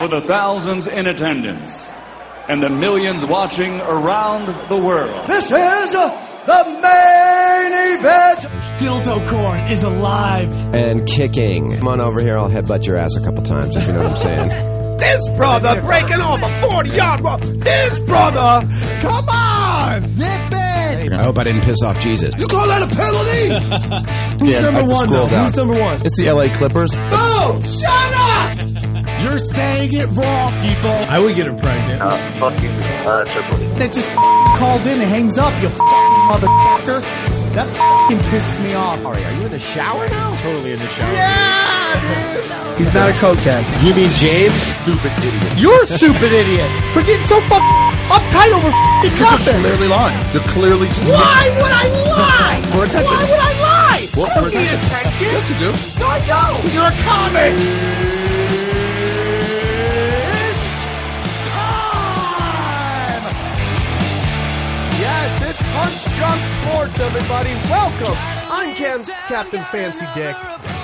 For the thousands in attendance and the millions watching around the world. This is the main event. Dildo Corn is alive. And kicking. Come on over here, I'll headbutt your ass a couple times, if you know what I'm saying. This brother breaking off a 40-yard run. This brother. Come on, zip it. I hope I didn't piss off Jesus. You call that a penalty? Who's number one, though? Who's number one? It's the LA Clippers. Boom! Shut up! You're saying it wrong, people. I would get her pregnant. Fuck you, Triple H. That just called in and hangs up, you motherfucker. That pisses me off. Are you in the shower now? Totally in the shower. Yeah! He's not a cokehead. You mean James? Stupid idiot. You're a stupid idiot for getting so uptight over nothing. They're clearly lying. They're clearly just... Why would I lie? For attention. Why would I lie? Well, I don't need attention. Yes, you do. No, I don't. You're a comic. Yes, it's Punch Drunk Sports, everybody. Welcome. I'm Captain Fancy Dick.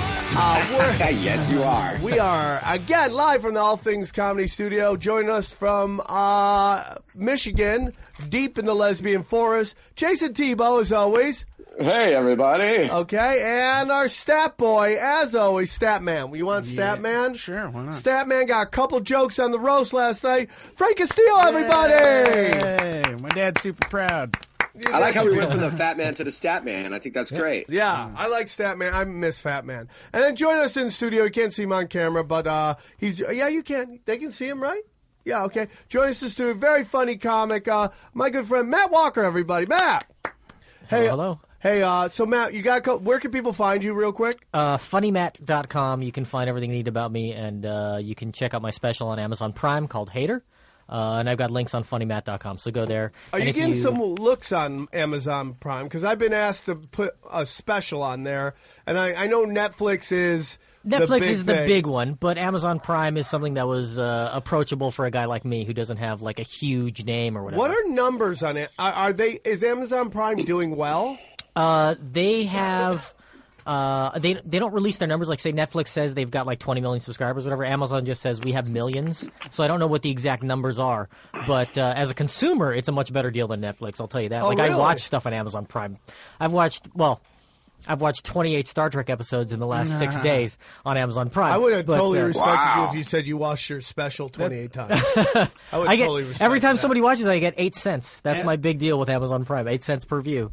Yes, you are. We are, again, live from the All Things Comedy Studio. Joining us from Michigan, deep in the lesbian forest, Jason Tebow, as always. Hey, everybody. Okay, and our stat boy, as always, Statman. You want Statman? Sure, why not? Statman got a couple jokes on the roast last night. Frank Castillo, everybody! Hey, my dad's super proud. I like how we went from the fat man to the stat man. I think that's great. Yeah, I like Statman. I miss Fat Man. And then join us in the studio. You can't see him on camera, but he's... Yeah, you can. They can see him, right? Yeah, okay. Join us in the studio. Very funny comic. My good friend, Matt Walker, everybody. Matt! Hey, hello. Hey, so Matt, you got where can people find you real quick? Funnymatt.com. You can find everything you need about me, and you can check out my special on Amazon Prime called Hater. And I've got links on funnymatt.com, so go there. Are you getting some looks on Amazon Prime? Because I've been asked to put a special on there, and I know Netflix is the big one, but Amazon Prime is something that was approachable for a guy like me who doesn't have like a huge name or whatever. What are numbers on it? Is Amazon Prime doing well? They have... they don't release their numbers. Like, say, Netflix says they've got like 20 million subscribers, whatever. Amazon just says we have millions. So I don't know what the exact numbers are. But as a consumer, it's a much better deal than Netflix. I'll tell you that. Oh, really? I watch stuff on Amazon Prime. I've watched 28 Star Trek episodes in the last 6 days on Amazon Prime. I would have totally respected you if you said you watched your special 28 times. I would totally respect every time that. somebody watches, I get 8 cents. That's my big deal with Amazon Prime. 8 cents per view.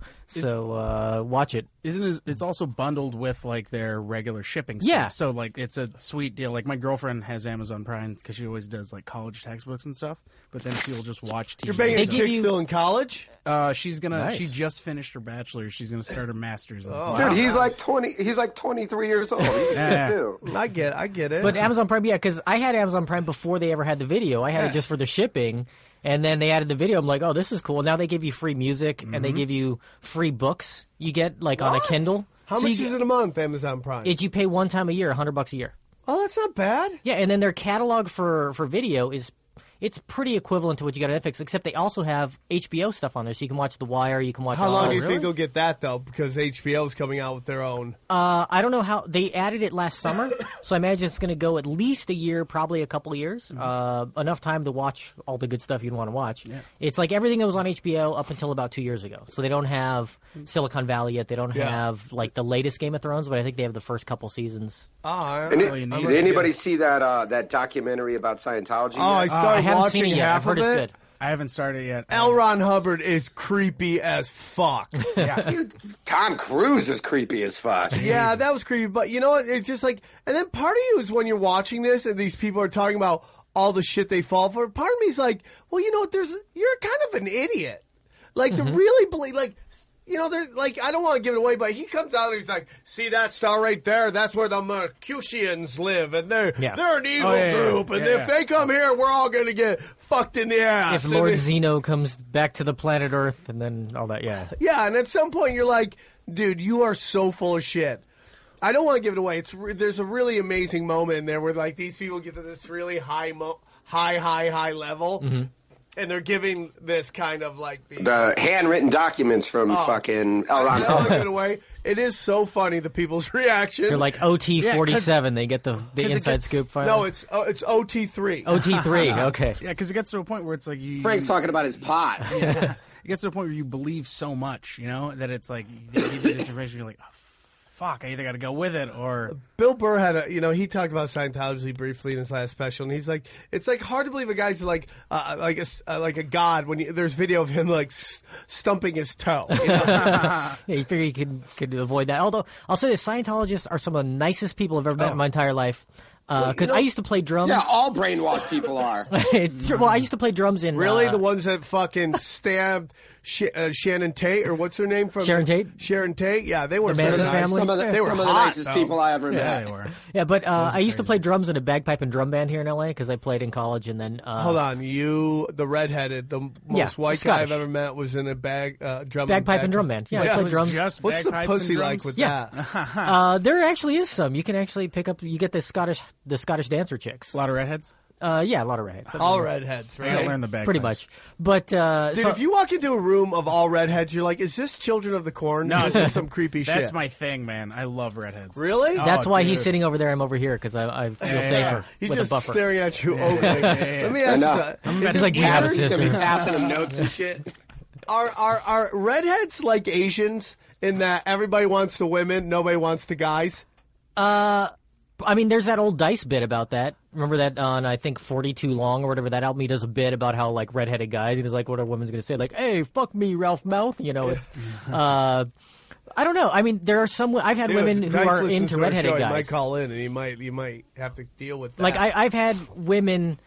So watch it. It's also bundled with like their regular shipping stuff. Yeah. So like it's a sweet deal. Like my girlfriend has Amazon Prime because she always does like college textbooks and stuff. But then she'll just watch TV. You're banging a chick still in college? She's gonna. Nice. She just finished her bachelor's. She's gonna start her master's. Dude, he's like 20. He's like 23 years old. Too. I get it. But Amazon Prime, yeah, because I had Amazon Prime before they ever had the video. I had it just for the shipping. And then they added the video. I'm like, oh, this is cool. Now they give you free music and they give you free books. You get like on a Kindle. How much is it a month, Amazon Prime? You pay one time a year, $100 a year. Oh, that's not bad. Yeah, and then their catalog for video it's pretty equivalent to what you got on Netflix, except they also have HBO stuff on there, so you can watch The Wire, you can watch... How long do you think they'll get that, though? Because HBO's coming out with their own... I don't know how... They added it last summer, so I imagine it's going to go at least a year, probably a couple of years. Enough time to watch all the good stuff you'd want to watch. Yeah. It's like everything that was on HBO up until about 2 years ago. So they don't have Silicon Valley yet. They don't have, like, the latest Game of Thrones, but I think they have the first couple seasons. Did anybody see that documentary about Scientology? Oh, I started watching seen it yet. half I've heard of it's it. good. I haven't started yet. L. Ron Hubbard is creepy as fuck. Yeah. Dude, Tom Cruise is creepy as fuck. Yeah, that was creepy. But you know what? It's just like, and then part of you is when you're watching this and these people are talking about all the shit they fall for. Part of me is like, well, you know what? You're kind of an idiot. Like to really believe, like. You know, they're like, I don't want to give it away, but he comes out and he's like, see that star right there? That's where the Mercutians live, and they're an evil group, and if they come here, we're all going to get fucked in the ass. If Lord Zeno comes back to the planet Earth, and then all that, yeah. Yeah, and at some point you're like, dude, you are so full of shit. I don't want to give it away. There's a really amazing moment in there where like these people get to this really high level. and they're giving this kind of like the handwritten documents from fucking L. Ron Hubbard. It is so funny, the people's reaction. They're like OT-47. They get the inside scoop file. No, it's OT3. OT3. Okay. Yeah, because it gets to a point where it's like Frank's talking about his pot. Yeah. It gets to a point where you believe so much, that it's like they give you this information. You're like, oh, fuck, I either got to go with it or. Bill Burr had he talked about Scientology briefly in his last special, and he's like, it's like hard to believe a guy's like a god when there's video of him like stumping his toe. Yeah, you figure you could avoid that. Although I'll say this, Scientologists are some of the nicest people I've ever met in my entire life. Because I used to play drums. Yeah, all brainwashed people are. Well, I used to play drums in. Really, the ones that fucking stabbed Shannon Tate, or what's her name from Sharon Tate? Sharon Tate. Yeah, they were the Manson family. They were some of the hot, nicest people I ever met. They were. Yeah, but I used to play drums in a bagpipe and drum band here in LA because I played in college, and then hold on, the redheaded, the most white guy I've ever met was in a bagpipe and drum band. Yeah, I played drums. What's the pussy like with that? There actually is some. You can actually pick up. You get the Scottish dancer chicks. A lot of redheads. Yeah, a lot of redheads. All redheads, right? I gotta learn the bagpipes. Pretty much. But dude, if you walk into a room of all redheads, you're like, "Is this Children of the Corn? No, this is some creepy shit." That's my thing, man. I love redheads. Really? That's why he's sitting over there. I'm over here because I feel safer He's with just a buffer. staring at you openly. Let me ask you something. He's like, "You have a He's gonna be sister." passing him notes and shit. Are redheads like Asians in that everybody wants the women, nobody wants the guys? I mean, there's that old Dice bit about that. Remember that on, I think, 42 Long or whatever, that album, he does a bit about how, like, redheaded guys, and he's like, what are women's going to say? Like, hey, fuck me, Ralph Mouth. It's, I don't know. I mean, there are some, I've had women who Dice are listens into to our redheaded show. guys. He might call in, and you might have to deal with that. Like, I've had women,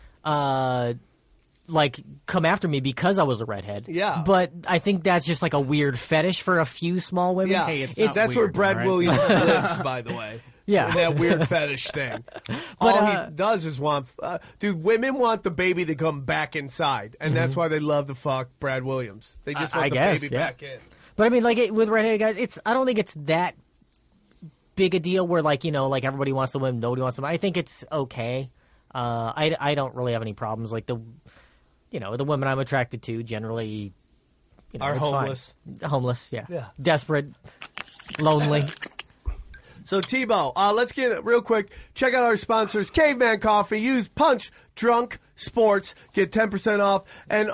like, come after me because I was a redhead. Yeah. But I think that's just like a weird fetish for a few small women. Yeah, Hey, that's weird, where Brad right? Williams lives, by the way. Yeah. That weird fetish thing. All he does is want... dude, women want the baby to come back inside, and that's why they love to fuck Brad Williams. They just want the baby back in. But I mean, like, with redheaded guys, I don't think it's that big a deal where, like, like, everybody wants the women, nobody wants them. I think it's okay. I don't really have any problems. Like, the women I'm attracted to generally... are homeless. Fine. Homeless, yeah. Desperate, lonely. So, Tebow, let's get it real quick. Check out our sponsors, Caveman Coffee. Use Punch Drunk Sports. Get 10% off. And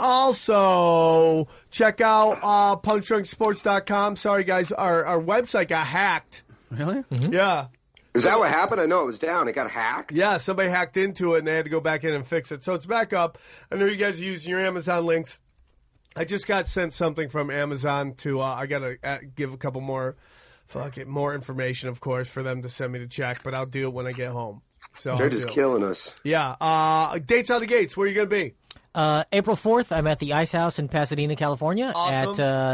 also, check out punchdrunksports.com. Sorry, guys, our website got hacked. Really? Mm-hmm. Yeah. Is that what happened? I know it was down. It got hacked. Yeah, somebody hacked into it, and they had to go back in and fix it. So it's back up. I know you guys are using your Amazon links. I just got sent something from Amazon to I got to give a couple more information, of course, for them to send me to check, but I'll do it when I get home. So They're just killing us. Yeah. Dates on the gates. Where are you going to be? April 4th, I'm at the Ice House in Pasadena, California at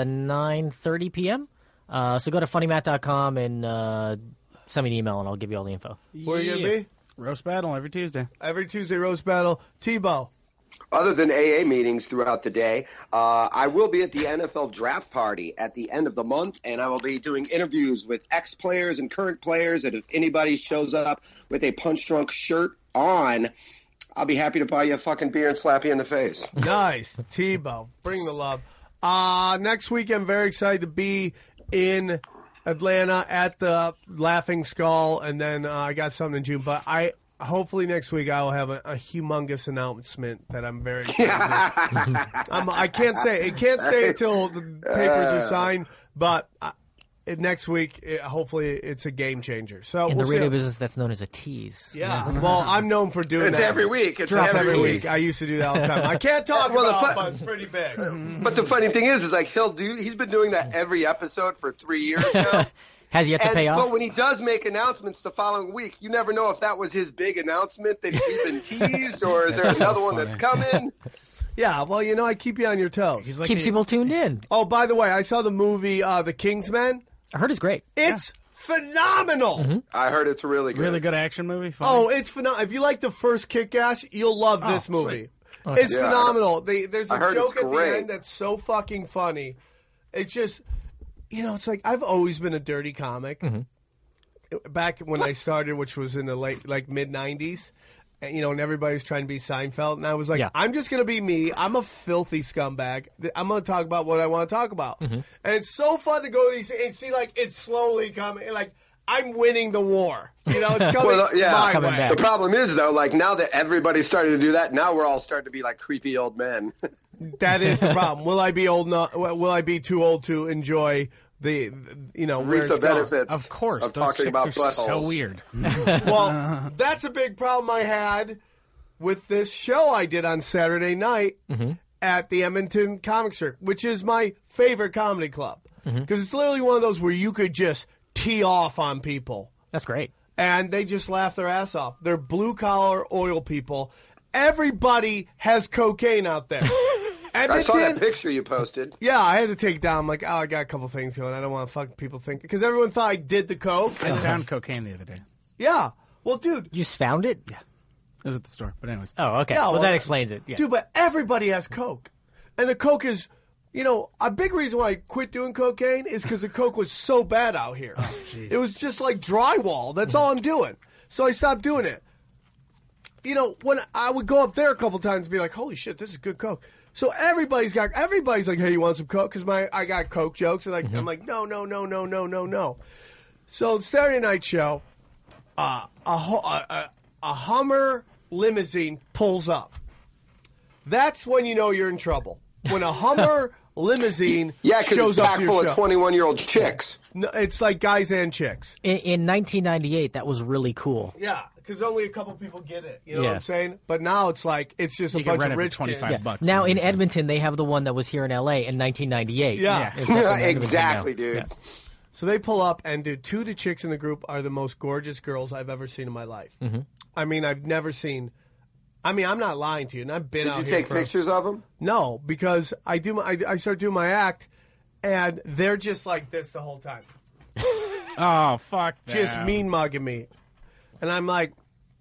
9:30 p.m. So go to funnymat.com and send me an email, and I'll give you all the info. Where are you going to be? Roast Battle every Tuesday. Every Tuesday, Roast Battle. Tebow. Other than AA meetings throughout the day, I will be at the NFL draft party at the end of the month, and I will be doing interviews with ex-players and current players, and if anybody shows up with a Punch Drunk shirt on, I'll be happy to buy you a fucking beer and slap you in the face. Nice. Tebow. Bring the love. Next week, I'm very excited to be in Atlanta at the Laughing Skull, and then I got something in June, but hopefully next week I will have a humongous announcement that I'm very excited I can't say it till the papers are signed, but next week hopefully it's a game changer. So in the radio business, that's known as a tease. Yeah, well, I'm known for doing it's that. Every week. It's every week. I used to do that all the time. I can't talk about it, but it's pretty big. But the funny thing is like he's been doing that every episode for 3 years now. Has yet to pay off. But when he does make announcements the following week, you never know if that was his big announcement that we've been teased, or is there another one that's coming? Yeah, well, I keep you on your toes. He's like Keeps people tuned in. Oh, by the way, I saw the movie The Kingsman. I heard it's great. It's phenomenal. Mm-hmm. I heard it's really good. Really good action movie. Funny. Oh, it's phenomenal. If you like the first Kick-Ass, you'll love this movie. Okay. It's phenomenal. There's a joke at the great. end that's so fucking funny. It's just, it's like I've always been a dirty comic. Back when I started, which was in the mid-'90s. and everybody's trying to be Seinfeld, and I was like, Yeah. I'm just going to be me. I'm a filthy scumbag. I'm going to talk about what I want to talk about. Mm-hmm. And it's so fun to go to these and see, like, it's slowly coming. Like, I'm winning the war. It's coming my coming way. back. The problem is, though, like, now that everybody's starting to do that, now we're all starting to be like creepy old men. That is the problem. Will I be old? Will I be too old to enjoy the where Reap it's the gone? benefits Of course, of those talking chicks about are buttholes. so weird. Well, that's a big problem I had with this show I did on Saturday night at the Edmonton Comic Circuit, which is my favorite comedy club. Because it's literally one of those where you could just tee off on people. That's great. And they just laugh their ass off. They're blue-collar oil people. Everybody has cocaine out there. I saw that picture you posted. Yeah, I had to take it down. I'm like, I got a couple things going. I don't want to fuck people think. Because everyone thought I did the coke. I found cocaine the other day. Yeah. Well, dude. You just found it? Yeah. It was at the store, but anyways. Oh, okay. Yeah, well, that explains it. Yeah. Dude, but everybody has coke. And the coke is, a big reason why I quit doing cocaine is because the coke was so bad out here. Oh, jeez. It was just like drywall. That's all I'm doing. So I stopped doing it. When I would go up there a couple times and be like, holy shit, this is good coke. So everybody's like, hey, you want some coke? Because I got coke jokes. And I'm like, no. So Saturday night show, a Hummer limousine pulls up. That's when you know you're in trouble. When a Hummer limousine Yeah, because shows it's up packed to your full of show. 21-year-old chicks. No, it's like guys and chicks. In 1998, that was really cool. Yeah, because only a couple people get it. You know what Yeah. I'm saying? But now it's like it's just You a can bunch rent of it rich for 25 kids. bucks. Now in Edmonton, they have the one that was here in LA in 1998. Yeah. It's definitely in Edmonton Exactly, now. dude. Yeah. So they pull up, and dude, two of the chicks in the group are the most gorgeous girls I've ever seen in my life. I mean, I've never seen. I mean, I'm not lying to you, and I've been Did out you here take for- pictures of them? No, because I start doing my act, and they're just like this the whole time, Oh, fuck that. just mean mugging me, and I'm like,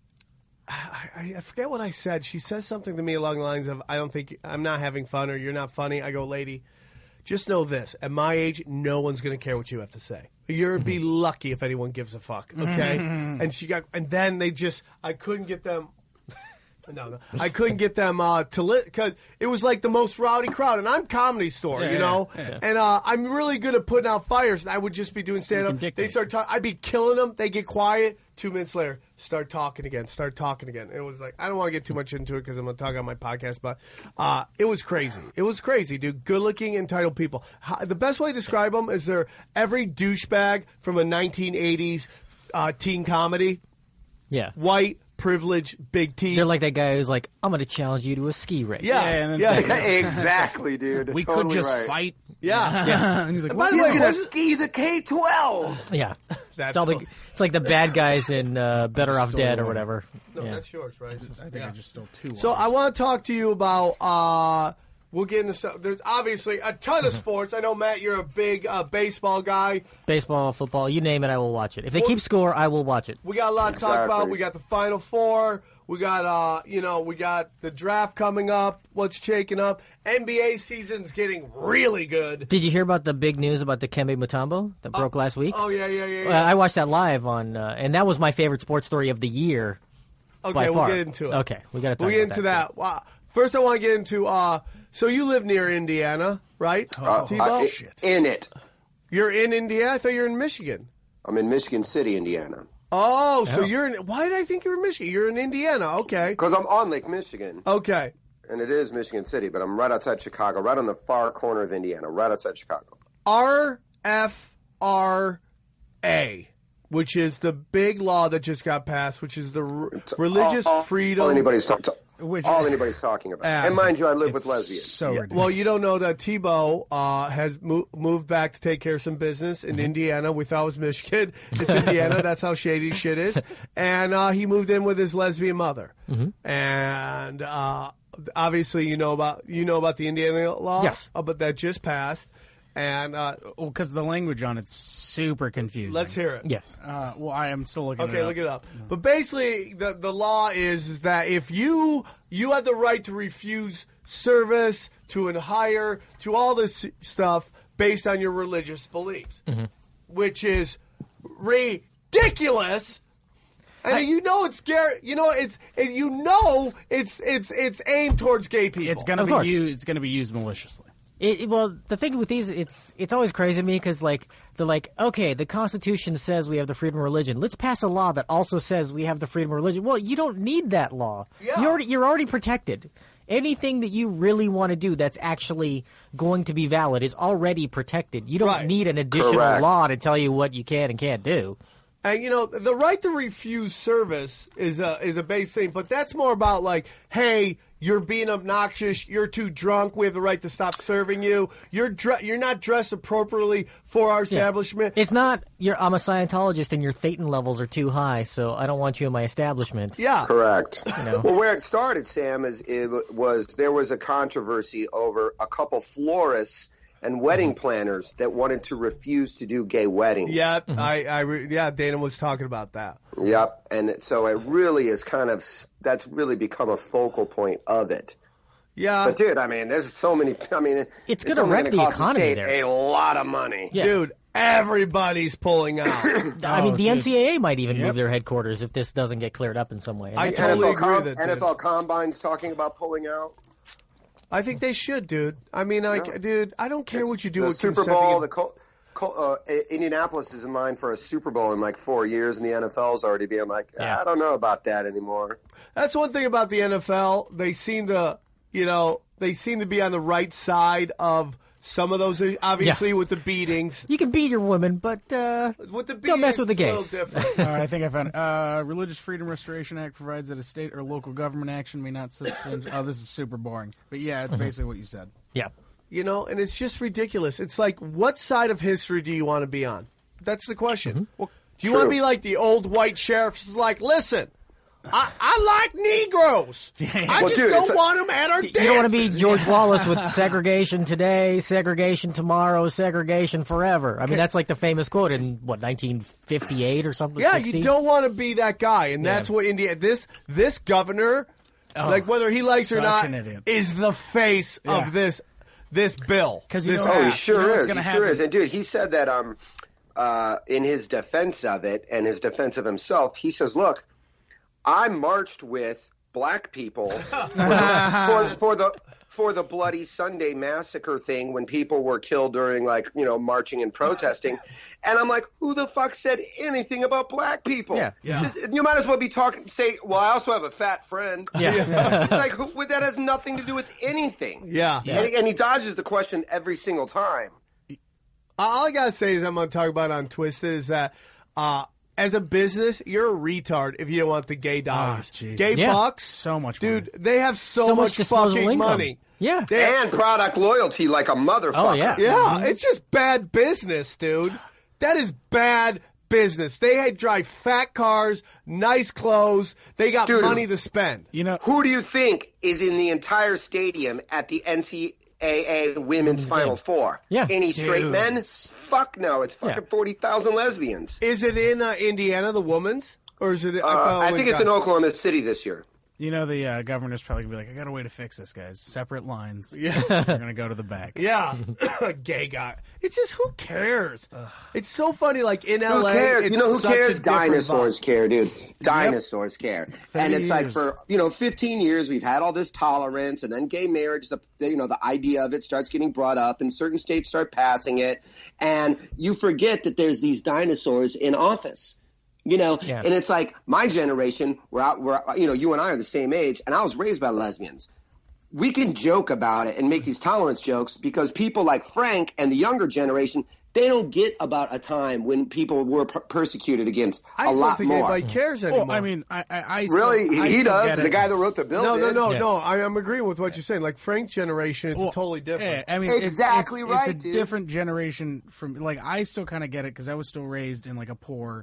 I forget what I said. She says something to me along the lines of, I'm not having fun, or you're not funny. I go, lady, just know this: at my age, no one's gonna care what you have to say. You'll be lucky if anyone gives a fuck. Okay? And then I couldn't get them. No. I couldn't get them to because it was like the most rowdy crowd, and I'm Comedy Store, and I'm really good at putting out fires. And I would just be doing stand up. They start talking. I'd be killing them. They get quiet. 2 minutes later, start talking again. And it was like, I don't want to get too much into it because I'm going to talk on my podcast, but it was crazy. It was crazy, dude. Good looking, entitled people. The best way to describe them is they're every douchebag from a 1980s teen comedy. Yeah. White, privileged, big teeth. They're like that guy who's like, I'm going to challenge you to a ski race. Yeah. Exactly, dude. We Totally could just right. fight. Yeah. And he's like, And by what? the way, He's gonna wasn't- ski the K-12. Yeah. That's It's like the bad guys in Better Off Dead or whatever. No, Yeah. that's yours, right? I think I just stole two. So I want to talk to you about. We'll get into stuff. There's obviously a ton of sports. I know, Matt, you're a big baseball guy. Baseball, football, you name it, I will watch it. If they keep score, I will watch it. We got a lot to talk about. Exactly. We got the Final Four. We got we got the draft coming up. What's shaking up? NBA season's getting really good. Did you hear about the big news about the Dikembe Mutombo that broke last week? Oh yeah. I watched that live on, and that was my favorite sports story of the year. Okay, by we'll far. get into it. Okay, we got to talk We'll get about into that. Wow. First, I want to get into. So you live near Indiana, right? Tebow? In it. You're in Indiana. I thought you were in Michigan. I'm in Michigan City, Indiana. Oh, so you're in. Why did I think you were in Michigan? You're in Indiana. Okay. Because I'm on Lake Michigan, Okay. and it is Michigan City, but I'm right outside Chicago, right on the far corner of Indiana, right outside Chicago. RFRA, which is the big law that just got passed, which is the religious freedom. All anybody's talking about. And mind you, I live with lesbians. So ridiculous. Well, you don't know that Tebow has moved back to take care of some business in Indiana. We thought it was Michigan. It's Indiana. That's how shady shit is. And he moved in with his lesbian mother. And obviously, you know about the Indiana law. Yes. But that just passed. And Because the language on it's super confusing. let's hear it. Yes. Well, I am still looking. Okay, look it up. But basically, the law is that if you have the right to refuse service, to hire, to all this stuff based on your religious beliefs, which is ridiculous. And you know it's scary. You know it's aimed towards gay people. It's gonna be used. It's gonna be used maliciously. Well, the thing with these, it's always crazy to me because they're like, okay, the Constitution says we have the freedom of religion. Let's pass a law that also says we have the freedom of religion. Well, you don't need that law. Yeah. You're already protected. Anything that you really want to do that's actually going to be valid is already protected. You don't need an additional law to tell you what you can and can't do. And the right to refuse service is a base thing, but that's more about like, hey, you're being obnoxious, you're too drunk, we have the right to stop serving you. You're not dressed appropriately for our establishment. It's not I'm a Scientologist and your thetan levels are too high, so I don't want you in my establishment. Yeah. Correct. Well, where it started, Sam, there was a controversy over a couple florists and wedding planners that wanted to refuse to do gay weddings. Yep, Dana was talking about that. Yep, and so it really is that's really become a focal point of it. Yeah. But dude, I mean, there's so many. I mean, it's going to wreck the economy there. A lot of money, dude. Everybody's pulling out. I mean, the NCAA might even move their headquarters if this doesn't get cleared up in some way. I totally agree with it. NFL Combine's talking about pulling out. I think they should, dude. I mean, dude, I don't care what you do with Super Bowl. Indianapolis is in line for a Super Bowl in like 4 years, and the NFL's already being like, I don't know about that anymore. That's one thing about the NFL. They seem to be on the right side of some of those, obviously, with the beatings. You can beat your women, but with the don't mess with the gays. I think I found Religious Freedom Restoration Act provides that a state or local government action may not substantiate. Oh, this is super boring. But yeah, it's basically what you said. Yeah. And it's just ridiculous. It's like, what side of history do you want to be on? That's the question. Mm-hmm. Well, do you want to be like the old white sheriffs? Like, listen, I like Negroes. I just don't want them at our dances. You don't want to be George Wallace with segregation today, segregation tomorrow, segregation forever. I mean, that's like the famous quote in, 1958 or something? Yeah, 60? you don't want to be that guy. And that's what this governor, like whether he likes or not, is the face of this bill. Because he sure is. And dude, he said that in his defense of it and his defense of himself, he says, look, I marched with black people for the Bloody Sunday massacre thing when people were killed during marching and protesting. And I'm like, who the fuck said anything about black people? Yeah. You might as well be say, well, I also have a fat friend. Yeah. It's like, that has nothing to do with anything. Yeah. And he dodges the question every single time. All I got to say is I'm going to talk about on Twisted is that as a business, you're a retard if you don't want the gay dollars. Gay bucks. So much money. Dude, money. They have so much fucking money. Yeah. And product loyalty like a motherfucker. Oh, yeah. Yeah, it's just bad business, dude. That is bad business. They drive fat cars, nice clothes. They got money to spend. Who do you think is in the entire stadium at the NCAA Women's Final Four? Yeah. Any straight men? Fuck no. It's fucking 40,000 lesbians. Is it in Indiana, the women's? Or is it? I think it's in Oklahoma City this year. The governor's probably going to be like, I got a way to fix this, guys. Separate lines. Yeah. They're going to go to the back. Yeah. Gay guy. It's just, who cares? It's so funny, like in LA. Who cares? It's who such cares? a different Dinosaurs vibe. care, dude. Dinosaurs care. And it's like for, 15 years we've had all this tolerance, and then gay marriage, the idea of it starts getting brought up, and certain states start passing it, and you forget that there's these dinosaurs in office. And it's like my generation, we're you and I are the same age, and I was raised by lesbians. We can joke about it and make these tolerance jokes because people like Frank and the younger generation, they don't get about a time when people were persecuted against a lot think more. Anybody cares anymore. Well, I mean, I he does. The guy that wrote the bill. No. I'm agreeing with what you're saying. Like Frank's generation, it's totally different. Yeah, I mean, exactly it's a different generation from. I still kind of get it because I was still raised in a poor.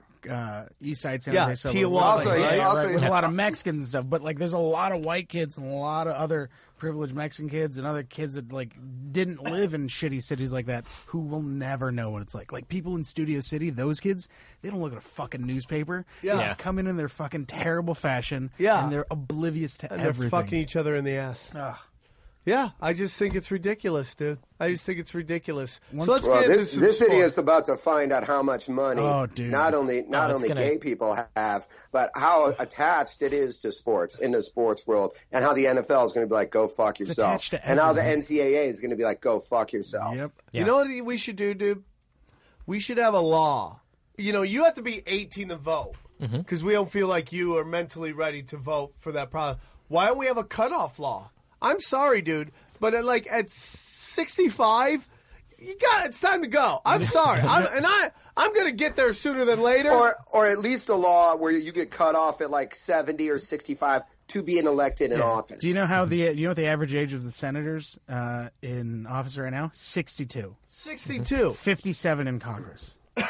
East Side San Jose suburb. Tijuana, with a lot of Mexicans and stuff, but there's a lot of white kids and a lot of other privileged Mexican kids and other kids that didn't live in shitty cities like that who will never know what it's like. Like people in Studio City, those kids, they don't look at a fucking newspaper. Yeah. They just come in their fucking terrible fashion. Yeah. And they're oblivious to and everything. they're fucking each other in the ass. Ugh. Yeah, I just think it's ridiculous, dude. I just think it's ridiculous. So let's Well, get into some this sport. idiot's about to find out how much money not only gonna- gay people have, but how attached it is to sports, in the sports world, and how the NFL is going to be like, go fuck yourself. attached to And how the everything. NCAA is going to be like, go fuck yourself. Yep. Yeah. You know what we should do, dude? We should have a law. You know, you have to be 18 to vote because we don't feel like you are mentally ready to vote for that product. Why don't we have a cutoff law? I'm sorry, dude, but at 65, it's time to go. I'm sorry, I'm going to get there sooner than later. Or at least a law where you get cut off at like 70 or 65 to being elected in office. Do you know what the average age of the senators in office right now? 62. 62. 57 in Congress.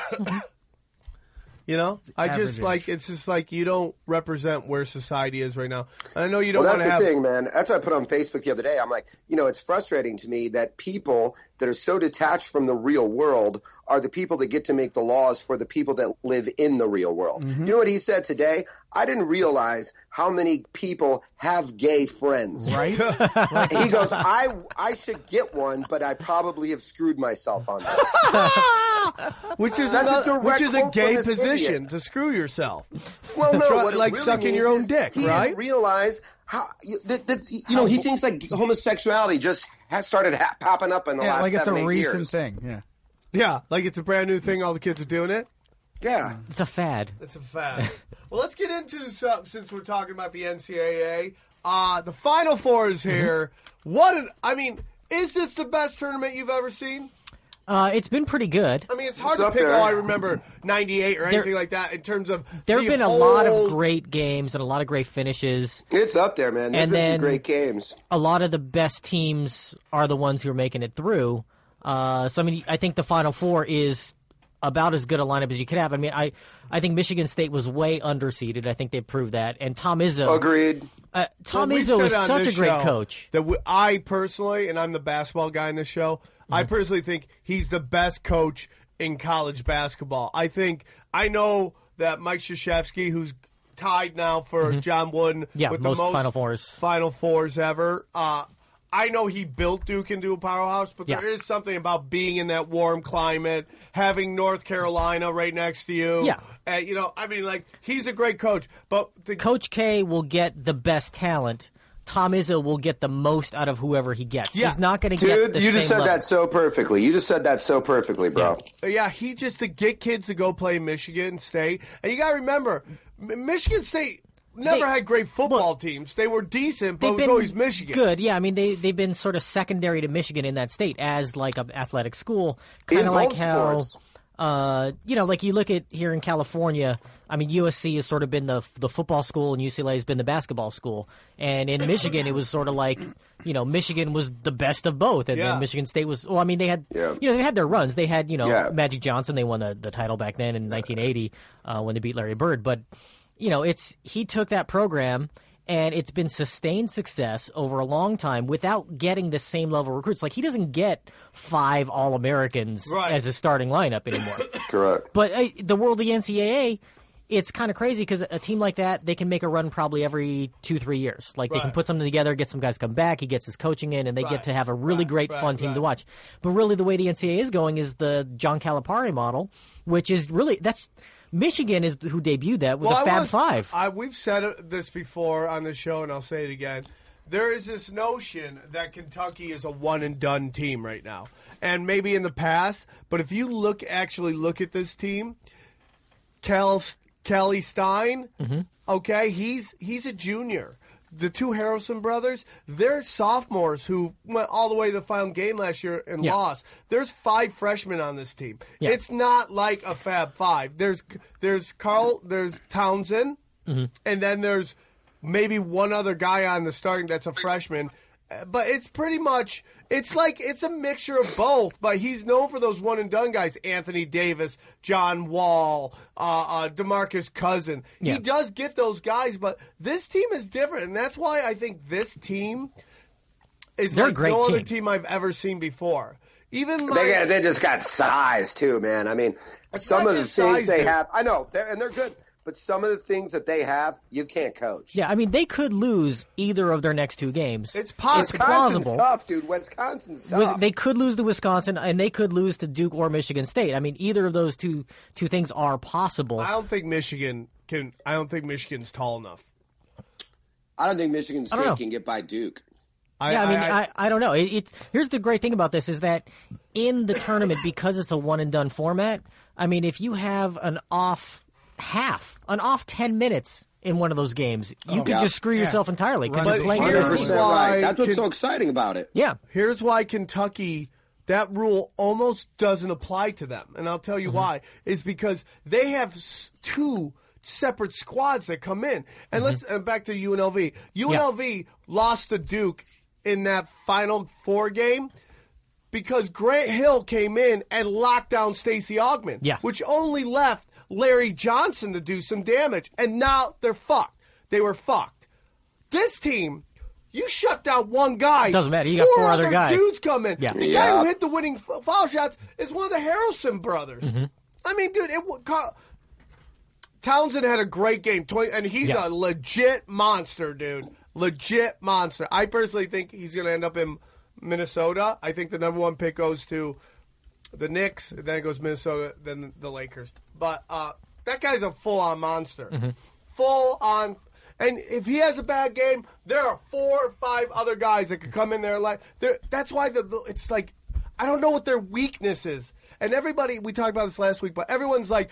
You know, it's just like you don't represent where society is right now. And I know you don't want to have. That's the thing, man. That's what I put on Facebook the other day. I'm like, it's frustrating to me that people that are so detached from the real world are the people that get to make the laws for the people that live in the real world. You know what he said today? I didn't realize how many people have gay friends. Right? He goes, I should get one, but I probably have screwed myself on that. Which is That's a gay from this position idiot. to screw yourself. Well, no, what it like really sucking means your own is dick, he right? didn't realize how he thinks like homosexuality just has started popping up in the last like it's 7, a 8 recent years. thing. Yeah. Yeah, like it's a brand new thing. All the kids are doing it. Yeah. It's a fad. It's a fact. Well, let's get into since we're talking about the NCAA. The Final Four is here. Is this the best tournament you've ever seen? It's been pretty good. I mean, it's hard It's to up pick. there. I remember '98 or anything like that in terms of. There have the been a lot of whole- great games and a lot of great finishes. It's up there, man. There's And been then- some great games. A lot of the best teams are the ones who are making it through. I think the Final Four is about as good a lineup as you could have. I mean, I think Michigan State was way underseeded. I think they proved that. And Tom Izzo. Agreed. Tom We Izzo said is on such a this great show coach. That I personally, and I'm the basketball guy in this show, I personally think he's the best coach in college basketball. I know that Mike Krzyzewski, who's tied now for John Wooden with the most most Final Fours ever. I know he built Duke into a powerhouse, but there is something about being in that warm climate, having North Carolina right next to you. Yeah. And, he's a great coach. But Coach K will get the best talent. Tom Izzo will get the most out of whoever he gets. Yeah. He's not going to get Dude, the you just same said level. that so perfectly. You just said that so perfectly, bro. Yeah, he just to get kids to go play Michigan State. And you got to remember, Michigan State never had great football teams. They were decent, but it was always Michigan. Good, yeah. I mean, they've been sort of secondary to Michigan in that state as like an athletic school. Kind of like both how, sports. like you look at here in California. I mean, USC has sort of been the football school, and UCLA has been the basketball school. And in Michigan, it was sort of like, Michigan was the best of both, and then Michigan State was. Well, I mean, they had, they had their runs. They had, Magic Johnson. They won the title back then in 1980 when they beat Larry Bird. But he took that program, and it's been sustained success over a long time without getting the same level of recruits. Like, he doesn't get 5 All-Americans as his starting lineup anymore. Correct. But the world of the NCAA, it's kind of crazy because a team like that, they can make a run probably every 2-3 years. Like, they can put something together, get some guys come back, he gets his coaching in, and they get to have a really great, fun team to watch. But really, the way the NCAA is going is the John Calipari model, which is really, Michigan is who debuted that with the Fab Five. We've said this before on the show, and I'll say it again. There is this notion that Kentucky is a one-and-done team right now. And maybe in the past, but if you actually look at this team, Kelly Stein, okay, he's a junior. The two Harrelson brothers, they're sophomores who went all the way to the final game last year and lost. There's 5 freshmen on this team. Yeah. It's not like a Fab Five. There's Townsend, and then there's maybe one other guy on the starting that's a freshman. But it's pretty much it's a mixture of both. But he's known for those one and done guys: Anthony Davis, John Wall, DeMarcus Cousins. Yeah. He does get those guys, but this team is different, and that's why I think this team is They're a like great no other team. team I've ever seen before. Even They just got size too, man. I mean, It's some not of the just things size, they dude. have, I know, they're good. but some of the things that they have, you can't coach. Yeah, I mean, they could lose either of their next 2 games. It's possible. Wisconsin's plausible. tough, dude. Wisconsin's tough. They could lose to Wisconsin, and they could lose to Duke or Michigan State. I mean, either of those two things are possible. I don't think Michigan's tall enough. I don't think Michigan don't know. State can get by Duke. I don't know. Here's the great thing about this is that in the tournament, because it's a one-and-done format, I mean, if you have an off 10 minutes in one of those games, you could just screw yourself entirely because you're playing here's against Percent them. right. That's what's so exciting about it. Yeah. Here's why Kentucky, that rule almost doesn't apply to them. And I'll tell you why. Is because they have 2 separate squads that come in. And let's back to UNLV. UNLV lost to Duke in that Final Four game because Grant Hill came in and locked down Stacey Augmon, which only left Larry Johnson to do some damage. And now they're fucked. They were fucked. This team, you shut down one guy. Doesn't matter. You got 4 other guys. Dudes come in. Yeah. The guy who hit the winning foul shots is one of the Harrelson brothers. I mean, dude, Townsend had a great game, and he's a legit monster, dude. Legit monster. I personally think he's going to end up in Minnesota. I think the number 1 pick goes to the Knicks, then it goes Minnesota, then the Lakers. But that guy's a full-on monster. Full-on. And if he has a bad game, there are 4 or 5 other guys that could come in there. That's why it's like, I don't know what their weakness is. And everybody, we talked about this last week, but everyone's like,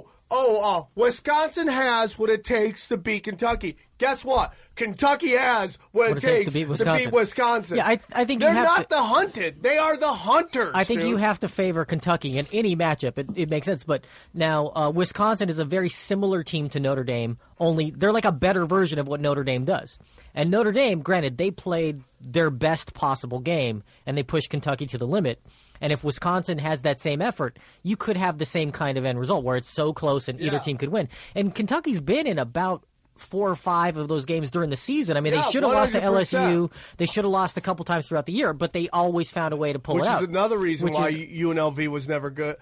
Wisconsin has what it takes to beat Kentucky. Guess what? Kentucky has what it takes to beat Wisconsin. Yeah, I think they're not the hunted. They are the hunters. I think dude. you have to favor Kentucky in any matchup. It makes sense. But now Wisconsin is a very similar team to Notre Dame, only they're like a better version of what Notre Dame does. And Notre Dame, granted, they played their best possible game, and they pushed Kentucky to the limit. And if Wisconsin has that same effort, you could have the same kind of end result where it's so close and either team could win. And Kentucky's been in about 4 or 5 of those games during the season. I mean, they should have lost to LSU. They should have lost a couple times throughout the year, but they always found a way to pull it out. Which is another reason why UNLV was never good,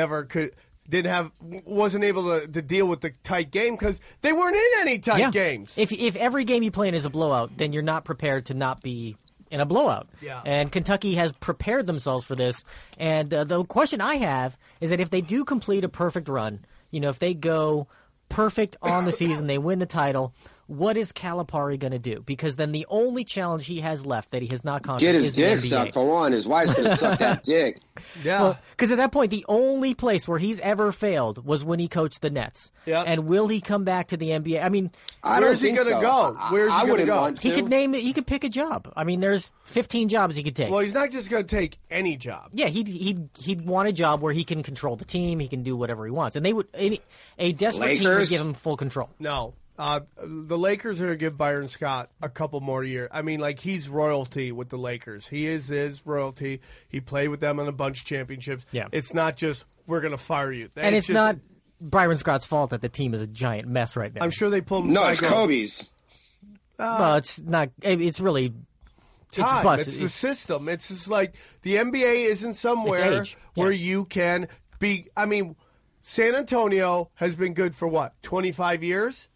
wasn't able to deal with the tight game because they weren't in any tight games. If every game you play in is a blowout, then you're not prepared to not be in a blowout. Yeah. And Kentucky has prepared themselves for this. And the question I have is that if they do complete a perfect run, if they go perfect on the season, they win the title, what is Calipari going to do? Because then the only challenge he has left that he has not conquered is the dick NBA. sucked for one. His wife's going to suck that dick. Yeah. Because at that point, the only place where he's ever failed was when he coached the Nets. Yeah. And will he come back to the NBA? I mean, where's he going to go? Where's he going to go? Want to. He could pick a job. I mean, there's 15 jobs he could take. Well, he's not just going to take any job. Yeah, he'd want a job where he can control the team, he can do whatever he wants, and they would a desperate team would give him full control. No. The Lakers are going to give Byron Scott a couple more years. I mean, like, he's royalty with the Lakers. He is royalty. He played with them on a bunch of championships. Yeah. It's not just, we're going to fire you. And it's not Byron Scott's fault that the team is a giant mess right now. I'm sure they pulled him. No, it's Kobe's. Well, it's not. It's really. Time. It's busted. It's the system. It's just like the NBA isn't somewhere where you can be. I mean, San Antonio has been good for what, 25 years?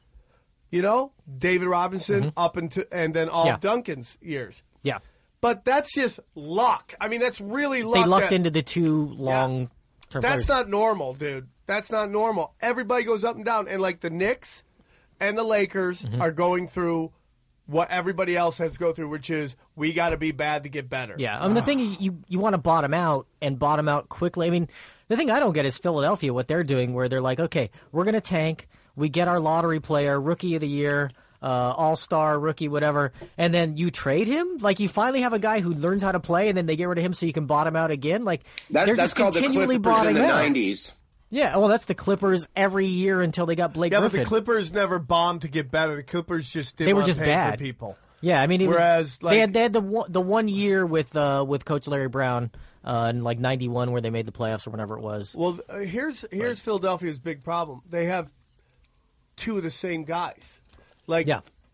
David Robinson up into, and then all Duncan's years. Yeah. But that's just luck. I mean, that's really luck. They lucked into the 2 long-term That's players. not normal, dude. That's not normal. Everybody goes up and down. And, like, the Knicks and the Lakers are going through what everybody else has to go through, which is we got to be bad to get better. Yeah. I mean, the thing is you want to bottom out and bottom out quickly. I mean, the thing I don't get is Philadelphia, what they're doing, where they're like, okay, we're going to tank. We get our lottery player, rookie of the year, all-star, rookie, whatever, and then you trade him? Like, you finally have a guy who learns how to play, and then they get rid of him so you can bottom out again? Like, they're that's just called the continually Clippers in bottoming the out. 90s. Yeah, well, that's the Clippers every year until they got Blake Griffin. But the Clippers never bombed to get better. The Clippers just didn't were just pay bad for people. Yeah, I mean, whereas they had the 1 year with Coach Larry Brown in like '91 where they made the playoffs or whatever it was. Well, here's Philadelphia's big problem. They have 2 of the same guys. Like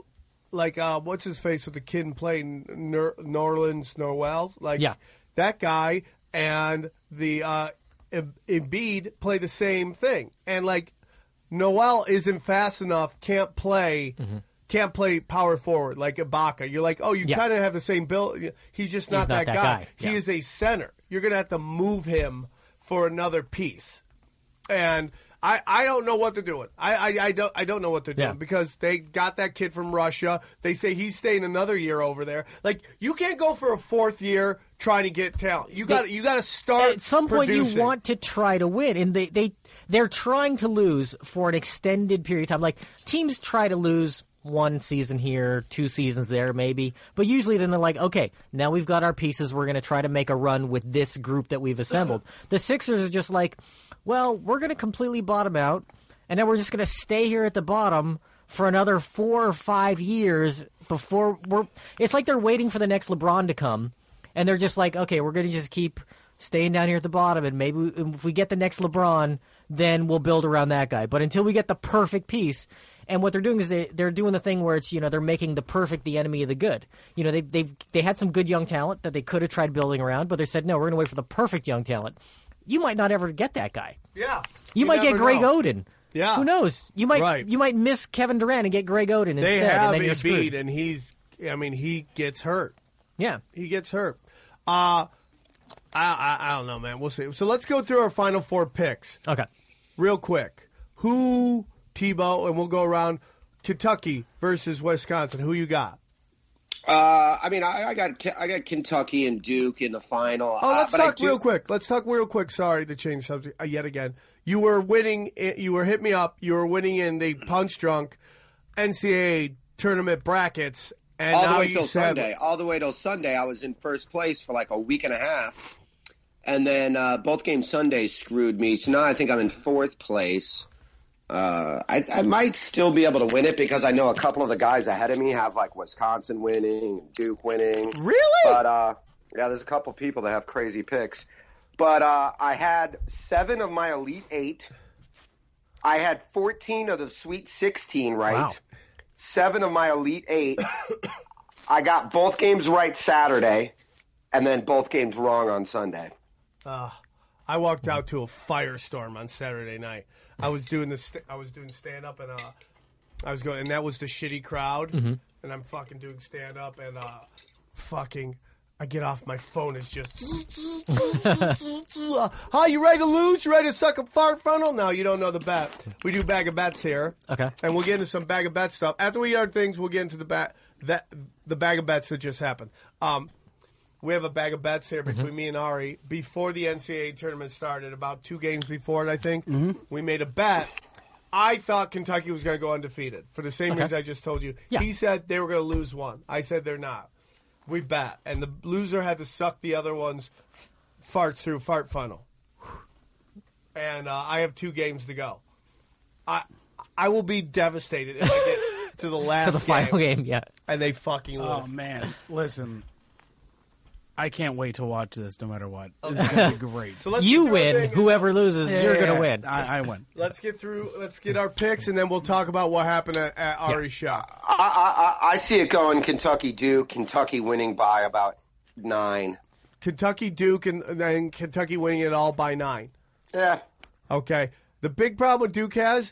what's his face with the kid and playing Nerlens Noel? Like that guy and the Embiid play the same thing. And like Noel isn't fast enough, can't play power forward like Ibaka. You're like, oh, you kind of have the same build. He's just not that guy. Yeah. He is a center. You're going to have to move him for another piece. And I don't know what they're doing. I don't know what they're doing because they got that kid from Russia. They say he's staying another year over there. Like, you can't go for a fourth year trying to get talent. You got to start at some producing. point. You want to try to win, and they're trying to lose for an extended period of time. Like, teams try to lose 1 season here, 2 seasons there, maybe. But usually then they're like, okay, now we've got our pieces. We're going to try to make a run with this group that we've assembled. The Sixers are just like, well, we're going to completely bottom out, and then we're just going to stay here at the bottom for another 4 or 5 years before it's like they're waiting for the next LeBron to come, and they're just like, okay, we're going to just keep staying down here at the bottom, and maybe if we get the next LeBron, then we'll build around that guy. But until we get the perfect piece, and what they're doing is they're doing the thing where it's, they're making the perfect the enemy of the good. They had some good young talent that they could have tried building around, but they said, no, we're going to wait for the perfect young talent. You might not ever get that guy. Yeah. You might get Greg Oden. Yeah. Who knows? You might miss Kevin Durant and get Greg Oden instead. They have and then you're screwed. and he gets hurt. Yeah. He gets hurt. I don't know, man. We'll see. So let's go through our final 4 picks. Okay. Real quick. Who, Tebow, and we'll go around Kentucky versus Wisconsin. Who you got? I got Kentucky and Duke in the final. Oh, let's talk real quick. Let's talk real quick. Sorry to change subject yet again. You were winning. You were hit me up. You were winning in the punch drunk NCAA tournament brackets, and all now the way you till said, Sunday. All the way till Sunday, I was in first place for like a week and a half, and then both games Sunday screwed me. So now I think I'm in 4th place. I might still be able to win it because I know a couple of the guys ahead of me have like Wisconsin winning and Duke winning. Really? But there's a couple people that have crazy picks. But I had 7 of my Elite 8. I had 14 of the Sweet 16 right. Wow. 7 of my Elite 8. I got both games right Saturday, and then both games wrong on Sunday. I walked out to a firestorm on Saturday night. I was doing stand up, and and that was the shitty crowd, and I'm fucking doing stand up, and I get off, my phone is just hi, you ready to lose? You ready to suck a fart funnel? No, you don't know the bet. We do bag of bets here. Okay. And we'll get into some bag of bet stuff. After we yard things, we'll get into the bag of bets that just happened. We have a bag of bets here between me and Ari. Before the NCAA tournament started, about 2 games before it, I think, we made a bet. I thought Kentucky was going to go undefeated for the same reason I just told you. Yeah. He said they were going to lose 1. I said they're not. We bet. And the loser had to suck the other one's farts through fart funnel. And I have 2 games to go. I will be devastated if I get to the last to the final game, yeah. And they fucking lose. Oh, man. Listen. I can't wait to watch this no matter what. This is going to be great. So let's you win. Whoever loses, you're going to win. I win. Let's get our picks, and then we'll talk about what happened at Ari's shop. I see it going Kentucky Duke, Kentucky winning by about 9. Kentucky Duke and Kentucky winning it all by 9. Yeah. Okay. The big problem with Duke has,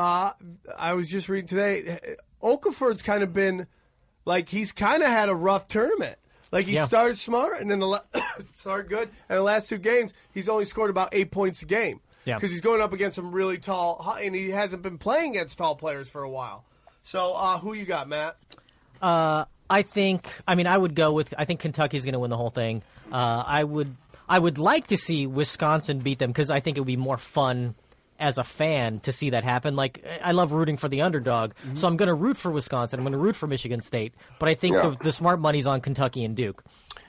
I was just reading today, Okafor's kind of been, like, he's kind of had a rough tournament. Like, he started smart, and then started good, and the last 2 games, he's only scored about 8 points a game. Yeah. Because he's going up against some really tall, and he hasn't been playing against tall players for a while. So, who you got, Matt? I think Kentucky's going to win the whole thing. I would like to see Wisconsin beat them because I think it would be more fun as a fan to see that happen. Like, I love rooting for the underdog, so I'm going to root for Wisconsin. I'm going to root for Michigan State, but I think the smart money's on Kentucky and Duke.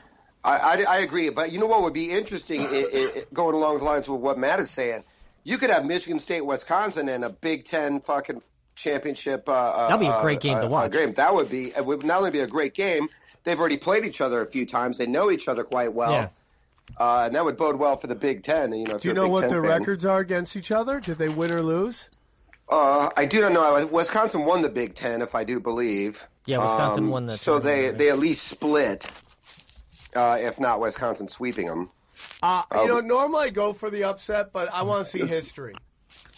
I agree, but you know what would be interesting, going along the lines with what Matt is saying? You could have Michigan State, Wisconsin, and a Big Ten fucking championship. That'd be a great game to watch. Game. That would be. It would not only be a great game. They've already played each other a few times. They know each other quite well. Yeah. And that would bode well for the Big Ten. You know, do you know what their records are against each other? Did they win or lose? I do not know. Wisconsin won the Big Ten, if I do believe. Yeah, Wisconsin won the. So they at least split, if not Wisconsin sweeping them. Normally I go for the upset, but I want to see history.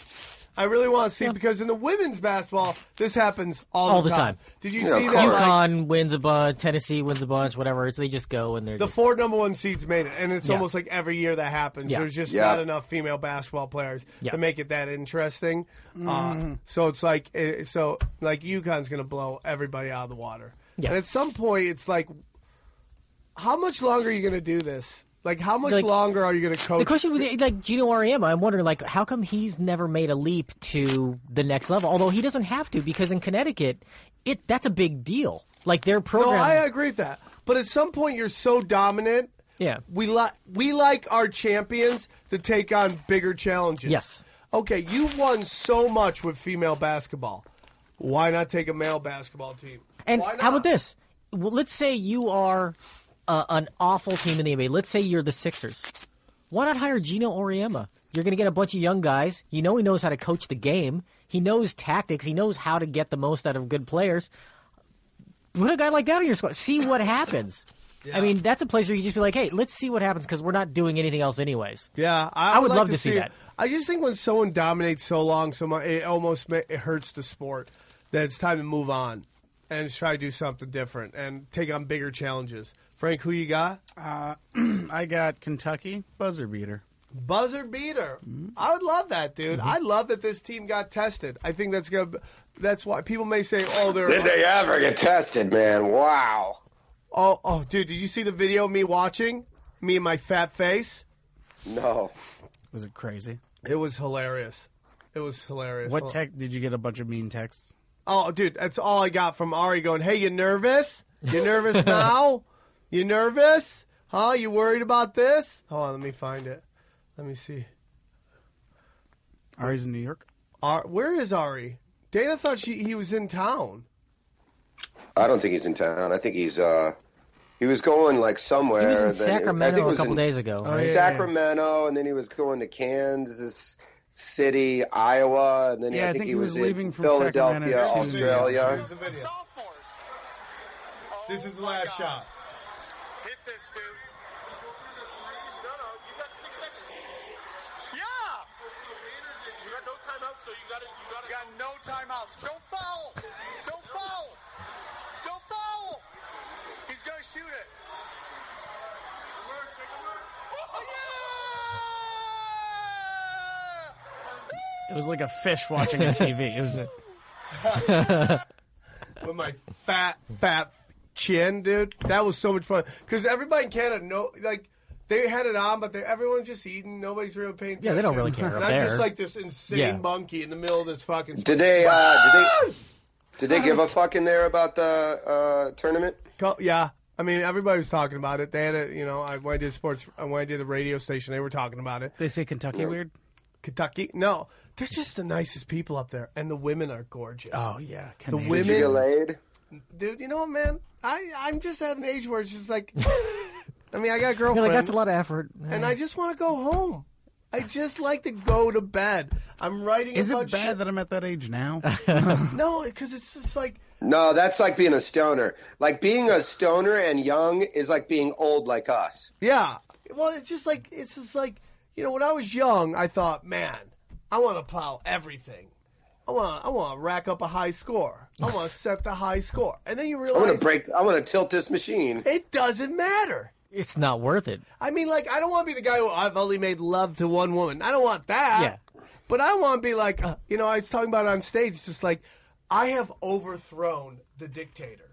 I really want to see it because in the women's basketball, this happens all the time. Did you see that? UConn wins a bunch, Tennessee wins a bunch, whatever. They just go and they're the just... 4 number 1 seeds made it, and it's almost like every year that happens. Yeah. There's just not enough female basketball players to make it that interesting. So it's like UConn's going to blow everybody out of the water. Yeah. And at some point, it's like, how much longer are you going to do this? Like, how much longer are you going to coach? The question with, like, Gino Auriemma, I'm wondering, like, how come he's never made a leap to the next level? Although he doesn't have to, because in Connecticut, that's a big deal. Like, their program... No, I agree with that. But at some point, you're so dominant. Yeah. We like our champions to take on bigger challenges. Yes. Okay, you've won so much with female basketball. Why not take a male basketball team? And how about this? Well, let's say you are... an awful team in the NBA. Let's say you're the Sixers. Why not hire Gino Auriemma? You're going to get a bunch of young guys. You know he knows how to coach the game. He knows tactics. He knows how to get the most out of good players. Put a guy like that on your squad. See what happens. Yeah. I mean, that's a place where you just be like, hey, let's see what happens because we're not doing anything else anyways. Yeah, I would love to see that. I just think when someone dominates so long, it almost hurts the sport that it's time to move on and try to do something different and take on bigger challenges. Frank, who you got? I got Kentucky, buzzer beater. Buzzer beater. I would love that, dude. I love that this team got tested. I think that's why people may say, "Oh, they're." Did they ever get tested, man? Wow. Oh, dude, did you see the video of me watching? Me and my fat face? No. Was it crazy? It was hilarious. What tech did you get? A bunch of mean texts? Oh, dude, that's all I got from Ari going, "Hey, you nervous? You nervous now? You nervous? Huh? You worried about this?" Hold on, let me find it. Let me see. Ari's in New York? Where is Ari? Dana thought he was in town. I don't think he's in town. I think he was going like somewhere. He was in Sacramento a couple days ago. Sacramento, and then he was going to Kansas City, Iowa, and then I think he was leaving from Philadelphia, Australia. Here's the video. This is the last shot. Hit this, dude. No, you got 6 seconds. Yeah! You got no timeouts, so you got no timeouts. Don't foul! Don't foul! Don't foul! He's gonna shoot it. It was like a fish watching a TV. It was with my fat chin, dude. That was so much fun because everybody in Canada they had it on, but everyone's just eating. Nobody's really paying attention. Yeah, they don't really care. And I'm just like this insane monkey in the middle of this fucking. Did they give a fuck in there about the tournament? Yeah. I mean, everybody was talking about it. They had when I did the radio station, they were talking about it. They say Kentucky weird? Kentucky? No. They're just the nicest people up there, and the women are gorgeous. Oh, yeah. The women. Did you get laid? Dude, you know what, man? I'm just at an age where it's just like, I mean, I got a girlfriend. You're like, that's a lot of effort. And I just want to go home. I just like to go to bed. I'm writing Is about it bad that I'm at that age now? No, because it's just like... No, that's like being a stoner. Like being a stoner and young is like being old like us. Yeah. Well, it's just like, when I was young, I thought, man, I want to plow everything. I want to rack up a high score. I want to set the high score. And then you realize... I want to tilt this machine. It doesn't matter. It's not worth it. I mean, like, I don't want to be the guy who I've only made love to one woman. I don't want that. Yeah. But I want to be like, I was talking about it on stage. It's just like, I have overthrown the dictator.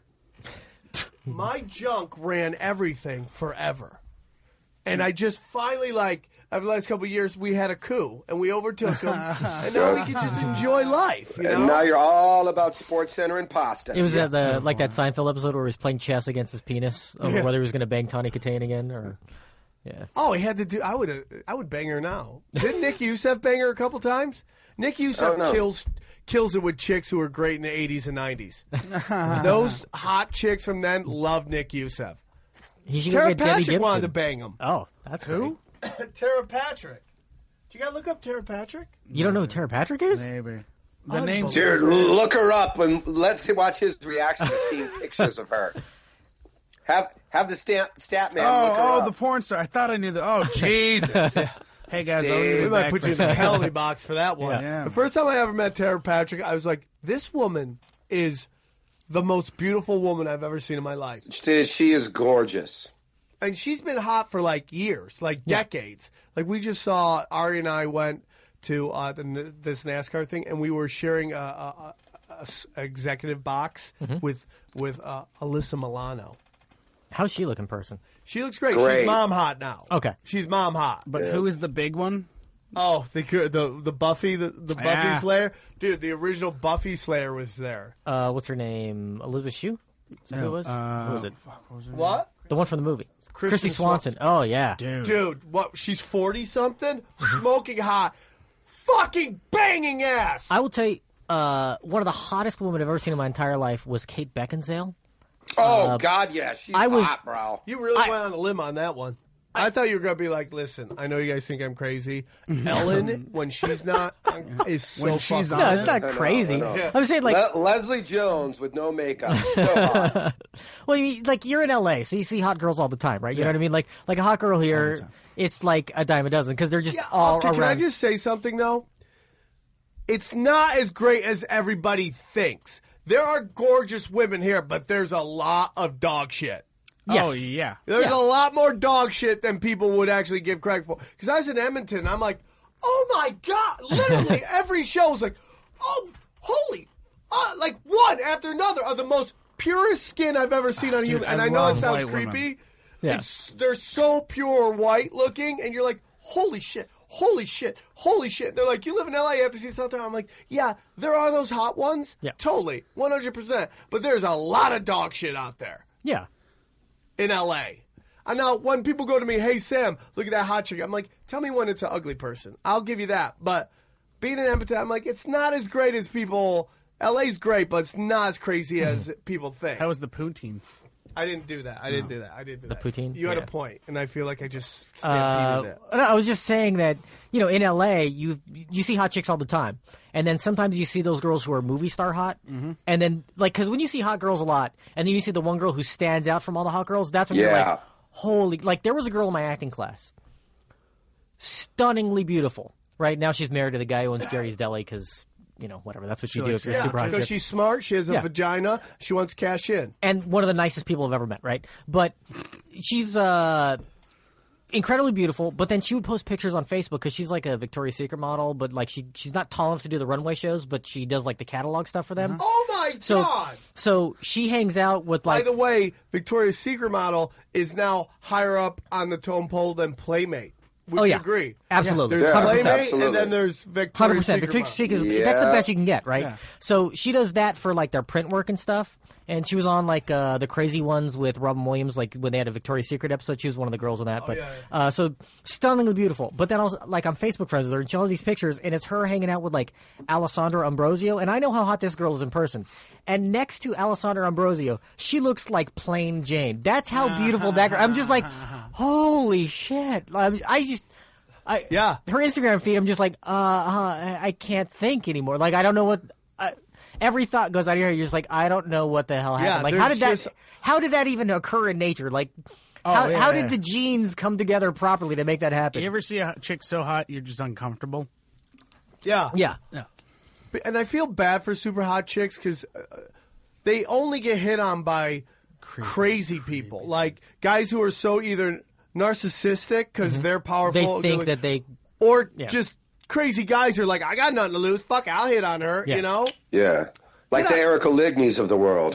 My junk ran everything forever. And I just finally, over the last couple of years, we had a coup, and we overtook him, and now we can just enjoy life. And now you're all about SportsCenter and pasta. It was that Seinfeld episode where he was playing chess against his penis over whether he was going to bang Tawny Katane again or. Yeah. Oh, he had to do. I would bang her now. Didn't Nick Youssef bang her a couple times? Nick Youssef kills it with chicks who were great in the 80s and 90s. Those hot chicks from then love Nick Youssef. Tara Patrick wanted to bang him. Oh, that's who? Tara Patrick. You gotta look up Tara Patrick. You don't know who Tara Patrick is? Maybe. The name. Dude, look her up and let's watch his reaction to seeing pictures of her. Have the stat man. Oh, the porn star. I thought I knew that. Oh, Jesus. Hey guys, we might put you in the penalty box for that one. Yeah. The first time I ever met Tara Patrick, I was like, this woman is the most beautiful woman I've ever seen in my life. She is gorgeous. And she's been hot for like years, like decades. Like we just saw, Ari and I went to this NASCAR thing, and we were sharing a executive box with Alyssa Milano. How's she look in person? She looks great. Great. She's mom hot now. Okay. She's mom hot. But who is the big one? Oh, the Buffy, the Buffy Slayer? Dude, the original Buffy Slayer was there. What's her name? Elizabeth Shue? Is that who it was? Who was it? What? The one from the movie. Kristen Christy Swanson. Oh, yeah. Dude, what? She's 40-something? Smoking hot. Fucking banging ass! I will tell you, one of the hottest women I've ever seen in my entire life was Kate Beckinsale. Oh, God, yeah. She's hot, bro. You really went on a limb on that one. I thought you were going to be like, listen, I know you guys think I'm crazy. Ellen, when she's not, is so When she's fucking No, on it's not crazy. I know. Yeah. I'm saying, like, Leslie Jones with no makeup. So hot. well, you're in LA, so you see hot girls all the time, right? You know what I mean? Like a hot girl here, it's like a dime a dozen because they're just all okay, around. Can I just say something, though? It's not as great as everybody thinks. There are gorgeous women here, but there's a lot of dog shit. Yes. Oh, yeah. There's a lot more dog shit than people would actually give credit for. Because I was in Edmonton, and I'm like, oh my God. Literally, every show was like, oh, holy. Like one after another of the most purest skin I've ever seen on a human. And I know it love sounds white creepy. women. Yeah. They're so pure white looking, and you're like, holy shit. Holy shit. Holy shit. They're like, you live in LA, you have to see something. I'm like, yeah, there are those hot ones. Yeah. Totally. 100%. But there's a lot of dog shit out there Yeah. in LA. I know when people go to me, hey, Sam, look at that hot chick. I'm like, tell me when it's an ugly person. I'll give you that. But being in Edmonton, I'm like, it's not as great as people. LA's great, but it's not as crazy as people think. How was the poutine? I didn't do that. I didn't do that. The poutine? You had Yeah. a point, and I feel like I just stampeded it. No, I was just saying that, in LA, you see hot chicks all the time. And then sometimes you see those girls who are movie star hot. Mm-hmm. And then, because when you see hot girls a lot, and then you see the one girl who stands out from all the hot girls, that's when you're like, holy, like there was a girl in my acting class. Stunningly beautiful. Right now she's married to the guy who owns Jerry's Deli because, whatever. That's what you do if you're a super hot because chick. she's smart. She has a vagina. She wants to cash in. And one of the nicest people I've ever met, right? But she's incredibly beautiful. But then she would post pictures on Facebook because she's like a Victoria's Secret model, but like she's not tall enough to do the runway shows, but she does like the catalog stuff for them. Oh my God! So she hangs out with like. By the way, Victoria's Secret model is now higher up on the tone pole than Playmate. Would you agree? Absolutely. There's 100%. Playmate, Absolutely. and then there's Victoria's 100%. Secret. Victoria's Secret is Yeah. that's the best you can get, right? Yeah. So she does that for like their print work and stuff. And she was on like the Crazy Ones with Robin Williams, like when they had a Victoria's Secret episode. She was one of the girls in that. So stunningly beautiful. But then I was like, I'm Facebook friends with her, and she has these pictures, and it's her hanging out with like Alessandra Ambrosio, and I know how hot this girl is in person. And next to Alessandra Ambrosio, she looks like plain Jane. That's how beautiful that girl. I'm just like, holy shit! Her Instagram feed, I'm just like, I can't think anymore. Like, I don't know what. Every thought goes out of your head. You're just like, I don't know what the hell happened. Yeah, like, how did that even occur in nature? Like, how did the genes come together properly to make that happen? You ever see a chick so hot you're just uncomfortable? Yeah. Yeah. And I feel bad for super hot chicks because they only get hit on by crazy people. Like, guys who are so either narcissistic because they're powerful. They think that they. Or just crazy guys who are like, I got nothing to lose. Fuck, I'll hit on her, you know? Yeah. Like the Erica Ligneys of the world.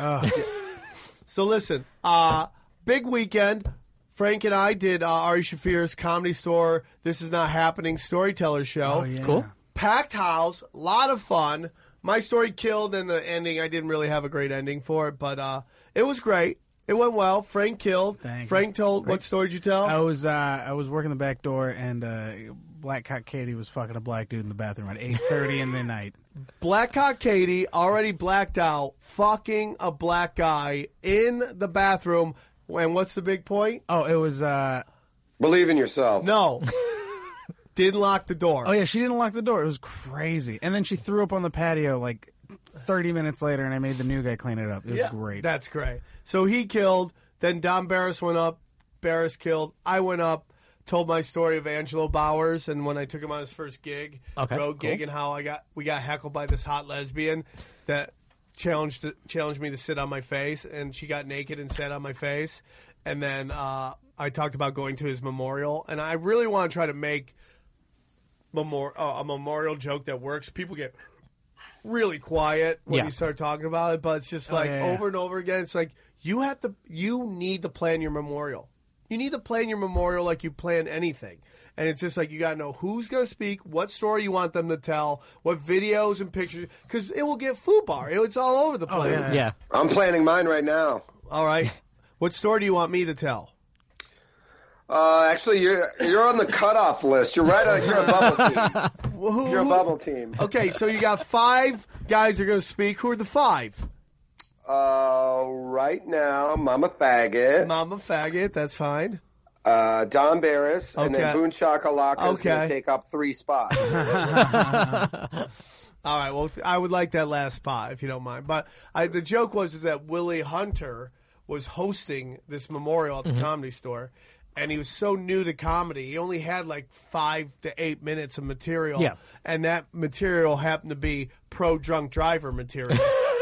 So listen, big weekend. Frank and I did Ari Shaffir's Comedy Store, This Is Not Happening Storyteller Show. Oh, yeah. Cool. Packed house, a lot of fun. My story killed, and the ending, I didn't really have a great ending for it, but it was great. It went well. Frank killed. Frank told, what story did you tell? I was working the back door, and Black Cock Katie was fucking a black dude in the bathroom at 8:30 in the night. Black Cock Katie, already blacked out, fucking a black guy in the bathroom. And what's the big point? Oh, it was. Believe in yourself. No. Didn't lock the door. Oh, yeah, she didn't lock the door. It was crazy. And then she threw up on the patio like 30 minutes later, and I made the new guy clean it up. It was great. That's great. So he killed. Then Don Barris went up. Barris killed. I went up. told my story of Angelo Bowers and when I took him on his first gig, road gig, and how we got heckled by this hot lesbian that challenged me to sit on my face, and she got naked and sat on my face. And then I talked about going to his memorial, and I really want to try to make a memorial joke that works. People get really quiet when you start talking about it, but it's just over and over again. It's like you need to plan your memorial. You need to plan your memorial like you plan anything. And it's just like you got to know who's going to speak, what story you want them to tell, what videos and pictures, because it will get FUBAR. It's all over the place. Yeah. I'm planning mine right now. All right. What story do you want me to tell? Actually, you're on the cutoff list. You're right. You're a bubble team. You're a bubble team. Okay, so you got 5 guys that are going to speak. Who are the 5? Right now, Mama Faggot. Mama Faggot, that's fine. Don Barris, and then Boone Shakalaka is going to take up 3 spots. All right, well, I would like that last spot, if you don't mind. But the joke was that Willie Hunter was hosting this memorial at the Comedy Store, and he was so new to comedy. He only had like 5 to 8 minutes of material, and that material happened to be pro-drunk driver material.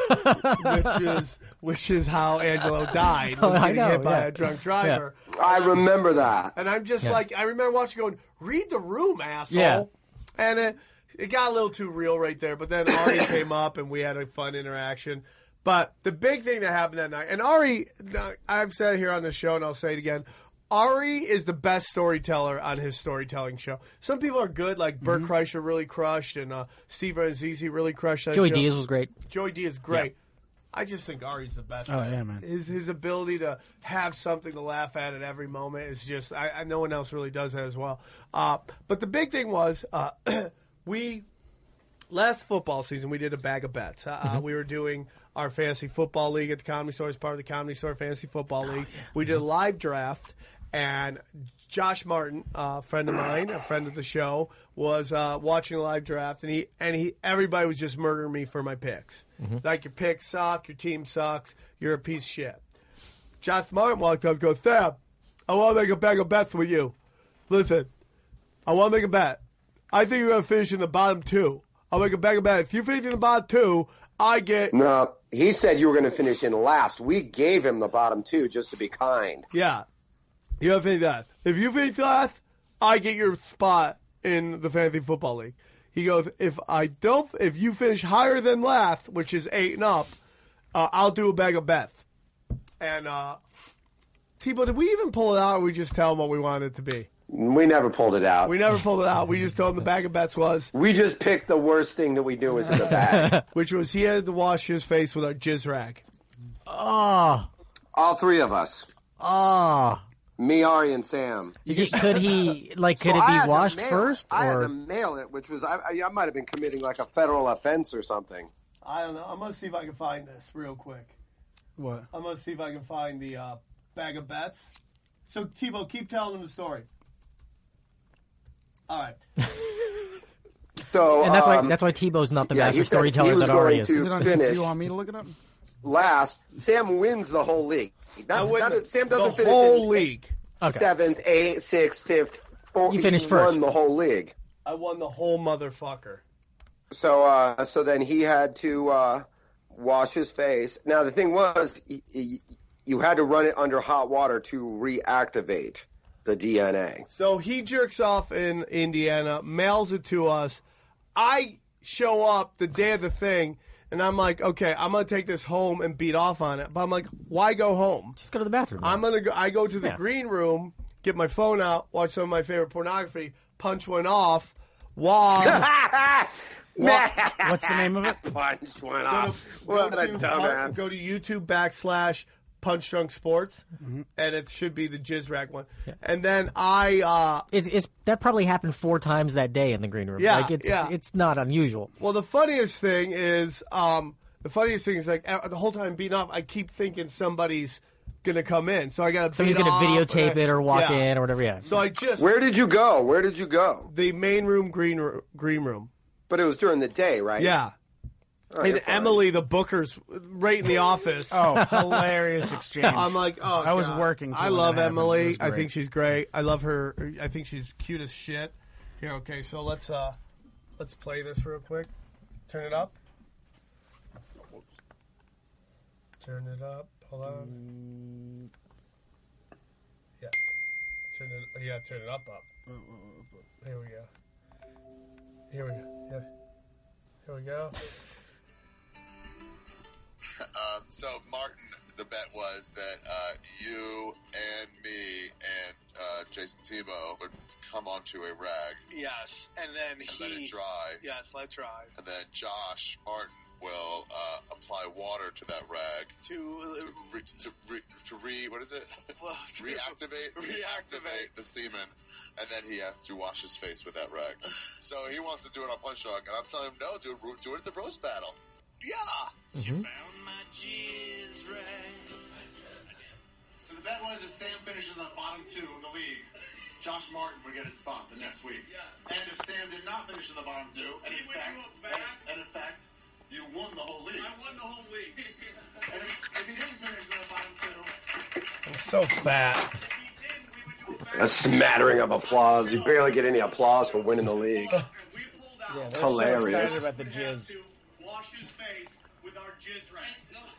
which is how Angelo died, was getting hit by a drunk driver. Yeah. I remember that. And I'm just like, I remember watching going, read the room, asshole. Yeah. And it got a little too real right there, but then Ari came up and we had a fun interaction. But the big thing that happened that night, and Ari, I've said it here on the show and I'll say it again, Ari is the best storyteller on his storytelling show. Some people are good, like Bert Kreischer really crushed, and Steve Ranzizi really crushed that Joey show. Diaz was great. Joey Diaz is great. Yeah. I just think Ari's the best. Oh, yeah, man. His ability to have something to laugh at every moment is just, no one else really does that as well. But the big thing was, last football season, we did a bag of bets. We were doing our fantasy football league at the Comedy Store as part of the Comedy Store Fantasy Football League. We did a live draft. And Josh Martin, a friend of mine, a friend of the show, was watching a live draft, and everybody was just murdering me for my picks. Like, your picks suck, your team sucks, you're a piece of shit. Josh Martin walked up and goes, Sam, I want to make a bag of bets with you. Listen, I want to make a bet. I think you're going to finish in the bottom 2. I'll make a bag of bets. If you finish in the bottom 2, I get... No, he said you were going to finish in last. We gave him the bottom 2 just to be kind. Yeah. You don't think that. If you finish last, I get your spot in the Fantasy Football League. He goes, if you finish higher than last, which is 8 and up, I'll do a bag of bets. And, T-Bo, did we even pull it out, or we just tell him what we wanted it to be? We never pulled it out. We never pulled it out. We just told him the bag of bets was... We just picked the worst thing that we knew was in the bag. Which was he had to wash his face with our jizz rag. Oh. All 3 of us. Oh. Me, Ari, and Sam. Could it be washed first? I had to mail it, which was, I might have been committing like a federal offense or something. I don't know. I'm going to see if I can find this real quick. What? I'm going to see if I can find the bag of bets. So, T-Bo, keep telling them the story. All right. So, and that's why T-Bo's not the master storyteller that Ari is. Do you want me to look it up? Last, Sam wins the whole league. Sam doesn't finish the whole league. 7th, 8th, 6th, 5th, 4th. You finished He first. won the whole league. I won the whole motherfucker. So then he had to wash his face. Now the thing was, you had to run it under hot water to reactivate the DNA. So he jerks off in Indiana, mails it to us. I show up the day of the thing, and I'm like, okay, I'm going to take this home and beat off on it. But I'm like, why go home? Just go to the bathroom. I go to the green room, get my phone out, watch some of my favorite pornography, punch one off, wog. What's the name of it? Punch one off. What a dumbass. Go to YouTube / Punch Drunk Sports, and it should be the jizz rag one. Yeah. And then that probably happened 4 times that day in the green room. Yeah, it's not unusual. Well, the funniest thing is like the whole time beating off, I keep thinking somebody's gonna come in, so I gotta. Somebody's gonna videotape it or walk in or whatever. Yeah. So I just. Where did you go? The main room, green room. But it was during the day, right? Yeah. Oh, and you're fine. Emily, the booker's right in the office. Oh, hilarious exchange. I'm like, oh, I was God. working. I when love that happened. It Emily. was I great. think she's great. I love her. I think she's cute as shit. Here, okay, so let's play this real quick. Turn it up. Turn it up. Hold on. Yeah. Turn it up. Here we go. Yeah. Here we go. So, Martin, the bet was that you and me and Jason Tebow would come onto a rag Yes, and then and let it dry. Yes, let it dry. And then Josh Martin will apply water to that rag what is it? Reactivate the semen, and then he has to wash his face with that rag. So he wants to do it on Punch Drunk, and I'm telling him, no, do it at the roast battle. Yeah. Mm-hmm. So the bet was if Sam finishes on the bottom 2 of the league, Josh Martin would get a spot the next week. Yeah. And if Sam did not finish in the bottom 2, and in fact, you won the whole league. I won the whole league. And if he didn't finish in the bottom 2, I'm so fat. A smattering of applause. You barely get any applause for winning the league. Yeah, they're Hilarious. so excited about the jizz. Wash his face with our jizz rag.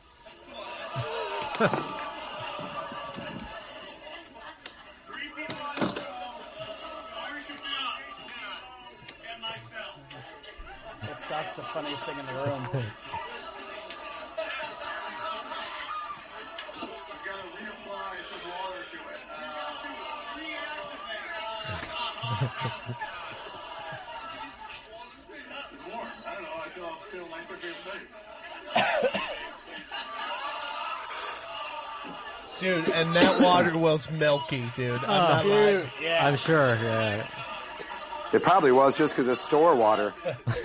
That sock's the funniest thing in the room. it's warm. I don't know. I feel nicer for your face. Dude, and that water was milky, dude. I'm not lying. Yeah. I'm sure. Yeah. It probably was just because it's store water.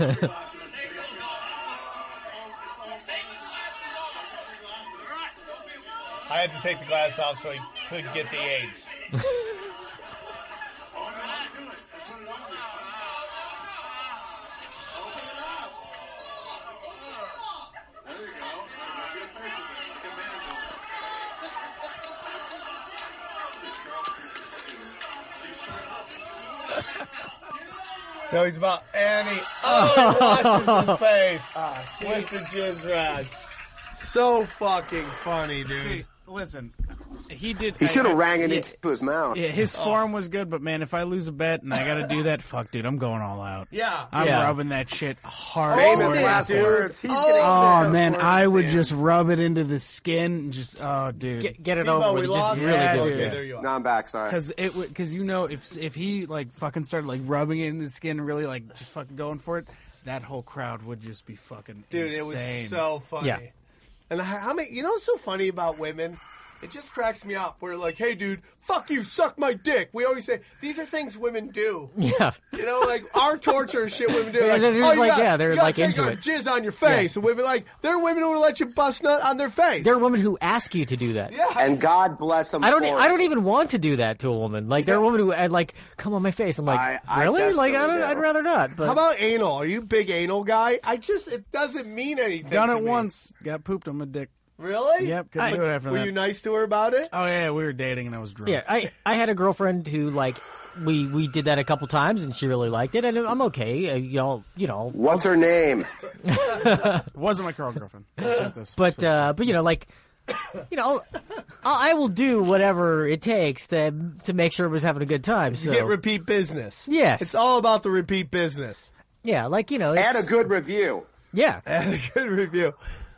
I had to take the glass off so he couldn't get the AIDS. So he's about Annie. Oh, he washes his face with the jizz rag. So fucking funny, dude. See, listen, he did. He should have rang it into his mouth. Yeah, his form was good, but man, if I lose a bet and I got to do that, fuck, dude, I'm going all out. Yeah. I'm Yeah. rubbing that shit hard. Famous yeah, last dude. words. He's Oh man, I would just rub it into the skin and just dude. Get it Tebow, over we with. lost. Just really Yeah, do dude. it. Okay, there you are. No, I'm back. Sorry. Because you know if he like fucking started like rubbing it in the skin and really like just fucking going for it, that whole crowd would just be fucking Dude, insane. it was so funny. Yeah. And how many? You know what's so funny about women? It just cracks me up. We're like, hey, dude, fuck you, suck my dick. We always say these are things women do. Yeah. You know, like our torture and shit women do. Yeah, Like, they're just you like, gotta- yeah, they're you gotta like take into our it. jizz on your face. And women like, there are women who will let you bust nut on their face. There are women who ask you to do that. Yeah. And God bless them. I don't even want to do that to a woman. Like there are women who like come on my face. I'm like, I really? Like desperately do. I'd rather not. But How about anal? Are you a big anal guy? It doesn't mean anything. Done to it me. once, got pooped on my dick. Really? Yep, couldn't do it after Were that. you nice to her about it? Oh yeah, we were dating and I was drunk. yeah, I had a girlfriend who like we did that a couple times and she really liked it and I'm okay. Y'all, you know. What's her name? It wasn't my current girlfriend. But you know, like, you know, I will do whatever it takes to make sure everyone's having a good time. So You get repeat business. Yes. It's all about the repeat business. yeah, like you know, Add a it's, good review. yeah. And a good review.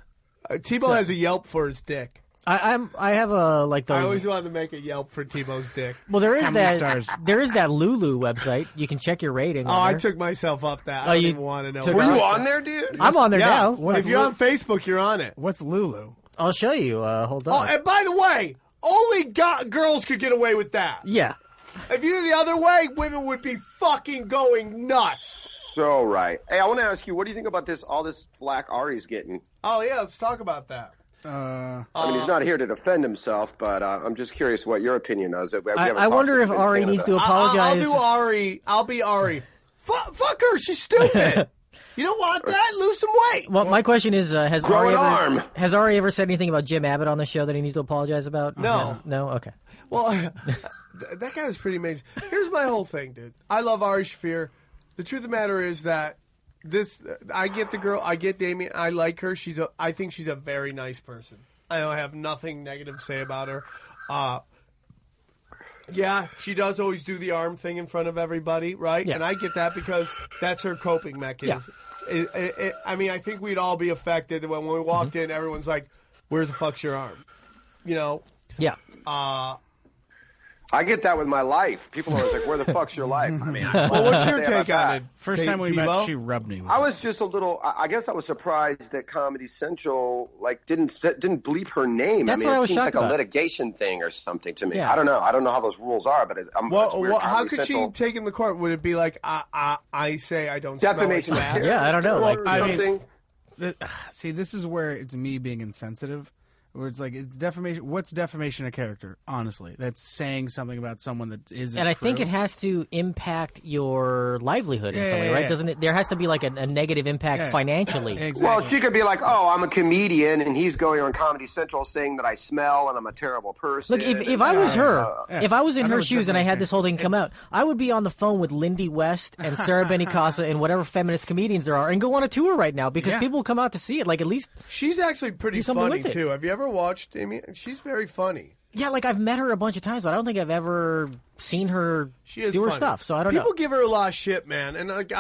Tebow has a Yelp for his dick. I have a like those. I always wanted to make a Yelp for Tebow's dick. Well, there is How many that. stars? There is that Lulu website. You can check your rating. Oh, on I there. took myself up that. Oh, I don't you even want to know. took Were it you off? on there, dude? I'm on there now. If you're on Facebook, you're on it. What's Lulu? I'll show you. Hold Oh, on. and by the way, only girls could get away with that. Yeah. If you did the other way, women would be fucking going nuts. So right. Hey, I want to ask you, what do you think about all this flack Ari's getting? Oh yeah, let's talk about that. I mean, he's not here to defend himself, but I'm just curious what your opinion is. We haven't I talked wonder since if he's been in Ari needs to Canada. apologize. I'll do Ari. I'll be Ari. Fuck her. She's stupid. You don't want that? Lose some weight. Well, my question is, has Grow Ari an arm. has Ari ever said anything about Jim Abbott on the show that he needs to apologize about? No. No? Okay. Well, that guy was pretty amazing. Here's my whole thing, dude. I love Ari Shaffir. The truth of the matter is that I get the girl. I get Damien. I like her. I think she's a very nice person. I have nothing negative to say about her. Yeah, she does always do the arm thing in front of everybody, right? Yeah. And I get that because that's her coping mechanism. I mean, I think we'd all be affected when we walked in, everyone's like, where's the fuck's your arm? You know? Yeah. I get that with my life. People are always like, where the fuck's your life? I mean, Well, what's your take on it? First time we met, she rubbed me. I was just a little. I guess I was surprised that Comedy Central didn't bleep her name. That's I mean, what I it was seems shocked like about. a litigation thing or something to me. Yeah. I don't know. I don't know how those rules are, but it's weird. Well, how Comedy could Central, she take him to court? Would it be like, I say I don't smell defamation like of that? character? Yeah, I don't know. Or I mean, something. See, this is where it's me being insensitive. Where it's like it's defamation. What's defamation of character? Honestly, that's saying something about someone that isn't. And I think true. it has to impact your livelihood in some way, Yeah, right? yeah. Doesn't it? There has to be like a negative impact Yeah. financially. Exactly. Well, she could be like, "Oh, I'm a comedian," and he's going on Comedy Central saying that I smell and I'm a terrible person. Look, if I was her, Yeah. if I was in I know her it's shoes and I different. had this whole thing come out, I would be on the phone with Lindy West and Sarah Benincasa and whatever feminist comedians there are and go on a tour right now because Yeah. people come out to see it. Like, at least, She's actually pretty Do something funny, with it. too. Have you ever watched Amy? She's very funny. yeah, like I've met her a bunch of times, but I don't think I've ever seen her She is do her funny. stuff. So I don't People know. give her a lot of shit, man. And like,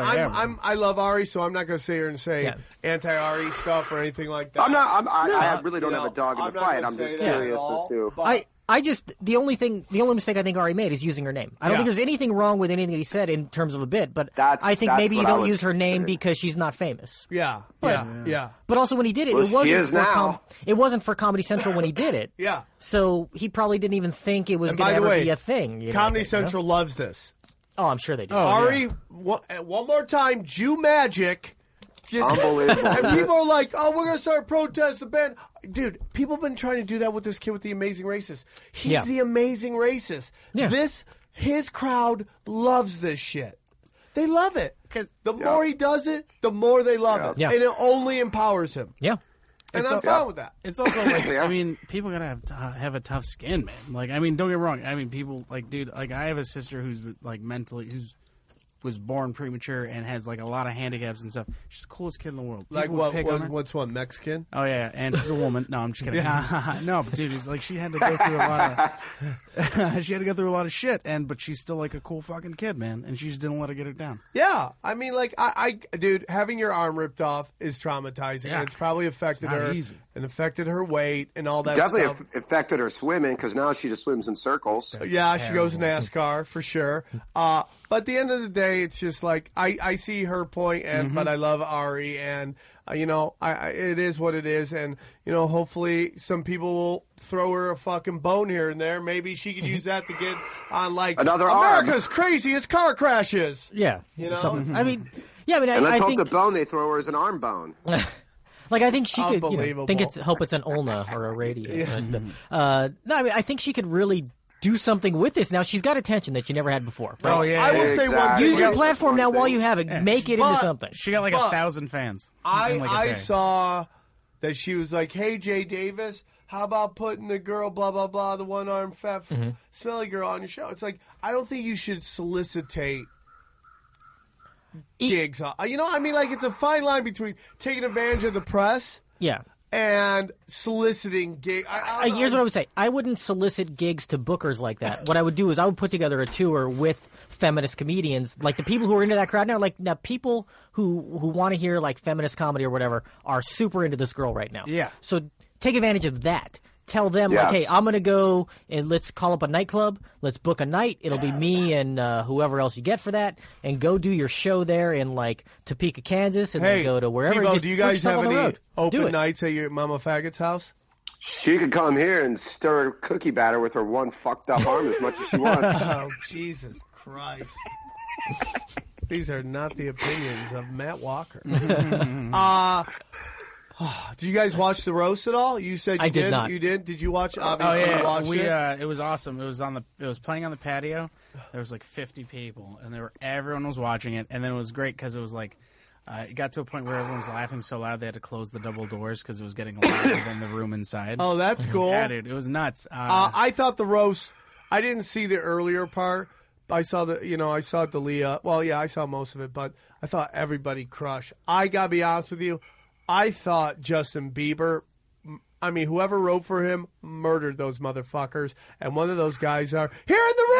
I love Ari, so I'm not going to sit here and say Yeah. anti-Ari stuff or anything like that. I'm not. I No, really don't you have know, a dog in I'm the not fight. gonna I'm just say that at curious all, as to. but- I just the only mistake I think Ari made is using her name. I don't Yeah. think there's anything wrong with anything that he said in terms of a bit, but That's- I think that's maybe you what I don't was use her name saying. because she's not famous. Yeah, But- yeah. But also when he did it, Well, it wasn't she is for now. it wasn't for Comedy Central when he did it. Yeah. So he probably didn't even think it was And going by to the ever way, be a thing. You know, Comedy I think, you know? Central loves this. Oh, I'm sure they do. Ari, one more time, Jew Magic. Just, Unbelievable. And people are like, "Oh, we're gonna start protest the ban." Dude, people have been trying to do that with this kid with the Amazing Racist. He's Yeah. the Amazing Racist. Yeah. His crowd loves this shit. They love it because the more he does it, the more they love it, Yeah. and it only empowers him. Yeah. And It's I'm a- fine with that. It's also like Yeah. I mean, people gotta have a tough skin, man. Like I mean, don't get me wrong. I mean, people like, dude, like I have a sister who's like mentally was born premature and has like a lot of handicaps and stuff. She's the coolest kid in the world. Like People pick on her. what's one Mexican? Oh yeah, and she's a woman. No, I'm just kidding. No, but dude, it's like she had to go through a lot of she had to go through a lot of shit, but she's still like a cool fucking kid, man. And she just didn't let her get it down. Yeah, I mean, like, dude, having your arm ripped off is traumatizing. Yeah. It's probably affected It's not her easy. and affected her weight and all that. Definitely stuff. affected her swimming because now she just swims in circles. Yeah, she goes NASCAR for sure. But at the end of the day, it's just like I see her point, and but I love Ari, and you know, it is what it is, and you know, hopefully some people will throw her a fucking bone here and there. Maybe she could use that to get on like Another arm. America's craziest car crashes. Yeah. You know? Something. I mean, yeah. I mean, And let's I hope think the bone they throw her is an arm bone. like I think she could. You know, Unbelievable. hope it's an ulna or a radius. No, I mean, I think she could really do something with this. Now she's got attention that she never had before. Oh yeah, I will say one. Exactly. Use your That's platform one now thing. while you have it. Make it But- into something. she got like But 1,000 fans. in like a I day. saw that she was like, "Hey, Jay Davis, how about putting the girl, blah blah blah, the one-armed fat smelly girl on your show?" It's like I don't think you should solicitate gigs. You know, I mean, like it's a fine line between taking advantage of the press Yeah. and soliciting gig. Here's what I would say. I wouldn't solicit gigs to bookers like that. What I would do is I would put together a tour with feminist comedians, like the people who are into that crowd now. Like now, people who want to hear like feminist comedy or whatever are super into this girl right now. Yeah. So take advantage of that. Tell them Yes. like, hey, I'm gonna go and let's call up a nightclub. Let's book a night. It'll be me and whoever else you get for that, and go do your show there in like Topeka, Kansas, and Hey, then go to wherever. Tebow, Just do you put guys yourself have on the any road. Do open it. nights at your Mama Faggot's house? She could come here and stir cookie batter with her one fucked up arm as much as she wants. Oh, Jesus Christ. These are not the opinions of Matt Walker. Did you guys watch the roast at all? You said you I did not. You did? Did you watch? Oh Obviously, you yeah, watched it. it was awesome. It was playing on the patio. There was like 50 people, and everyone was watching it, and then it was great because it was like It got to a point where everyone was laughing so loud they had to close the double doors because it was getting louder than the room inside. Oh, that's cool. Yeah, dude, it was nuts. I thought the roast. I didn't see the earlier part. I saw D'Elia. Well, yeah, I saw most of it, but I thought everybody crushed. I gotta be honest with you. I thought Justin Bieber. I mean, whoever wrote for him murdered those motherfuckers, and one of those guys are here in the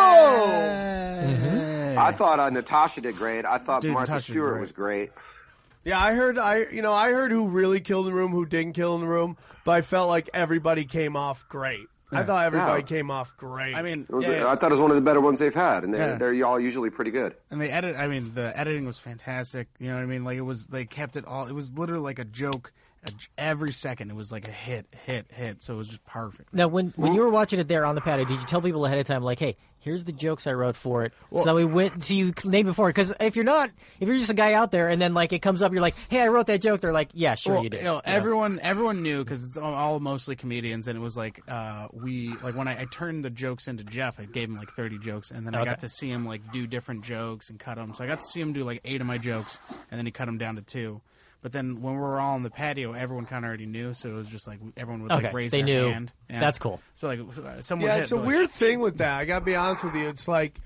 room. I thought Natasha did great. I thought Martha Natasha Stewart was great. Yeah, I heard who really killed in the room, who didn't kill in the room, but I felt like everybody came off great. I thought everybody came off great. I mean, I thought it was one of the better ones they've had, and they're all usually pretty good. And the editing was fantastic. You know what I mean? Like they kept it all. It was literally like a joke. Every second, it was like a hit. So it was just perfect. Now, when you were watching it there on the patio, did you tell people ahead of time, like, hey, here's the jokes I wrote for it? Well, so we went to you named it for it. Because if you're just a guy out there and then like it comes up, you're like, hey, I wrote that joke. They're like, yeah, sure you did. Everyone knew because it's all mostly comedians, and it was like when I turned the jokes into Jeff, I gave him like 30 jokes, and then I got to see him like do different jokes and cut them. So I got to see him do like 8 of my jokes, and then he cut them down to 2. But then when we were all on the patio, everyone kind of already knew, so it was just like everyone would like raise their hand. Yeah. That's cool. So like someone it's a weird thing with that. I gotta be honest with you. It's like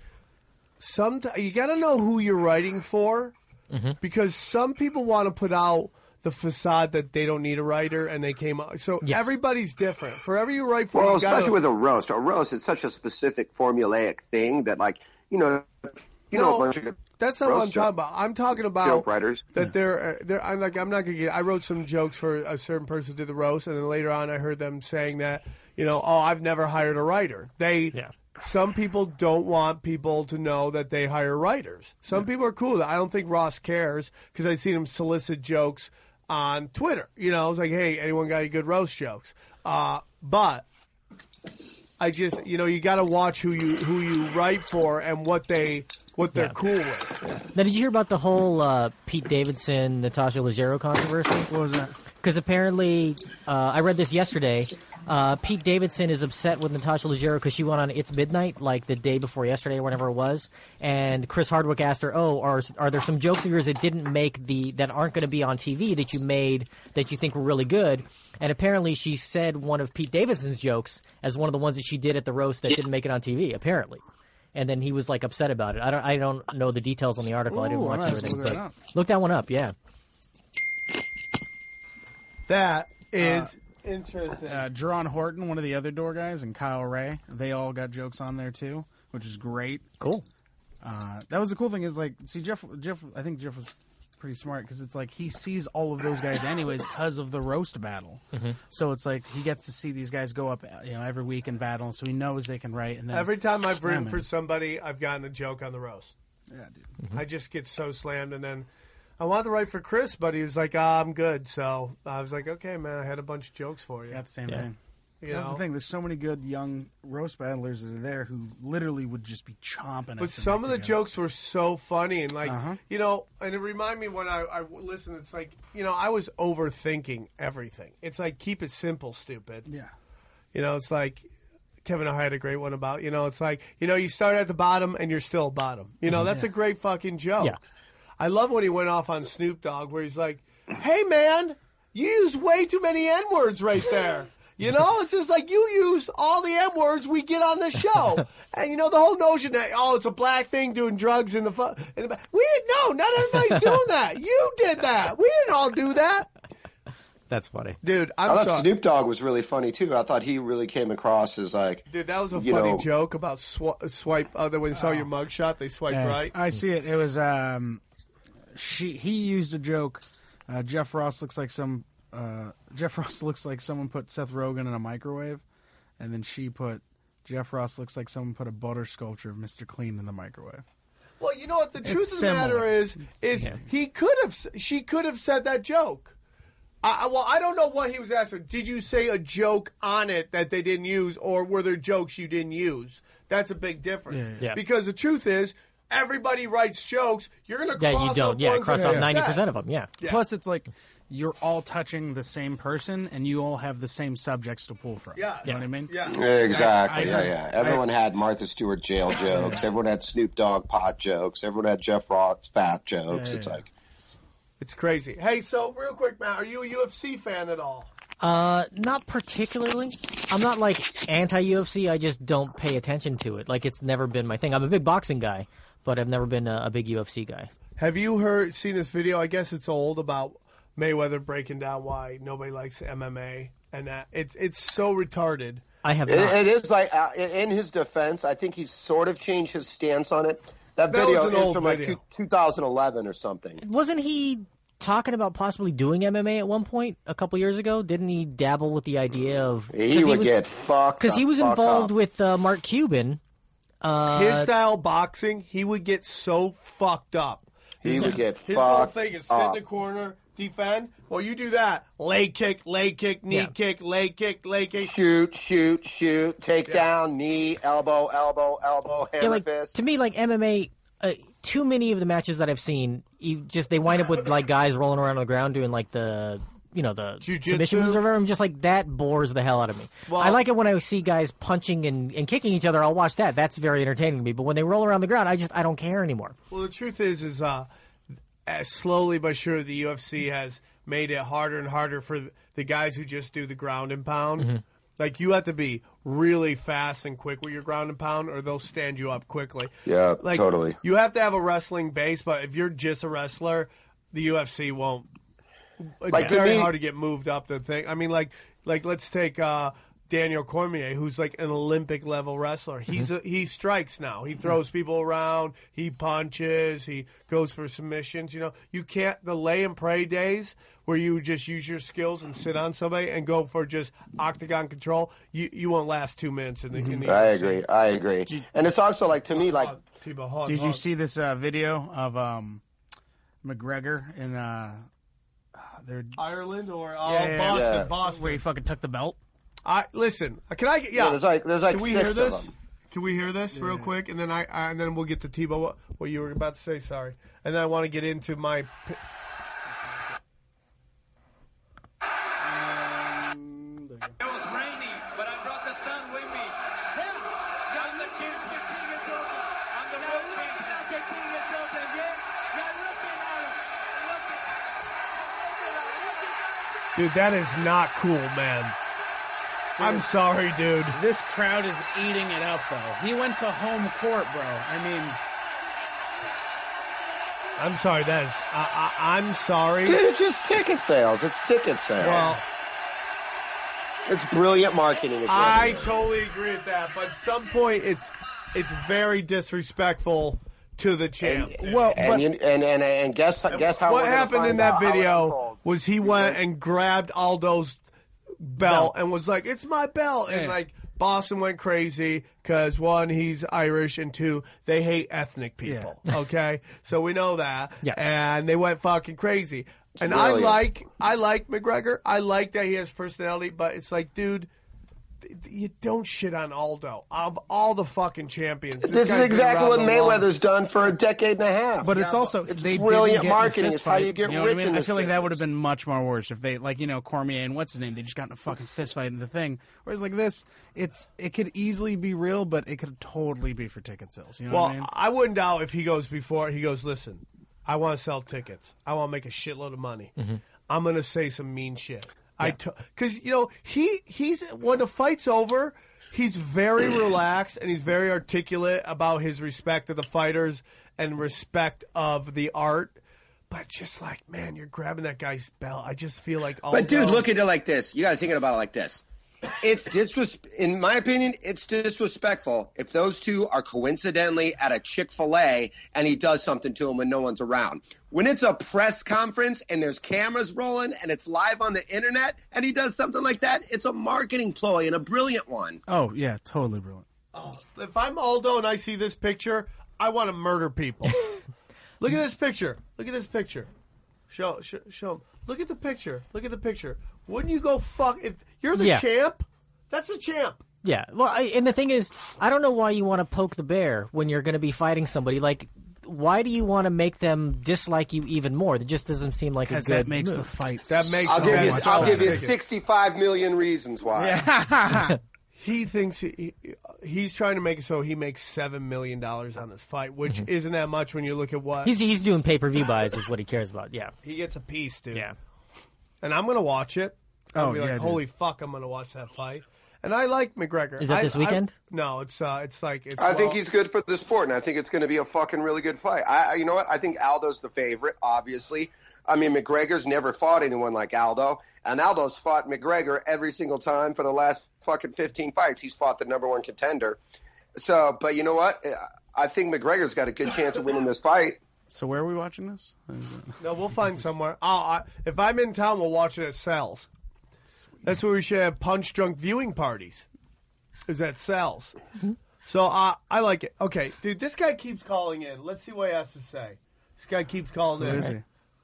you gotta know who you're writing for, because some people want to put out the facade that they don't need a writer, and they came out. So everybody's different. For every you write for, well, especially with a roast. A roast, it's such a specific formulaic thing that, like, a bunch of. That's not what I'm talking about. I'm talking about joke writers. That I'm not gonna get. I wrote some jokes for a certain person who did the roast, and then later on I heard them saying that, I've never hired a writer. Some people don't want people to know that they hire writers. Some people are cool. I don't think Ross cares because I've seen him solicit jokes on Twitter. I was like, hey, anyone got any good roast jokes? But I just, you got to watch who you write for and what they're cool with. Now, did you hear about the whole Pete Davidson, Natasha Leggero controversy? What was that? Because apparently, I read this yesterday. Pete Davidson is upset with Natasha Leggero because she went on It's Midnight, like the day before yesterday or whenever it was. And Chris Hardwick asked her, are there some jokes of yours that didn't make that aren't going to be on TV that you made that you think were really good? And apparently she said one of Pete Davidson's jokes as one of the ones that she did at the roast that didn't make it on TV, apparently. And then he was like upset about it. I don't know the details on the article. I didn't watch everything. But look that one up, yeah. That is interesting. Jerron Horton, one of the other door guys, and Kyle Ray, they all got jokes on there too, which is great. Cool. That was the cool thing is like, see, Jeff. I think Jeff was pretty smart because it's like he sees all of those guys anyways because of the roast battle. So it's like he gets to see these guys go up, every week in battle, so he knows they can write. And then every time I've written for somebody, I've gotten a joke on the roast. Yeah, dude. I just get so slammed, and then I wanted to write for Chris, but he was like, I'm good. So I was like, okay, man, I had a bunch of jokes for you. Yeah, the same thing. That's the thing. There's so many good young roast battlers that are there who literally would just be chomping. But some of the jokes were so funny, and like, and it reminded me when I listened. It's like, I was overthinking everything. It's like, keep it simple, stupid. Yeah. It's like Kevin Hart had a great one about, it's like, you start at the bottom and you're still bottom. That's a great fucking joke. Yeah. I love when he went off on Snoop Dogg where he's like, hey, man, you use way too many N-words right there. It's just like you use all the M-words we get on the show. And, the whole notion that, it's a black thing doing drugs in the we didn't know. Not everybody's doing that. You did that. We didn't all do that. That's funny. Dude, I thought Snoop Dogg was really funny, too. I thought he really came across as like... Dude, that was a funny joke about swipe... when you saw your mugshot, they swiped right. I see it. It was... He used a joke. Jeff Ross looks like someone put Seth Rogen in a microwave, and then she put Jeff Ross looks like someone put a butter sculpture of Mr. Clean in the microwave. Well, you know what? The truth of the matter is she could have said that joke. I don't know what he was asking. Did you say a joke on it that they didn't use, or were there jokes you didn't use? That's a big difference. Yeah. Because the truth is, everybody writes jokes. You're going to cross off. Yeah, you don't. Yeah, cross off 90% of them. Yeah. Plus, it's like you're all touching the same person, and you all have the same subjects to pull from. Yeah. You know what I mean? Yeah. Exactly. Everyone had Martha Stewart jail jokes. Everyone had Snoop Dogg pot jokes. Everyone had Jeff Ross fat jokes. It's like... It's crazy. Hey, so real quick, Matt, are you a UFC fan at all? Not particularly. I'm not like anti-UFC. I just don't pay attention to it. Like it's never been my thing. I'm a big boxing guy, but I've never been a big UFC guy. Have you seen this video? I guess it's old about Mayweather breaking down why nobody likes MMA, and that it's so retarded. I have not. It is like in his defense, I think he's sort of changed his stance on it. That video was an is old from video. 2011 or something. Wasn't he talking about possibly doing MMA at one point a couple years ago? Didn't he dabble with the idea of He would get fucked because he was fuck involved up. with Mark Cuban. His style boxing, he would get so fucked up. He would get His whole fucked thing is sit in up. the corner, defend. Well, you do that. Leg kick, knee kick, leg kick. Shoot, take down, knee, elbow, hammer fist. To me, like MMA, too many of the matches that I've seen, they wind up with like guys rolling around on the ground doing like the Jiu-jitsu? submission moves or whatever. I'm just like, that bores the hell out of me. Well, I like it when I see guys punching and kicking each other. I'll watch that. That's very entertaining to me. But when they roll around the ground, I don't care anymore. Well, the truth is as slowly but surely the UFC has made it harder and harder for the guys who just do the ground and pound. Mm-hmm. Like, you have to be really fast and quick with your ground and pound, or they'll stand you up quickly. Yeah, like, totally. You have to have a wrestling base, but if you're just a wrestler, the UFC won't. It's Like, to very me- hard to get moved up the thing. I mean, like let's take Daniel Cormier, who's like an Olympic level wrestler. He strikes now. He throws people around. He punches. He goes for submissions. You know, you can't the lay and pray days where you just use your skills and sit on somebody and go for just octagon control. You won't last 2 minutes in the. In the I agree. And it's also like to me like. Did you see this video of McGregor in Ireland or Boston? Boston, where he fucking took the belt? Listen. Can I get? Yeah, there's like Can we hear 6 this? of them. Can we hear this real quick, and then and then we'll get to Tebow. What you were about to say? Sorry, and then I want to get into my. It was rainy, but I brought the sun with me. Yeah, I'm the king of Ethiopia. I'm the world champion. The king of Ethiopia, yeah? You're looking at him. Dude, that is not cool, man. I'm sorry, dude. This crowd is eating it up, though. He went to home court, bro. I mean, I'm sorry. That is. I'm sorry. Dude, it's just ticket sales. It's ticket sales. Well, it's brilliant marketing. Is what I it is. totally agree with that. But at some point, it's very disrespectful to the champ. And guess how what we're gonna happened in find that out how it video unfolds. was he went and grabbed Aldo's belt and was like, "It's my belt," and like Boston went crazy because 1, he's Irish, and 2, they hate ethnic people. Okay, so we know that, and they went fucking crazy. And brilliant. I like McGregor. I like that he has personality, but it's like, dude, you don't shit on Aldo. Of all the fucking champions, This is guy's been exactly around what the Mayweather's done for a decade and a half. but it's also it's they brilliant didn't get marketing. in a It's fist how you fight, get know what rich I mean? in I this feel like that would have business. been much more worse if they, like, Cormier and what's his name, they just got in a fucking fist fight in the thing. Whereas like this, it could easily be real, but it could totally be for ticket sales. You know Well, what I mean? I wouldn't doubt if he goes, listen, I want to sell tickets. I want to make a shitload of money. I'm going to say some mean shit. Because, he's when the fight's over, he's very relaxed and he's very articulate about his respect of the fighters and respect of the art. But just like, man, you're grabbing that guy's belt. I just feel like But dude, look at it like this. You got to think about it like this. In my opinion, it's disrespectful if those two are coincidentally at a Chick-fil-A and he does something to them when no one's around. When it's a press conference and there's cameras rolling and it's live on the internet and he does something like that, it's a marketing ploy and a brilliant one. Oh yeah, totally brilliant. If I'm Aldo and I see this picture, I want to murder people. Look at this picture. Show him. Look at the picture. Wouldn't you go fuck if you're the champ? That's the champ. Yeah. Well, and the thing is, I don't know why you want to poke the bear when you're going to be fighting somebody. Like, why do you want to make them dislike you even more? That just doesn't seem like a good that makes move. the fight. I'll give you 65 million reasons why. He thinks he's trying to make it so he makes $7 million on this fight, which isn't that much when you look at what He's doing pay-per-view buys is what he cares about. Yeah. he gets a piece, dude. Yeah. And I'm gonna watch it. I'll Oh, be like, yeah, dude. holy fuck, I'm gonna watch that fight. And I like McGregor. Is that this weekend? No, it's like it's. I think he's good for the sport, and I think it's going to be a fucking really good fight. You know what? I think Aldo's the favorite, obviously. I mean, McGregor's never fought anyone like Aldo, and Aldo's fought McGregor every single time for the last fucking 15 fights. He's fought the number one contender. So, but you know what? I think McGregor's got a good chance of winning this fight. So where are we watching this? No, we'll find somewhere. If I'm in town, we'll watch it at Sal's. That's where we should have punch drunk viewing parties. Is at Sal's. So I like it. Okay, dude, this guy keeps calling in. Let's see what he has to say. This guy keeps calling in. Who is he?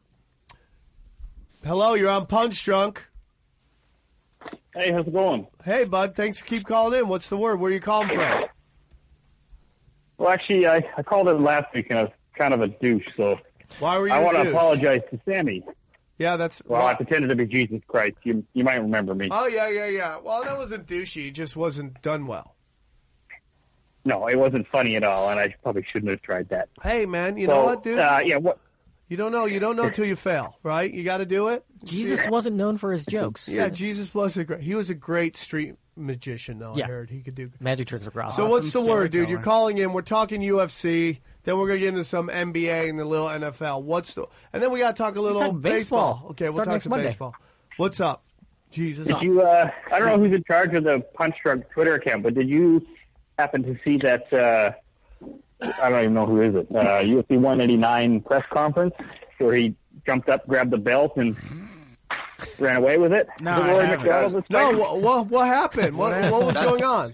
Hello, you're on Punch Drunk. Hey, how's it going? Hey, bud. Thanks for keep calling in. What's the word? Where are you calling from? Well, actually, I called in last week and I was kind of a douche, so Why were you I a want to douche? apologize to Sammy. Yeah, that's. Well, I pretended to be Jesus Christ. You might remember me. Oh, yeah. Well, that wasn't douchey. It just wasn't done well. No, it wasn't funny at all, and I probably shouldn't have tried that. Hey, man, you know what, dude? Yeah, what? You don't know till you fail, right? You got to do it. Jesus wasn't known for his jokes. Yeah, Jesus was he was a great street magician, though. Yeah. I heard he could do Magic tricks are awesome. So what's the word, dude? You're calling in. We're talking UFC. Then we're gonna get into some NBA and the little NFL. And then we gotta talk a little talk baseball. Okay, we'll Start talk next some Monday. baseball. What's up, Jesus? Did you? I don't know who's in charge of the Punch Drunk Twitter account, but did you happen to see that? I don't even know who is it. UFC 189 press conference where he jumped up, grabbed the belt, and ran away with it. No, Is it I Rory haven't. McDonald this No, time? what happened? What was going on?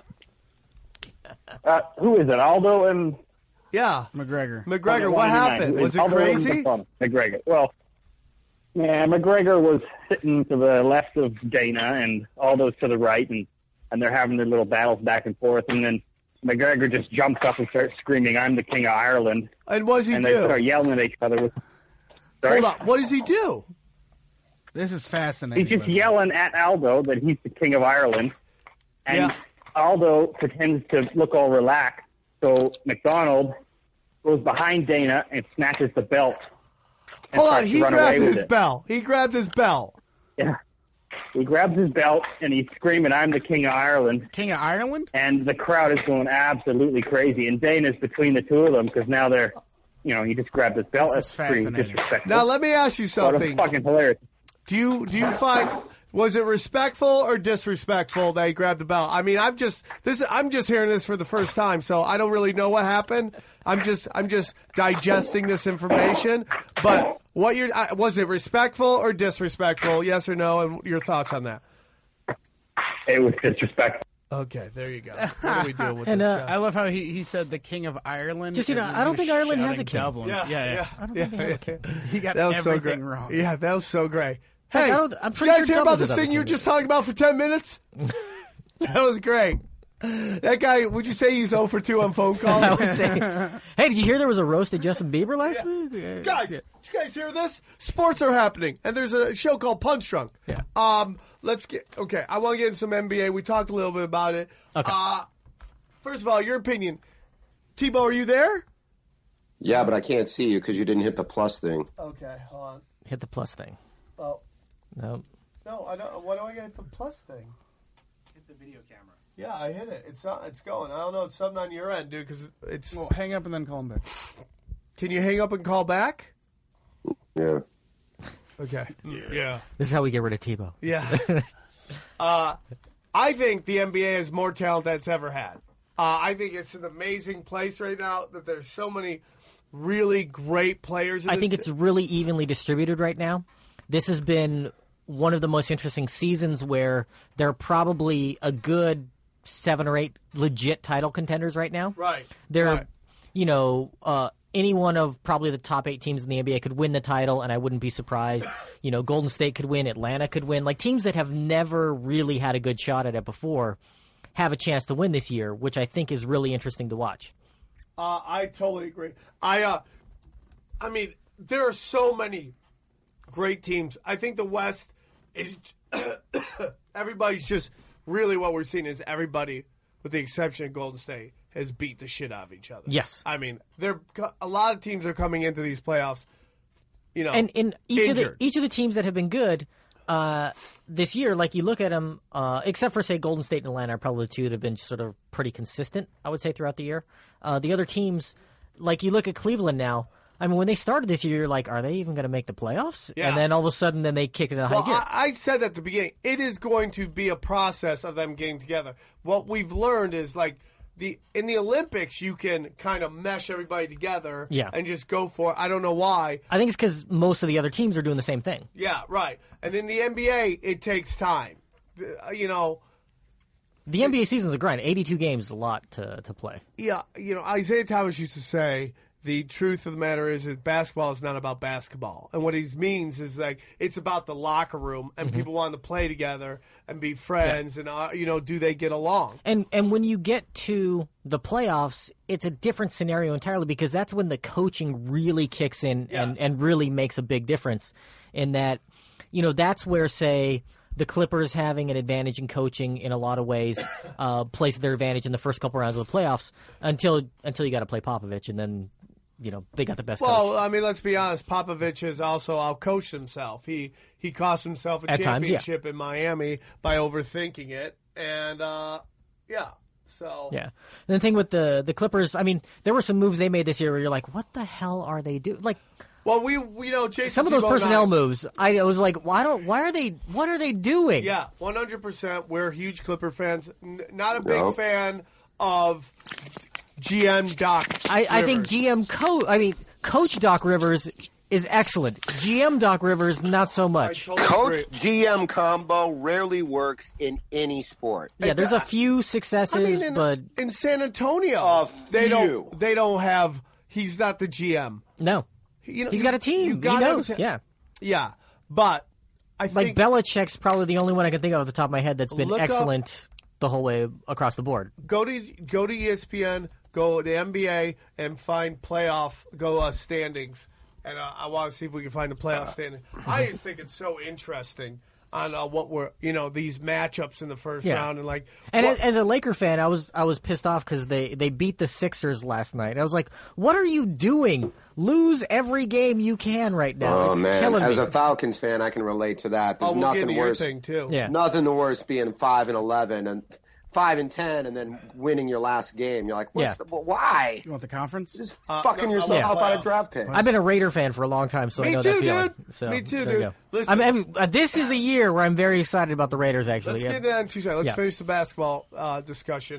Who is it? Aldo and Yeah, McGregor. McGregor. What 189. happened? Was it Aldo and crazy? McGregor. Well, yeah, McGregor was sitting to the left of Dana, and Aldo's to the right, and they're having their little battles back and forth, and then McGregor just jumps up and starts screaming, "I'm the king of Ireland!" And what does he and do? they start yelling at each other. Sorry? Hold on. What does he do? This is fascinating. He's just yelling at Aldo that he's the king of Ireland, and Aldo pretends to look all relaxed. So McDonald goes behind Dana and snatches the belt. And Hold on. starts to He run away grabbed with his it. belt. He grabbed his belt. Yeah. He grabs his belt and he's screaming, "I'm the king of Ireland." King of Ireland? And the crowd is going absolutely crazy. And Dana's between the two of them because now they're, he just grabbed his belt. This is That's pretty fascinating. disrespectful. Now let me ask you But something. it's fucking hilarious. Do you find was it respectful or disrespectful that he grabbed the belt? I mean, I'm just hearing this for the first time, so I don't really know what happened. I'm just digesting this information. But was it respectful or disrespectful? Yes or no? And your thoughts on that? It was disrespectful. Okay, there you go. What are we doing with And, this guy? I love how he said the king of Ireland. Just, and I don't think Ireland has a king. Dublin. Yeah. I don't think they have a king. He got That was so everything great. wrong. Yeah, that was so great. Like, Hey, I'm you pretty guys sure hear about Dublin this does thing you were everything. just talking about for 10 minutes? That was great. That guy, would you say he's 0 for 2 on phone calls? I would say. Hey, did you hear there was a roast of Justin Bieber last week? Guys, did you guys hear this? Sports are happening, and there's a show called Punch Drunk. Yeah. Okay, I want to get into some NBA. We talked a little bit about it. Okay. First of all, your opinion. Tebow, are you there? Yeah, but I can't see you because you didn't hit the plus thing. Okay, hold on. Hit the plus thing. Oh, No. no, I don't. Why do I get the plus thing? Hit the video camera. Yeah, I hit it. It's not. It's going. I don't know. It's something on your end, dude. Because it's. Well, hang up and then call him back. Can you hang up and call back? Yeah. Okay. Yeah. This is how we get rid of Tebow. Yeah. I think the NBA has more talent than it's ever had. I think it's an amazing place right now that there's so many really great players. In I this think it's really evenly distributed right now. This has been one of the most interesting seasons where there are probably a good 7 or 8 legit title contenders right now. Right. They're, any one of probably the top 8 teams in the NBA could win the title, and I wouldn't be surprised. Golden State could win, Atlanta could win. Like, teams that have never really had a good shot at it before have a chance to win this year, which I think is really interesting to watch. I totally agree. I mean, there are so many great teams. I think the West is everybody's just really what we're seeing is everybody with the exception of Golden State, has beat the shit out of each other. Yes. I mean, a lot of teams are coming into these playoffs, and in each injured. of the teams that have been good this year, like you look at them, except for say Golden State and Atlanta, are probably the two that have been sort of pretty consistent, I would say, throughout the year. The other teams, like you look at Cleveland now. I mean, when they started this year, you're like, are they even going to make the playoffs? Yeah. And then all of a sudden, then they kick it in a high gear. I said at the beginning, it is going to be a process of them getting together. What we've learned is, like, in the Olympics, you can kind of mesh everybody together and just go for it. I don't know why. I think it's because most of the other teams are doing the same thing. Yeah, right. And in the NBA, it takes time. The NBA season's a grind. 82 games is a lot to play. Yeah, Isaiah Thomas used to say, the truth of the matter is that basketball is not about basketball. And what he means is, like, it's about the locker room and people wanting to play together and be friends and, do they get along? And when you get to the playoffs, it's a different scenario entirely because that's when the coaching really kicks in and really makes a big difference in that, that's where, say, the Clippers having an advantage in coaching in a lot of ways plays their advantage in the first couple rounds of the playoffs until you got to play Popovich, and then they got the best coach. Well, I mean, let's be honest. Popovich has also outcoached himself. He cost himself a championship in Miami by overthinking it, and so yeah. And the thing with the Clippers, I mean, there were some moves they made this year where you're like, what the hell are they doing? Like, well, Jason, some of those personnel moves, I was like, what are they doing? Yeah, 100%. We're huge Clipper fans. Not a big fan of GM Doc Rivers. I think Coach Doc Rivers is excellent. GM Doc Rivers, not so much. Coach GM combo rarely works in any sport. Yeah, there's a few successes, but in San Antonio, they don't have. He's not the GM. No, he's got a team. He knows. Yeah, but I think Belichick's probably the only one I can think of at the top of my head that's been excellent the whole way across the board. Go to ESPN, go to NBA, and find playoff standings. And I want to see if we can find the playoff standing. I just think it's so interesting on what we're these matchups in the first round and as a Laker fan, I was pissed off because they beat the Sixers last night. I was like, what are you doing? Lose every game you can right now. Oh, it's man. killing me. As a Falcons fan, I can relate to that. There's nothing worse. Thing too. Yeah. Nothing worse being 5-11 and 5-10 and then winning your last game. You're like, why? You want the conference? You're just fucking yourself up out of draft picks. I've been a Raider fan for a long time, so I know that feeling. So, Me too, dude. Listen, this is a year where I'm very excited about the Raiders, actually. Let's get that in 2 seconds. Let's finish the basketball discussion.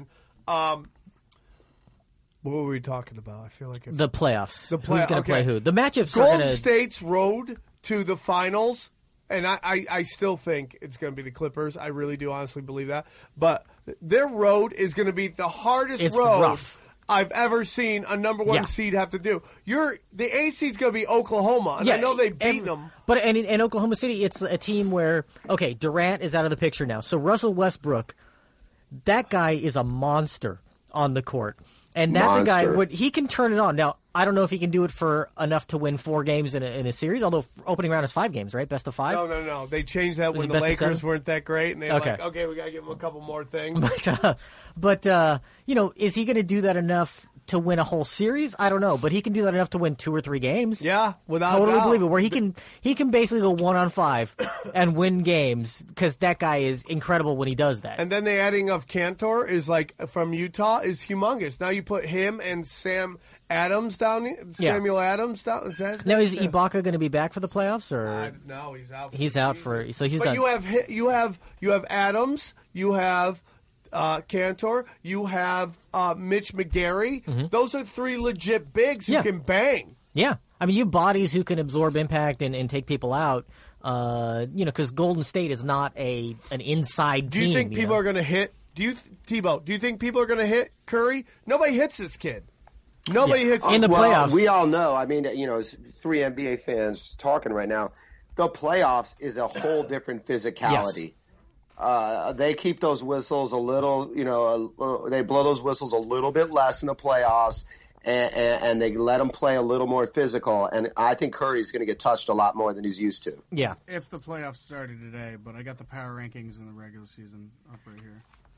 What were we talking about? I feel like the playoffs. Who's going to play who? The matchups are Golden going to... State's road to the finals, and I still think it's going to be the Clippers. I really do honestly believe that. But their road is going to be the hardest road rough. I've ever seen a number one seed have to do. The A seed's going to be Oklahoma, and I know they've beaten them. But in Oklahoma City, it's a team where, Durant is out of the picture now. So Russell Westbrook, that guy is a monster on the court. And that's a guy, he can turn it on. Now, I don't know if he can do it for enough to win 4 games in a series, although opening round is 5 games, right? Best of 5? No. They changed that when the Lakers weren't that great, and they were like, okay, we got to give him a couple more things. But is he going to do that enough to win a whole series? I don't know, but he can do that enough to win 2 or 3 games. Yeah, without totally doubt. believe it. Where he can basically go 1-on-5 and win games because that guy is incredible when he does that. And then the adding of Cantor is from Utah is humongous. Now you put him and Samuel Adams down. Is that his now name? is Ibaka going to be back for the playoffs or no? He's out. He's out for so he's but done. you have Adams. You have Cantor. You have Mitch McGary. Mm-hmm. Those are 3 legit bigs who can bang. Yeah, I mean, you have bodies who can absorb impact and take people out. Because Golden State is not an inside team. Do you think people are going to hit? Tebow? Do you think people are going to hit Curry? Nobody hits this kid. Nobody hits in the playoffs. We all know. I mean, as 3 NBA fans talking right now, the playoffs is a whole different physicality. Yes. They keep those whistles a little, they blow those whistles a little bit less in the playoffs, and they let them play a little more physical. And I think Curry's going to get touched a lot more than he's used to. Yeah. If the playoffs started today, but I got the power rankings in the regular season up right here.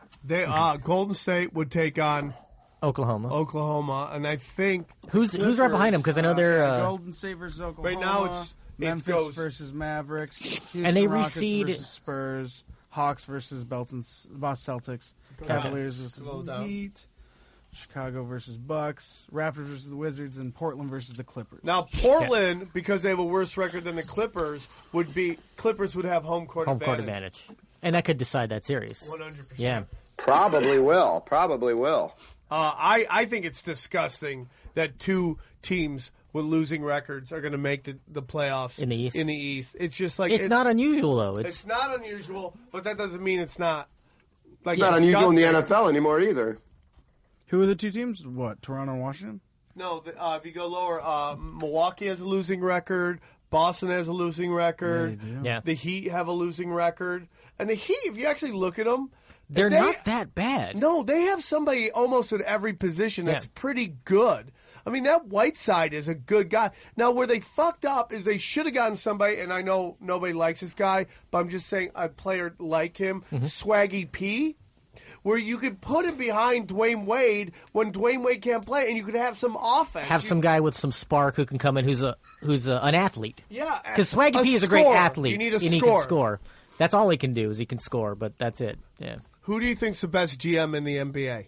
Golden State would take on Oklahoma, and I think who's right behind them because I know they're Golden State versus Oklahoma. Right now it's Memphis versus Mavericks, Houston and they Rockets reseed versus Spurs, Hawks versus Boston Celtics, Cavaliers versus the Heat, Chicago versus Bucks, Raptors versus the Wizards, and Portland versus the Clippers. Now Portland, because they have a worse record than the Clippers, would have home court advantage, and that could decide that series. 100%. Yeah, Probably will. I think it's disgusting that two teams with losing records are going to make the playoffs in the East. It's just like it's not unusual though. It's not unusual, but that doesn't mean it's not. Like it's not unusual in the NFL anymore either. Who are the two teams? What, Toronto and Washington? No, if you go lower, Milwaukee has a losing record. Boston has a losing record. Yeah. The Heat have a losing record. And the Heat, if you actually look at them, they're not that bad. No, they have somebody almost at every position that's pretty good. I mean, that Whiteside is a good guy. Now, where they fucked up is they should have gotten somebody, and I know nobody likes this guy, but I'm just saying a player like him, Swaggy P, where you could put him behind Dwayne Wade when Dwayne Wade can't play, and you could have some offense. Have some guy with some spark who can come in who's an athlete. Yeah. Because Swaggy P is a great athlete. You need a and he can score. That's all he can do is he can score, but that's it. Yeah. Who do you think's the best GM in the NBA?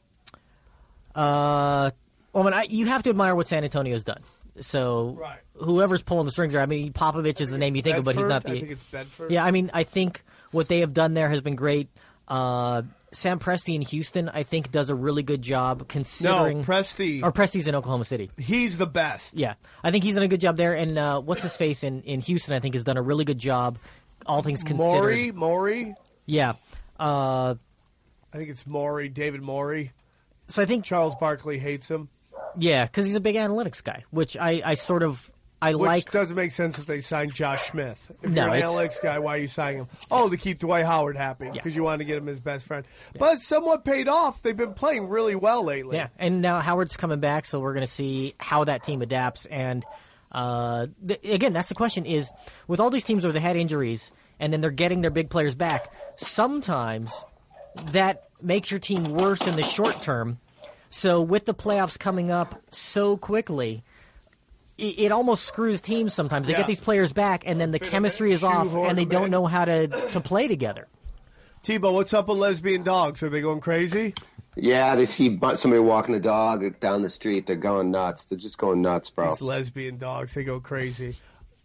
You have to admire what San Antonio's done. So whoever's pulling the strings there, I mean, Popovich is the name you think of, but he's not the. I think it's Bedford. Yeah, I mean, I think what they have done there has been great. Sam Presti in Houston, I think, does a really good job considering. No, Presti's in Oklahoma City. He's the best. Yeah, I think he's done a good job there. And what's his face in Houston, I think, has done a really good job. All things considered. Maury. Yeah. I think it's Maury, David Maury. So I think Charles Barkley hates him. Yeah, because he's a big analytics guy, which I like. Which doesn't make sense if they sign Josh Smith. If you're an analytics guy, why are you signing him? Oh, to keep Dwight Howard happy because you want to get him his best friend. Yeah. But it's somewhat paid off. They've been playing really well lately. Yeah, and now Howard's coming back, so we're going to see how that team adapts. And again, that's the question: is with all these teams where they had injuries and then they're getting their big players back, sometimes that makes your team worse in the short term. So with the playoffs coming up so quickly, it almost screws teams sometimes. They get these players back, and then the chemistry is off, and they don't know how to play together. Tebow, what's up with lesbian dogs? Are they going crazy? Yeah, they see somebody walking a dog down the street. They're going nuts. They're just going nuts, bro. These lesbian dogs, they go crazy.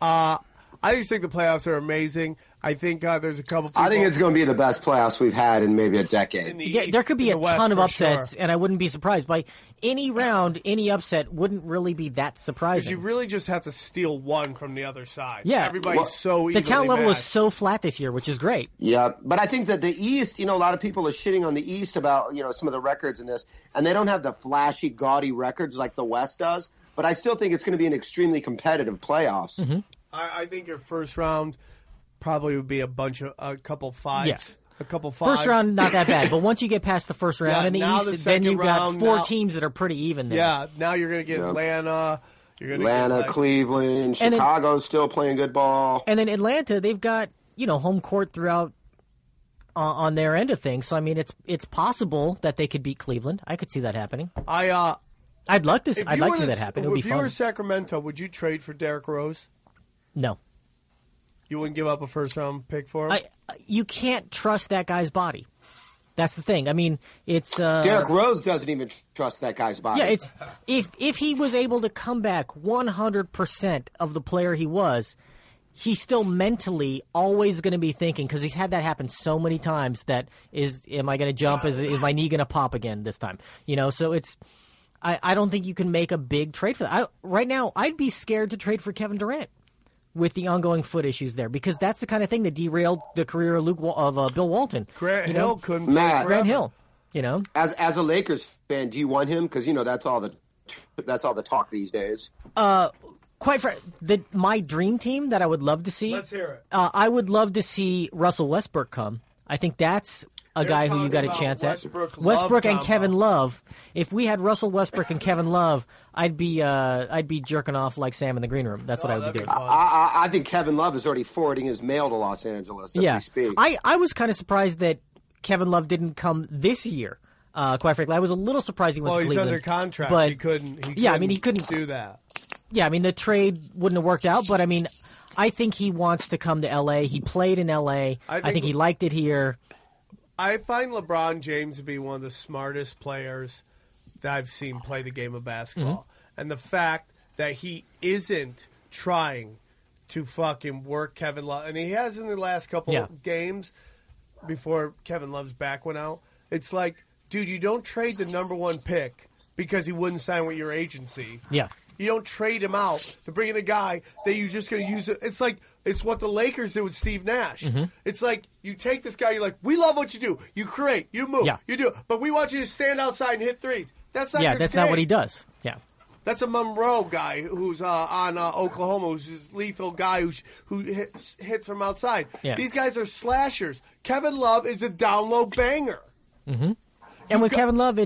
I just think the playoffs are amazing. I think there's a couple people. I think it's going to be the best playoffs we've had in maybe a decade. There could be a ton of upsets, and I wouldn't be surprised. By any round, any upset wouldn't really be that surprising. Because you really just have to steal one from the other side. Yeah. Everybody's so evenly the talent level matched. is so flat this year, which is great. Yeah, but I think that the East, a lot of people are shitting on the East about, some of the records in this, and they don't have the flashy, gaudy records like the West does, but I still think it's going to be an extremely competitive playoffs. Mm-hmm. I think your first round probably would be a couple fives. Yeah. A couple fives. First round, not that bad. But once you get past the first round in the East, then you've got four teams that are pretty even there. Yeah, now you're going to get Atlanta. You're going to Atlanta, Cleveland, Chicago's still playing good ball. And then Atlanta, they've got, home court throughout on their end of things. So, I mean, it's possible that they could beat Cleveland. I could see that happening. I'd like to see that happen. It would be fun. If you were Sacramento, would you trade for Derrick Rose? No. You wouldn't give up a first-round pick for him? You can't trust that guy's body. That's the thing. I mean, it's... Derrick Rose doesn't even trust that guy's body. Yeah, it's if he was able to come back 100% of the player he was, he's still mentally always going to be thinking, because he's had that happen so many times, am I going to jump? Is my knee going to pop again this time? So it's... I don't think you can make a big trade for that. Right now, I'd be scared to trade for Kevin Durant with the ongoing foot issues there, because that's the kind of thing that derailed the career of Bill Walton. Grant Hill couldn't. Grant Hill. As a Lakers fan, do you want him? Because that's all the talk these days. Quite frankly, my dream team that I would love to see. Let's hear it. I would love to see Russell Westbrook come. I think that's a guy who you got a chance at. Westbrook and Kevin Love. If we had Russell Westbrook and Kevin Love, I'd be jerking off like Sam in the green room. That's what I would be doing. I think Kevin Love is already forwarding his mail to Los Angeles as we speak. I was kind of surprised that Kevin Love didn't come this year. Quite frankly, I was a little surprised he went to he's Cleveland. under contract. But He couldn't he couldn't do that. Yeah, I mean, the trade wouldn't have worked out, but I mean, I think he wants to come to L.A. He played in L.A. I think he liked it here. I find LeBron James to be one of the smartest players that I've seen play the game of basketball. And the fact that he isn't trying to fucking work Kevin Love, and he has in the last couple of games before Kevin Love's back went out, it's like, dude, you don't trade the number 1 pick because he wouldn't sign with your agency. Yeah. You don't trade him out to bring in a guy that you're just going to use. It's like it's what the Lakers did with Steve Nash. It's like you take this guy, you're like, we love what you do. You create, you move, you do it. But we want you to stand outside and hit threes. That's not your that's game. not what he does. Yeah. That's a Monroe guy who's on Oklahoma, who's this lethal guy who hits from outside. Yeah. These guys are slashers. Kevin Love is a down low banger. And with Kevin Love,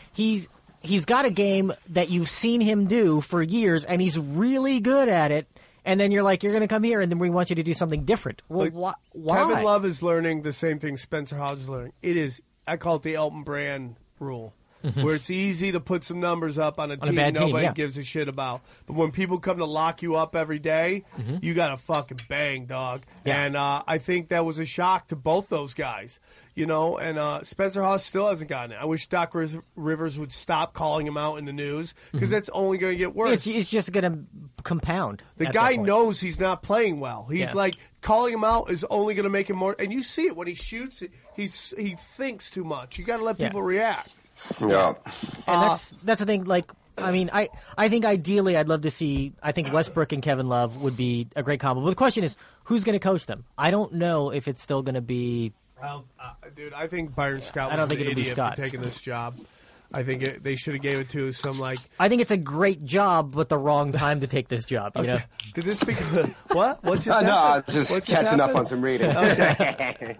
he's got a game that you've seen him do for years, and he's really good at it. And then you're like, you're going to come here, and then we want you to do something different. Well, why? Kevin Love is learning the same thing Spencer Howes is learning. I call it the Elton Brand rule, where it's easy to put some numbers up on a team nobody gives a shit about. But when people come to lock you up every day, you got to fucking bang, dog. Yeah. And I think that was a shock to both those guys. You know, and Spencer Hawes still hasn't gotten it. I wish Doc Rivers would stop calling him out in the news because that's only going to get worse. It's just going to compound. The guy knows he's not playing well. He's like, calling him out is only going to make him more. And you see it when he shoots. He thinks too much. You got to let people react. Yeah. And that's the thing. Like, I mean, I think ideally I'd love to see. I think Westbrook and Kevin Love would be a great combo. But the question is, who's going to coach them? I don't know if it's still going to be. Well, dude, I think Byron Scott was I don't think an it'll be idiot Scott. for taking this job. I think they should have gave it to some like. I think it's a great job, but the wrong time to take this job. You know. Did this become what? What's No, I was just catching up on some reading. Okay.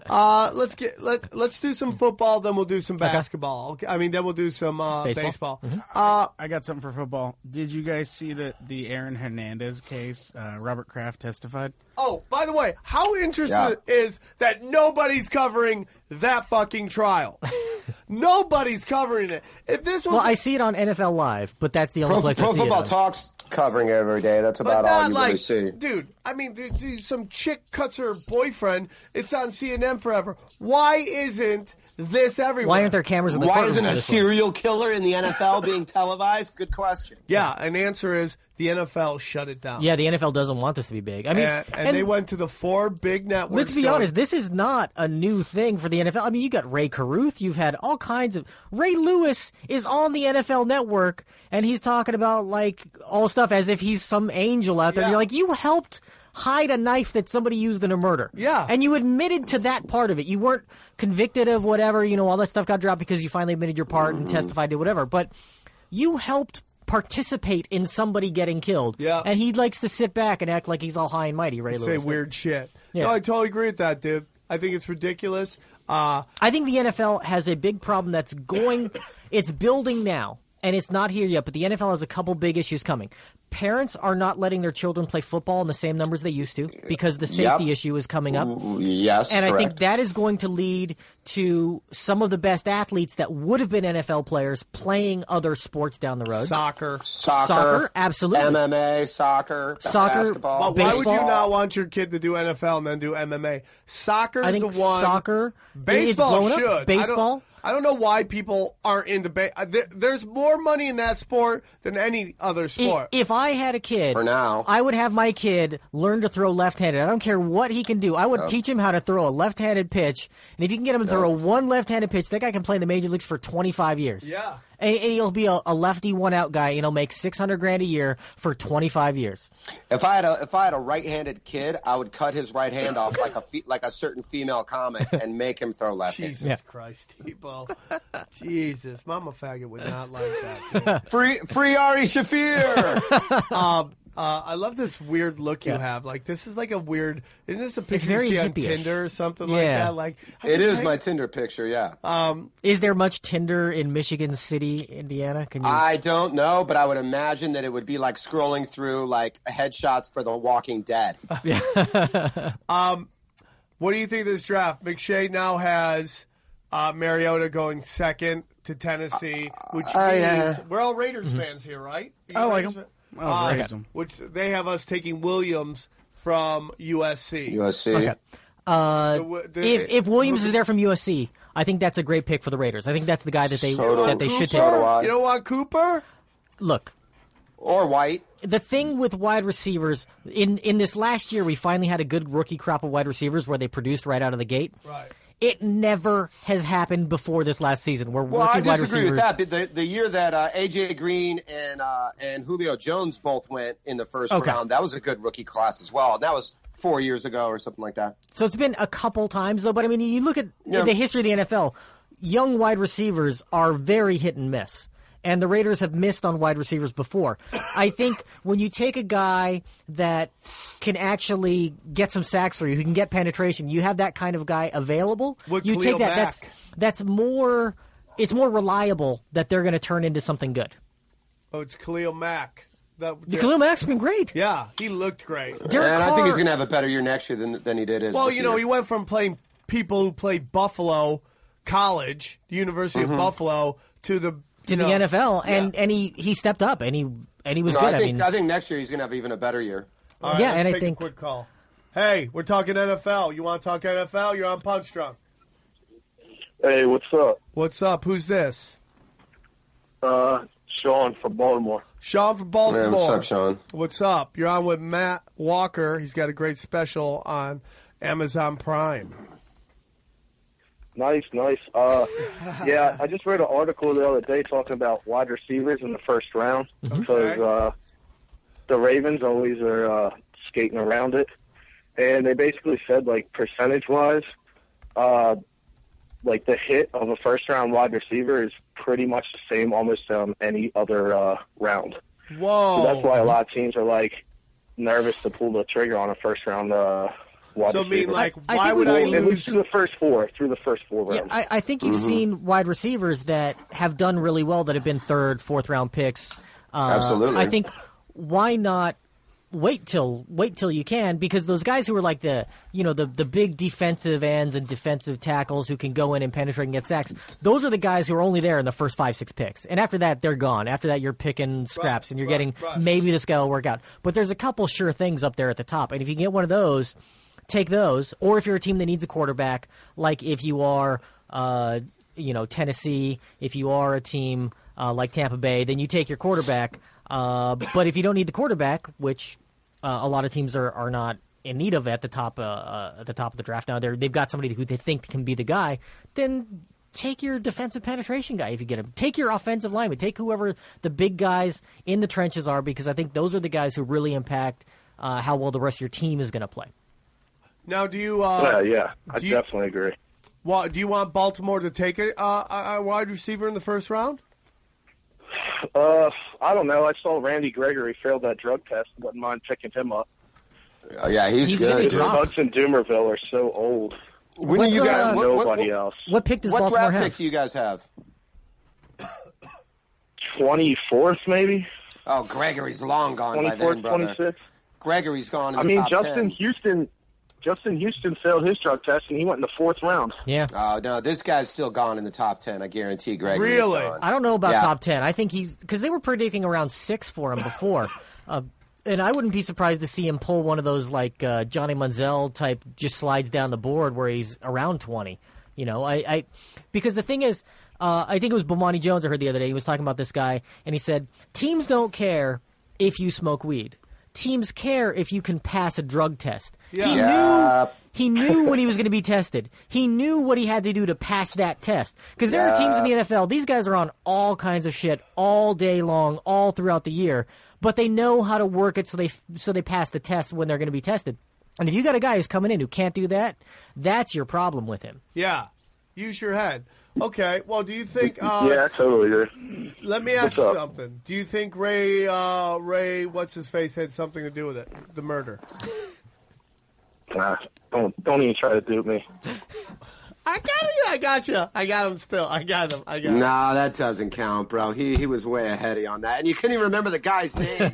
Let's do some football, then we'll do some basketball. Okay. I mean, then we'll do some baseball. I got something for football. Did you guys see the Aaron Hernandez case? Robert Kraft testified. Oh, by the way, how interesting is that nobody's covering that fucking trial? Nobody's covering it. If this was I see it on NFL Live, but that's the only place I see Pro Football it on. Talk's covering it every day. That's about all you really see. Dude, I mean, some chick cuts her boyfriend. It's on CNN forever. Why isn't this everywhere? Why aren't there cameras in the Why courtroom isn't for a this one? serial killer in the NFL being televised? Good question. Yeah, and the answer is the NFL shut it down. Yeah, the NFL doesn't want this to be big. I mean, and they went to the 4 big networks. Let's be honest, this is not a new thing for the NFL. I mean, you got Ray Caruth, you've had all kinds of... Ray Lewis is on the NFL Network, and he's talking about, like, all stuff as if he's some angel out there. Yeah. You're like, you helped hide a knife that somebody used in a murder. Yeah. And you admitted to that part of it. You weren't convicted of whatever, all that stuff got dropped because you finally admitted your part and testified to whatever. But you helped participate in somebody getting killed. Yeah. And he likes to sit back and act like he's all high and mighty, Ray Say Lewis. weird shit. Yeah. No, I totally agree with that, dude. I think it's ridiculous. I think the NFL has a big problem that's it's building now, and it's not here yet, but the NFL has a couple big issues coming. Parents are not letting their children play football in the same numbers they used to because the safety issue is coming up. Yes, and correct. I think that is going to lead to some of the best athletes that would have been NFL players playing other sports down the road. Soccer, absolutely. MMA, soccer, basketball. But why would you not want your kid to do NFL and then do MMA? Soccer's I think the one. soccer. Baseball it's blown up. should. Baseball. I don't know why people aren't into there's more money in that sport than any other sport. If I had a kid, For now. I would have my kid learn to throw left-handed. I don't care what he can do. I would teach him how to throw a left-handed pitch. And if you can get him to throw one left-handed pitch, that guy can play in the major leagues for 25 years. Yeah. And he'll be a lefty one-out guy, and he'll make $600,000 a year for 25 years. If I had a right-handed kid, I would cut his right hand off like a certain female comic and make him throw left-handed. Jesus Christ, Tebow. Jesus, Mama Faggot would not like that. Free Ari Shaffir. I love this weird look you have. Like, this is like a weird... Isn't this a picture very you see on hippie-ish. Tinder or something like that? Like, it is my Tinder picture, yeah. Is there much Tinder in Michigan City, Indiana? Can you... I don't know, but I would imagine that it would be like scrolling through like headshots for The Walking Dead. What do you think of this draft? McShay now has Mariota going second to Tennessee, which means yeah. we're all Raiders fans here, right? I like them. I raised them. Which they have us taking Williams from USC. USC. Okay. If Williams is there from USC, I think that's a great pick for the Raiders. I think that's the guy that they should take. You don't want Cooper? Look. Or White. The thing with wide receivers, in this last year, we finally had a good rookie crop of wide receivers where they produced right out of the gate. Right. It never has happened before this last season. Where Well, I rookie wide disagree with receivers, that. The year that A.J. Green and Julio Jones both went in the first round, that was a good rookie class as well. And that was 4 years ago or something like that. So it's been a couple times, though. But, I mean, you look at the history of the NFL, young wide receivers are very hit and miss. And the Raiders have missed on wide receivers before. I think when you take a guy that can actually get some sacks for you, who can get penetration, you have that kind of guy available. You take that. That's more. It's more reliable that they're going to turn into something good. Oh, it's Khalil Mack. Khalil Mack's been great. Yeah, he looked great. And I think he's going to have a better year next year than he did. Well, he went from playing people who played Buffalo College, the University of Buffalo, to the NFL, and he stepped up, and he was good. I think next year he's going to have even a better year. All right, let's take a quick call. Hey, we're talking NFL. You want to talk NFL? You're on Punch Drunk. Hey, what's up? What's up? Who's this? Sean from Baltimore. Sean from Baltimore. Man, what's up, Sean? What's up? You're on with Matt Walker. He's got a great special on Amazon Prime. Nice. Yeah, I just read an article the other day talking about wide receivers in the first round because the Ravens always are skating around it. And they basically said, like, percentage-wise, like the hit of a first-round wide receiver is pretty much the same almost on any other round. Whoa. So that's why a lot of teams are, like, nervous to pull the trigger on a first-round wide receiver. I mean, like, why would I lose? At least through the first four rounds. Yeah, I think you've seen wide receivers that have done really well that have been third, fourth-round picks. Absolutely. I think why not wait till you can, because those guys who are like the big defensive ends and defensive tackles who can go in and penetrate and get sacks, those are the guys who are only there in the first 5-6 picks. And after that, they're gone. After that, you're picking scraps and you're getting maybe this guy will work out. But there's a couple sure things up there at the top. And if you can get one of those, take those. Or if you're a team that needs a quarterback, like if you are Tennessee, if you are a team like Tampa Bay, then you take your quarterback. But if you don't need the quarterback, which a lot of teams are not in need of at the top of the draft now, they've got somebody who they think can be the guy, then take your defensive penetration guy if you get him. Take your offensive lineman. Take whoever the big guys in the trenches are, because I think those are the guys who really impact how well the rest of your team is going to play. Now, do you? I definitely agree. Well, do you want Baltimore to take a wide receiver in the first round? I don't know. I saw Randy Gregory failed that drug test. Wouldn't mind picking him up. Oh, yeah, he's good. Hudson Dumerville are so old. When are you guys? Nobody else. What pick does what Baltimore draft have? pick do you guys have? 24th, maybe. Oh, Gregory's long gone by then, brother. 26th. Gregory's gone in the top 10. Justin Houston failed his drug test, and he went in the 4th round. Yeah. Oh, no, this guy's still gone in the top 10. I guarantee Gregory's Really? gone. I don't know about top 10. I think because they were predicting around 6 for him before. And I wouldn't be surprised to see him pull one of those like Johnny Manziel type, just slides down the board where he's around 20. Because the thing is, I think it was Bomani Jones I heard the other day. He was talking about this guy, and he said, teams don't care if you smoke weed. Teams care if you can pass a drug test. Yeah. He knew when he was going to be tested. He knew what he had to do to pass that test. Because there are teams in the NFL, these guys are on all kinds of shit all day long, all throughout the year, but they know how to work it so they pass the test when they're going to be tested. And if you got a guy who's coming in who can't do that, that's your problem with him. Yeah. Use your head. Okay. Well, do you think? Yeah, I totally agree. Let me ask you something. Do you think Ray, what's his face, had something to do with it? The murder. Nah, don't even try to dupe me. I got you. I got him still. I got him. Nah, that doesn't count, bro. He was way ahead of you on that, and you couldn't even remember the guy's name.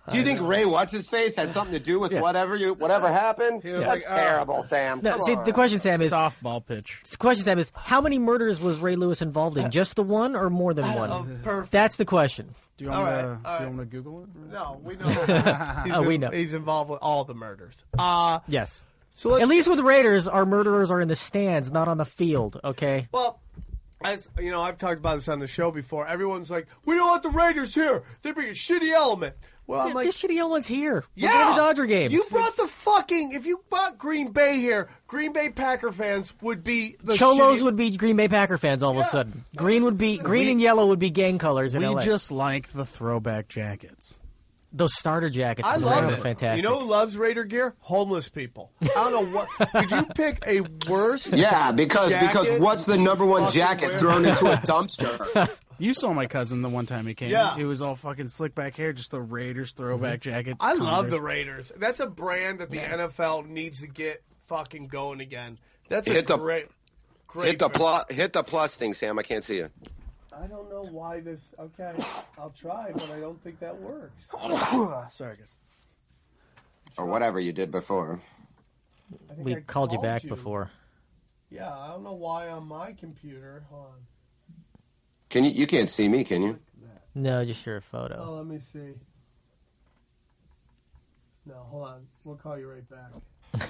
Do you think Ray What's-His-Face had something to do with whatever happened? That's terrible, Sam. No, Come see, on. the question, Sam, is softball pitch. The question, Sam, is how many murders was Ray Lewis involved in? Just the one or more than one? Perfect. That's the question. Do you want me to Google it? No, we know. We know. He's involved with all the murders. Yes. So at least with the Raiders, our murderers are in the stands, not on the field. Okay. Well, as you know, I've talked about this on the show before. Everyone's like, "We don't want the Raiders here. They bring a shitty element." Well, I'm like, this shitty element's here. Yeah, We're going to Dodger games. You brought the fucking. If you brought Green Bay here, Green Bay Packer fans would be the Cholos shitty- would be Green Bay Packer fans all of a sudden. Green and yellow would be gang colors in We LA. just like the throwback jackets. Those starter jackets I from the love Raiders it. are fantastic. You know who loves Raider gear? Homeless people. I don't know what. Could you pick a worse? Yeah, because jacket what's the number one fucking jacket wear? thrown into a dumpster? You saw my cousin the one time he came. Yeah. It was all fucking slick back hair, just the Raiders throwback jacket. I love Converse. the Raiders. That's a brand that the NFL needs to get fucking going again. That's a Hit the- great. Hit the plus thing, Sam. I can't see you. I don't know why this. Okay, I'll try, but I don't think that works. Sorry, guys. Or whatever you did before. I think We I called you back before. Yeah, I don't know why on my computer. Hold on. Can you can't see me, can you? No, just your photo. Oh, let me see. No, hold on. We'll call you right back.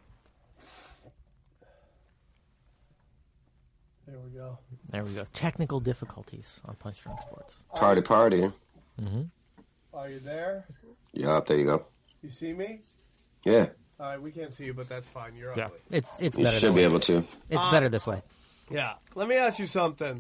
There we go. There we go. Technical difficulties on Punch Drunk Sports. Party. Mm-hmm. Are you there? Yup, there you go. You see me? Yeah. All right, we can't see you, but that's fine. You're Yeah, ugly. it's You better. should that be way. able to. It's better this way. Yeah. Let me ask you something.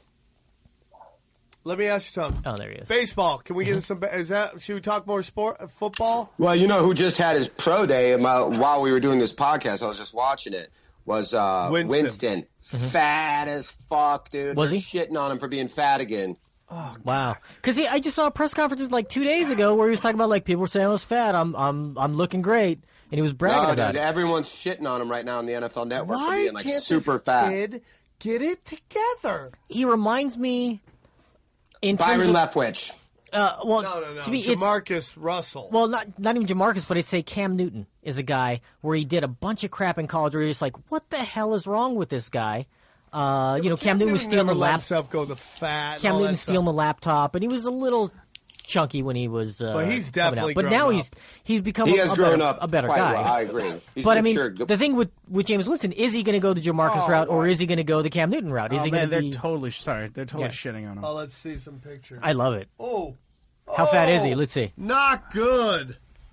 Oh, there he is. Baseball. Can we get into some? Should we talk more football? Well, you know who just had his pro day while we were doing this podcast? I was just watching it. Was Winston. Fat as fuck, dude. Was They're he? shitting on him for being fat again. Oh, wow. Because I just saw a press conference like 2 days ago where he was talking about like people were saying I was fat. I'm looking great, and he was bragging about dude, it. Everyone's shitting on him right now on the NFL Network for Why being like can't super this fat. kid get it together? He reminds me in terms Byron of, Leftwich. well, No. to me, Jamarcus Russell. Well, not even Jamarcus, but it's say Cam Newton is a guy where he did a bunch of crap in college where you're just like, what the hell is wrong with this guy? Cam Newton was stealing the laptop. Go the fat. Cam all Newton that stealing stuff. the laptop, and he was a little chunky when he was. But he's coming definitely out. But grown now up. he's become He has grown up a better quite guy. well. I agree. He's But I mean, matured. the thing with James Winston, is he going to go the Jamarcus route or is he going to go the Cam Newton route? Is Oh, he man, going they're to be? totally shitting on him. Oh, let's see some pictures. I love it. Oh. How fat is he? Let's see. Not good.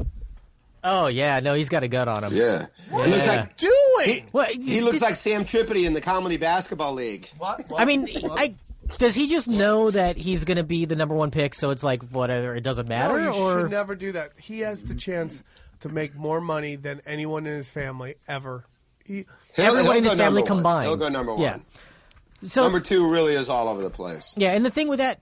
Oh yeah, no, he's got a gut on him. Yeah. What He looks are you like doing? he looks like Sam Tripodi in the Comedy Basketball League. What? I mean, does he just know that he's going to be the number one pick? So it's like whatever, it doesn't matter. No, you or should never do that. He has the chance to make more money than anyone in his family ever. Everybody in go his family number one. combined. He'll go number one. Yeah. So Number two really is all over the place. Yeah, and the thing with that,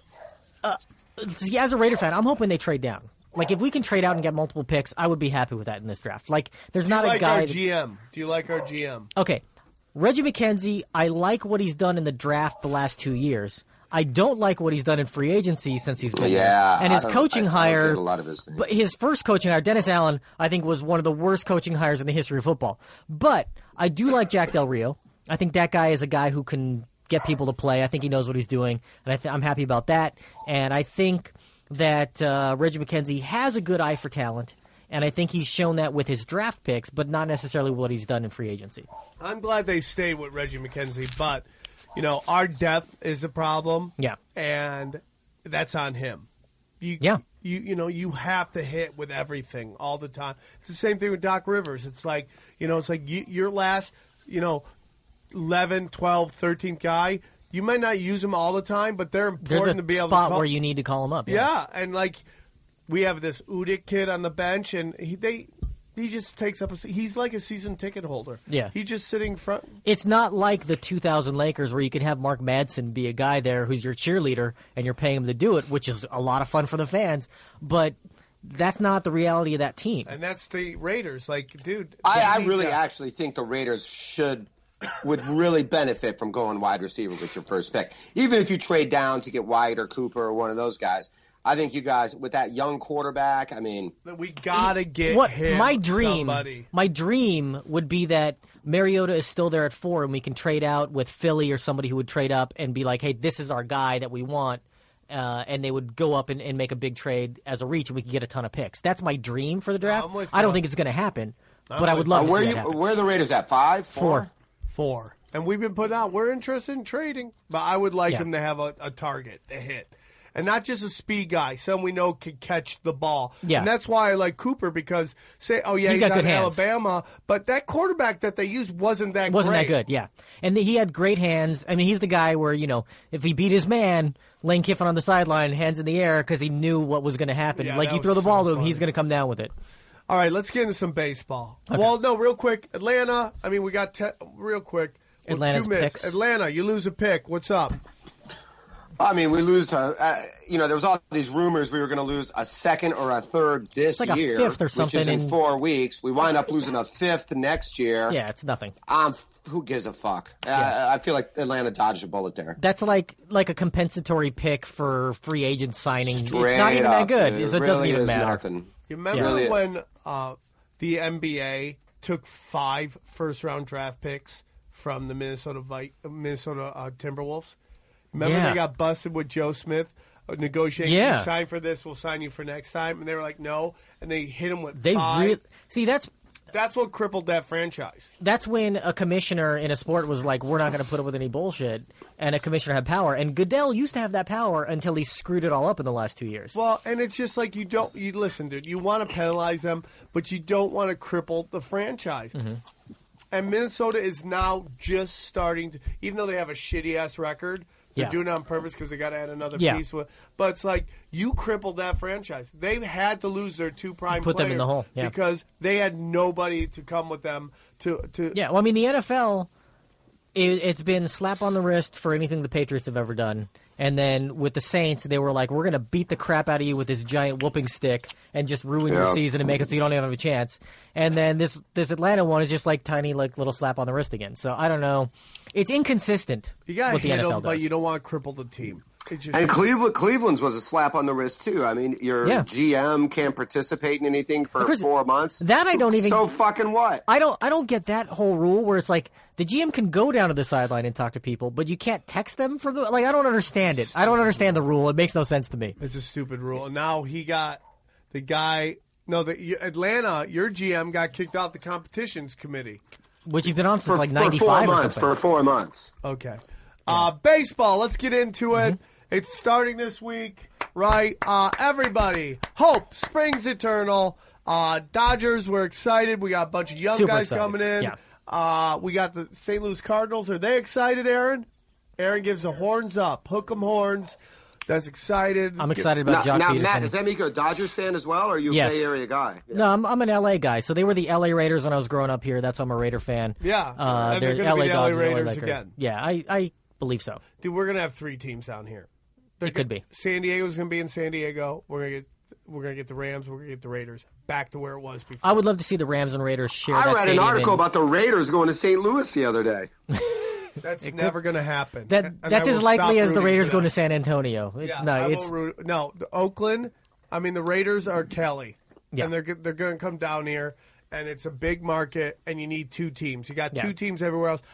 as a Raider fan, I'm hoping they trade down. Like, if we can trade out and get multiple picks, I would be happy with that in this draft. Like, there's not a guy. GM? Do you like our GM? Okay, Reggie McKenzie. I like what he's done in the draft the last 2 years. I don't like what he's done in free agency since he's been there. And his coaching hire, a lot of his things. but his first coaching hire, Dennis Allen, I think was one of the worst coaching hires in the history of football. But I do like Jack Del Rio. I think that guy is a guy who can get people to play. I think he knows what he's doing, and I'm happy about that. And I think that Reggie McKenzie has a good eye for talent, and I think he's shown that with his draft picks, but not necessarily what he's done in free agency. I'm glad they stayed with Reggie McKenzie, but our depth is a problem. Yeah, and that's on him. You have to hit with everything all the time. It's the same thing with Doc Rivers. It's like your last 11, 12, 13th guy. You might not use them all the time, but they're important There's a to be able spot to call. where you need to call him up. Yeah, and we have this Udick kid on the bench, and he just takes up he's like a season ticket holder. Yeah. He's just sitting front. It's not like the 2000 Lakers where you can have Mark Madsen be a guy there who's your cheerleader and you're paying him to do it, which is a lot of fun for the fans, but that's not the reality of that team. And that's the Raiders. Dude. I really actually think the Raiders would really benefit from going wide receiver with your first pick. Even if you trade down to get White or Cooper or one of those guys, I think you guys, with that young quarterback, I mean, we gotta get him somebody. My dream would be that Mariota is still there at 4, and we can trade out with Philly or somebody who would trade up and be like, hey, this is our guy that we want. And they would go up and make a big trade as a reach, and we could get a ton of picks. That's my dream for the draft. I don't think it's going to happen, but I would love to see that happen. Where are the Raiders at? 5? 4? 4. And we've been putting out, we're interested in trading, but I would like him to have a target, a hit. And not just a speed guy, someone we know can catch the ball. Yeah. And that's why I like Cooper, because he's got out good of hands. Alabama, but that quarterback that they used wasn't that good, yeah. And he had great hands. I mean, he's the guy where, if he beat his man, Lane Kiffin on the sideline, hands in the air, because he knew what was going to happen. Yeah, like, you throw the ball to him, he's going to come down with it. All right, let's get into some baseball. Okay. Well, no, real quick. Atlanta, we got real quick. Atlanta's 2 minutes. picks. Atlanta, you lose a pick. What's up? We lose. There was all these rumors we were going to lose a second or a third this like year, a fifth or something, which is in 4 weeks. We wind up losing a 5th next year. Yeah, it's nothing. Who gives a fuck? Yeah. I feel like Atlanta dodged a bullet there. That's like a compensatory pick for free agent signing. Straight it's not even up, that good, dude. so it Really doesn't even is matter. Nothing. You remember when the NBA took 5 first-round draft picks from the Minnesota Timberwolves? Remember they got busted with Joe Smith negotiating. Yeah. You sign for this, we'll sign you for next time. And they were like, no. And they hit him with 5. That's what crippled that franchise. That's when a commissioner in a sport was like, we're not going to put up with any bullshit. And a commissioner had power. And Goodell used to have that power until he screwed it all up in the last 2 years. Well, and it's just like you listen, dude, you want to penalize them, but you don't want to cripple the franchise. Mm-hmm. And Minnesota is now just starting to, even though they have a shitty-ass record, they're doing it on purpose because they got to add another piece. But it's like, you crippled that franchise. They've had to lose their 2 prime Put players them in the hole, because they had nobody to come with them to. Yeah, well, the NFL, it's been slap on the wrist for anything the Patriots have ever done. And then with the Saints, they were like, we're going to beat the crap out of you with this giant whooping stick and just ruin your season and make it so you don't even have a chance. And then this Atlanta one is just like tiny, little slap on the wrist again. So I don't know. It's inconsistent. You got to what the hit NFL them, but does. you don't want to cripple the team. And Cleveland's was a slap on the wrist too. I mean, your GM can't participate in anything for 4 months. That I don't even. So fucking what? I don't get that whole rule where it's like the GM can go down to the sideline and talk to people, but you can't text them from the. I don't understand it. I don't understand the rule. It makes no sense to me. It's a stupid rule. And now he got the guy. No, Atlanta. Your GM got kicked off the competitions committee, which you've been on since 95 or something. For 4 months. Okay. Baseball. Let's get into it. It's starting this week, right? Everybody, hope springs eternal. Dodgers, we're excited. We got a bunch of young guys coming in. Yeah. We got the St. Louis Cardinals. Are they excited, Aaron? Aaron gives the horns up. Hook 'em horns. That's excited. I'm excited about Jock Peterson. Matt, does that make you a Dodgers fan as well, or are you a Bay Area guy? Yeah. No, I'm an LA guy. So they were the LA Raiders when I was growing up here. That's why I'm a Raider fan. Yeah. And they're going to be the LA Raiders again. Yeah, I believe so. Dude, we're going to have 3 teams down here. It could be. San Diego's going to be in San Diego. We're going to get the Rams. We're going to get the Raiders back to where it was before. I would love to see the Rams and Raiders share that I read an article in... about the Raiders going to St. Louis the other day. That's never going to happen. That's as likely as the Raiders going to San Antonio. It's no, the Oakland. I mean, the Raiders are Kelly, and they're going to come down here, and it's a big market, and you need 2 teams. You got 2 teams everywhere else.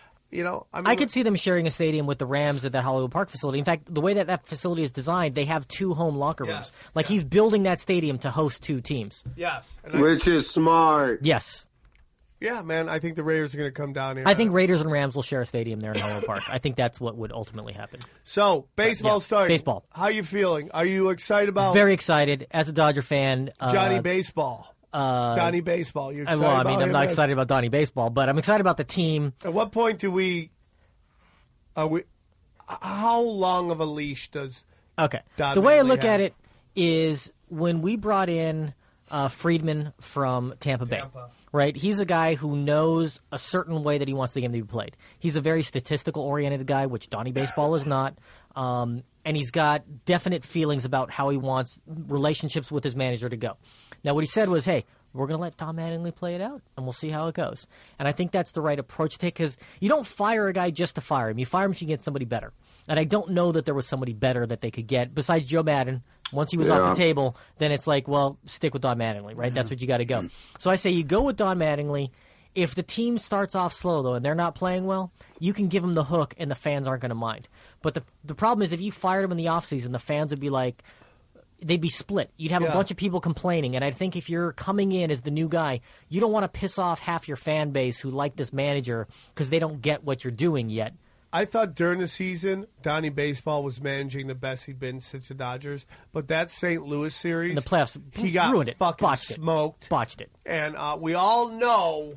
I could see them sharing a stadium with the Rams at that Hollywood Park facility. In fact, the way that facility is designed, they have 2 home locker rooms. He's building that stadium to host 2 teams. Yes. Which is smart. Yes. Yeah, man, I think the Raiders are going to come down here. I think Raiders and Rams will share a stadium there in Hollywood Park. I think that's what would ultimately happen. So, baseball starting. Baseball. How you feeling? Are you excited about... Very excited. As a Dodger fan... Johnny Baseball. Donnie Baseball. You excited about him? I'm not excited about Donnie Baseball, but I'm excited about the team. At what point do we... How long of a leash does... Okay. Don the way Manley I look have? at it is when we brought in Friedman from Tampa Bay, right? He's a guy who knows a certain way that he wants the game to be played. He's a very statistical-oriented guy, which Donnie Baseball is not. And he's got definite feelings about how he wants relationships with his manager to go. Now, what he said was, hey, we're going to let Tom Mattingly play it out, and we'll see how it goes. And I think that's the right approach to take, because you don't fire a guy just to fire him. You fire him if you get somebody better. And I don't know that there was somebody better that they could get besides Joe Madden. Once he was off the table, then it's like, well, stick with Don Mattingly, right? That's what you got to go. So I say you go with Don Mattingly. If the team starts off slow, though, and they're not playing well, you can give them the hook, and the fans aren't going to mind. But the problem is if you fired him in the offseason, the fans would be like, they'd be split. You'd have a bunch of people complaining. And I think if you're coming in as the new guy, you don't want to piss off half your fan base who like this manager because they don't get what you're doing yet. I thought during the season, Donnie Baseball was managing the best he'd been since the Dodgers. But that St. Louis series, In the playoffs, he got ruined it. fucking Botched smoked. Botched it. And we all know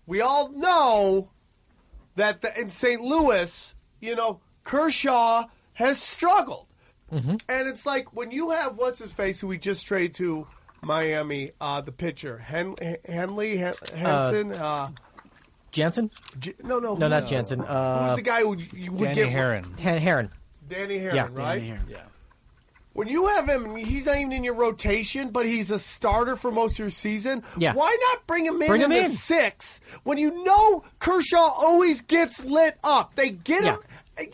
that in St. Louis, Kershaw has struggled. Mm-hmm. And it's like when you have what's-his-face who we just traded to Miami, the pitcher, Henson. Jansen? No, not Jansen. Who's the guy who you would Danny get? Herron. Herron. Danny Herron, right? Danny Herron. Yeah. When you have him, he's not even in your rotation, but he's a starter for most of your season. Yeah. Why not bring him in Bring him the in. 6 when you know Kershaw always gets lit up? They get him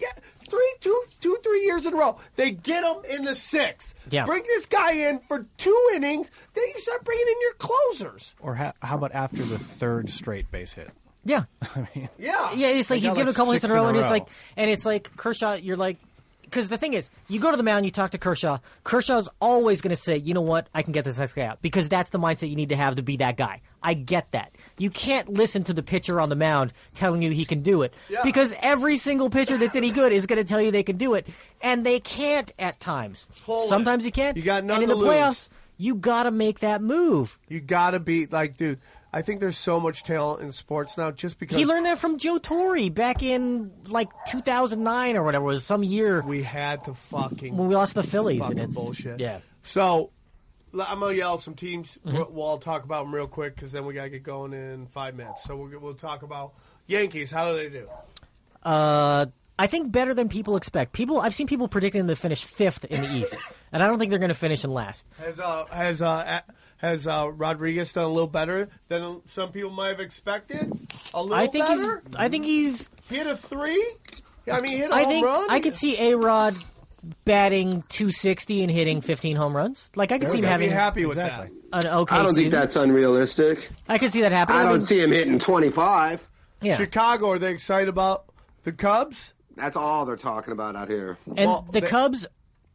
3 years in a row. They get him in the 6. Yeah. Bring this guy in for 2 innings. Then you start bringing in your closers. Or how about after the third straight base hit? Yeah. Yeah. Yeah, it's like They he's got given like a couple hits in a 6 row, in a and it's like Kershaw, you're like, because the thing is, you go to the mound, you talk to Kershaw. Kershaw's always going to say, you know what, I can get this next guy out. Because that's the mindset you need to have to be that guy. I get that. You can't listen to the pitcher on the mound telling you he can do it. Yeah. Because every single pitcher that's any good is going to tell you they can do it. And they can't at times. Pull it. Sometimes you can't. You got none And in to the lose. playoffs, you got to make that move. You got to be like, dude, I think there's so much talent in sports now just because He learned that from Joe Torre back in like 2009 or whatever it was, some year we had to fucking when we lost the Phillies. fucking And it's bullshit. Yeah. So I'm gonna yell at some teams. Mm-hmm. We'll all talk about them real quick because then we gotta get going in 5 minutes. So we'll talk about Yankees. How do they do? I think better than people expect. I've seen people predicting them to finish 5th in the East, and I don't think they're going to finish in last. Has Rodriguez done a little better than some people might have expected? A little I think better. he's Hit a 3. I mean, hit a home run. I could see A-Rod batting 260 and hitting 15 home runs. Like I could see him having be happy with Exactly. an okay I don't think season. that's unrealistic. I could see that happening. I mean, don't see him hitting 25. Yeah. Chicago, are they excited about the Cubs? That's all they're talking about out here. And Well, the Cubs,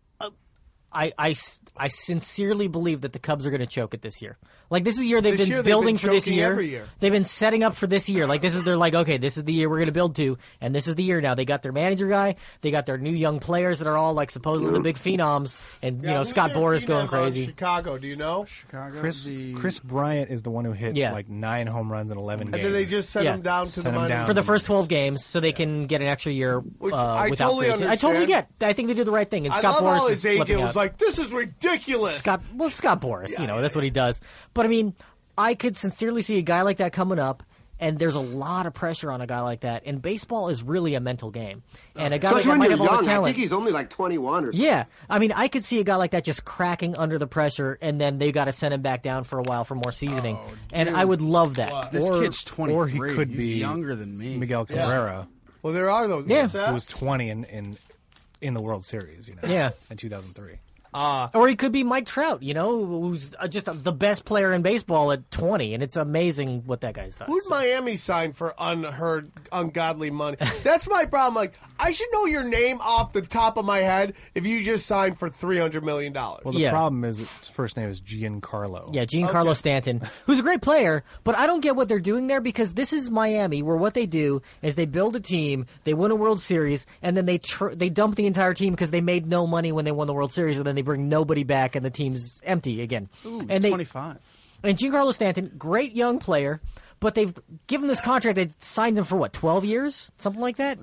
I sincerely believe that the Cubs are going to choke it this year. Like this is the year they've This been year they've building been for this choking year. every year. They've been setting up for this year. Like they're like, okay, this is the year we're going to build to, and this is the year now. They got their manager guy, they got their new young players that are all like supposedly the big phenoms, and Who's Scott their Boras phenom going on crazy. Chicago, do you know? Chicago. Chris Bryant is the one who hit Yeah. like 9 home runs in 11 And games. then they just sent Yeah. him down to Sent the him minor. down. For the first 12 games, so they can get an extra year Which I without totally free agency. I totally understand. get. I think they did the right thing. And I Scott love Boras how is his agent flipping was out. like, "This is ridiculous." Scott Boras, that's what he does. But I mean, I could sincerely see a guy like that coming up, and there's a lot of pressure on a guy like that. And baseball is really a mental game. And a guy like Especially that when might you're have all the young. I talent. think he's only like 21 or something. Yeah, I mean, I could see a guy like that just cracking under the pressure, and then they got to send him back down for a while for more seasoning. And I would love that. This kid's 23. Or he could He's be younger than me. Miguel Cabrera, Well, there are those. Yeah. What's that? who was 20 in the World Series, Yeah. in 2003. Or he could be Mike Trout, who's just the best player in baseball at 20, and it's amazing what that guy's done. Who'd Miami sign for ungodly money? That's my problem. Like, I should know your name off the top of my head if you just signed for $300 million. Well, the Yeah. problem is his first name is Giancarlo. Yeah, Giancarlo Stanton, who's a great player, but I don't get what they're doing there because this is Miami, where what they do is they build a team, they win a World Series, and then they dump the entire team because they made no money when they won the World Series, and then they bring nobody back, and the team's empty again. Ooh, he's and 25. And Giancarlo Stanton, great young player, but they've given this contract. They signed him for what, 12 years, something like that.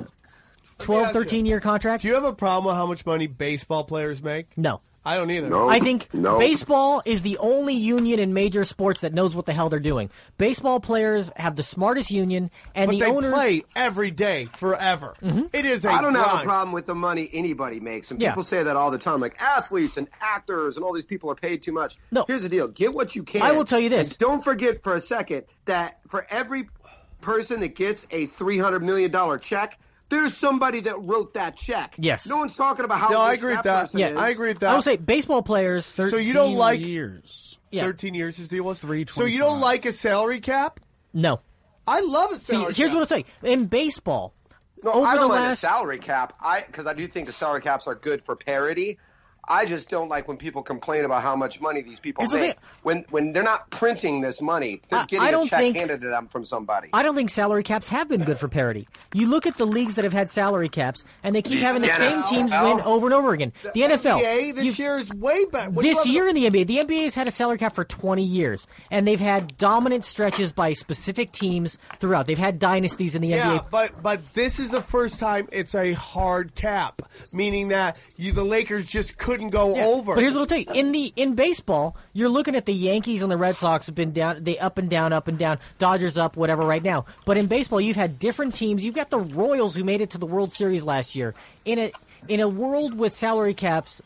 12, 13-year contract. Do you have a problem with how much money baseball players make? No. I don't either. No. I think No. baseball is the only union in major sports that knows what the hell they're doing. Baseball players have the smartest union, and But the they owners play every day, forever. It is a I don't have a grind. problem with the money anybody makes, and Yeah. people say that all the time. Like athletes and actors and all these people are paid too much. No. Here's the deal: get what you can. I will tell you this. And don't forget for a second that for every person that gets a $300 million check, there's somebody that wrote that check. Yes. No one's talking about how No, I rich agree with that that. person Yeah, is. I agree with that. I would say baseball players. So you don't like years. Yeah. 13 years his deal was? 325. So you don't like a salary cap? No. I love a See, salary here's cap. what I'll say. In baseball, No, over I don't the like a last salary cap. Because I do think the salary caps are good for parity. I just don't like when people complain about how much money these people Here's the make. thing. When they're not printing this money, they're getting I a don't check think- handed to them from somebody. I don't think salary caps have been good for parity. You look at the leagues that have had salary caps, and they keep having the same teams win over and over again. The NFL. NBA this year is way better. This year in the NBA, the NBA has had a salary cap for 20 years, and they've had dominant stretches by specific teams throughout. They've had dynasties in the Yeah, NBA. but this is the first time it's a hard cap, meaning that the Lakers just couldn't go over. But here's what I'll tell you: in baseball, you're looking at the Yankees and the Red Sox have been down, they up and down, Dodgers up, whatever right now. But in baseball, you've had different teams. You've got the Royals who made it to the World Series last year. In a world with salary caps,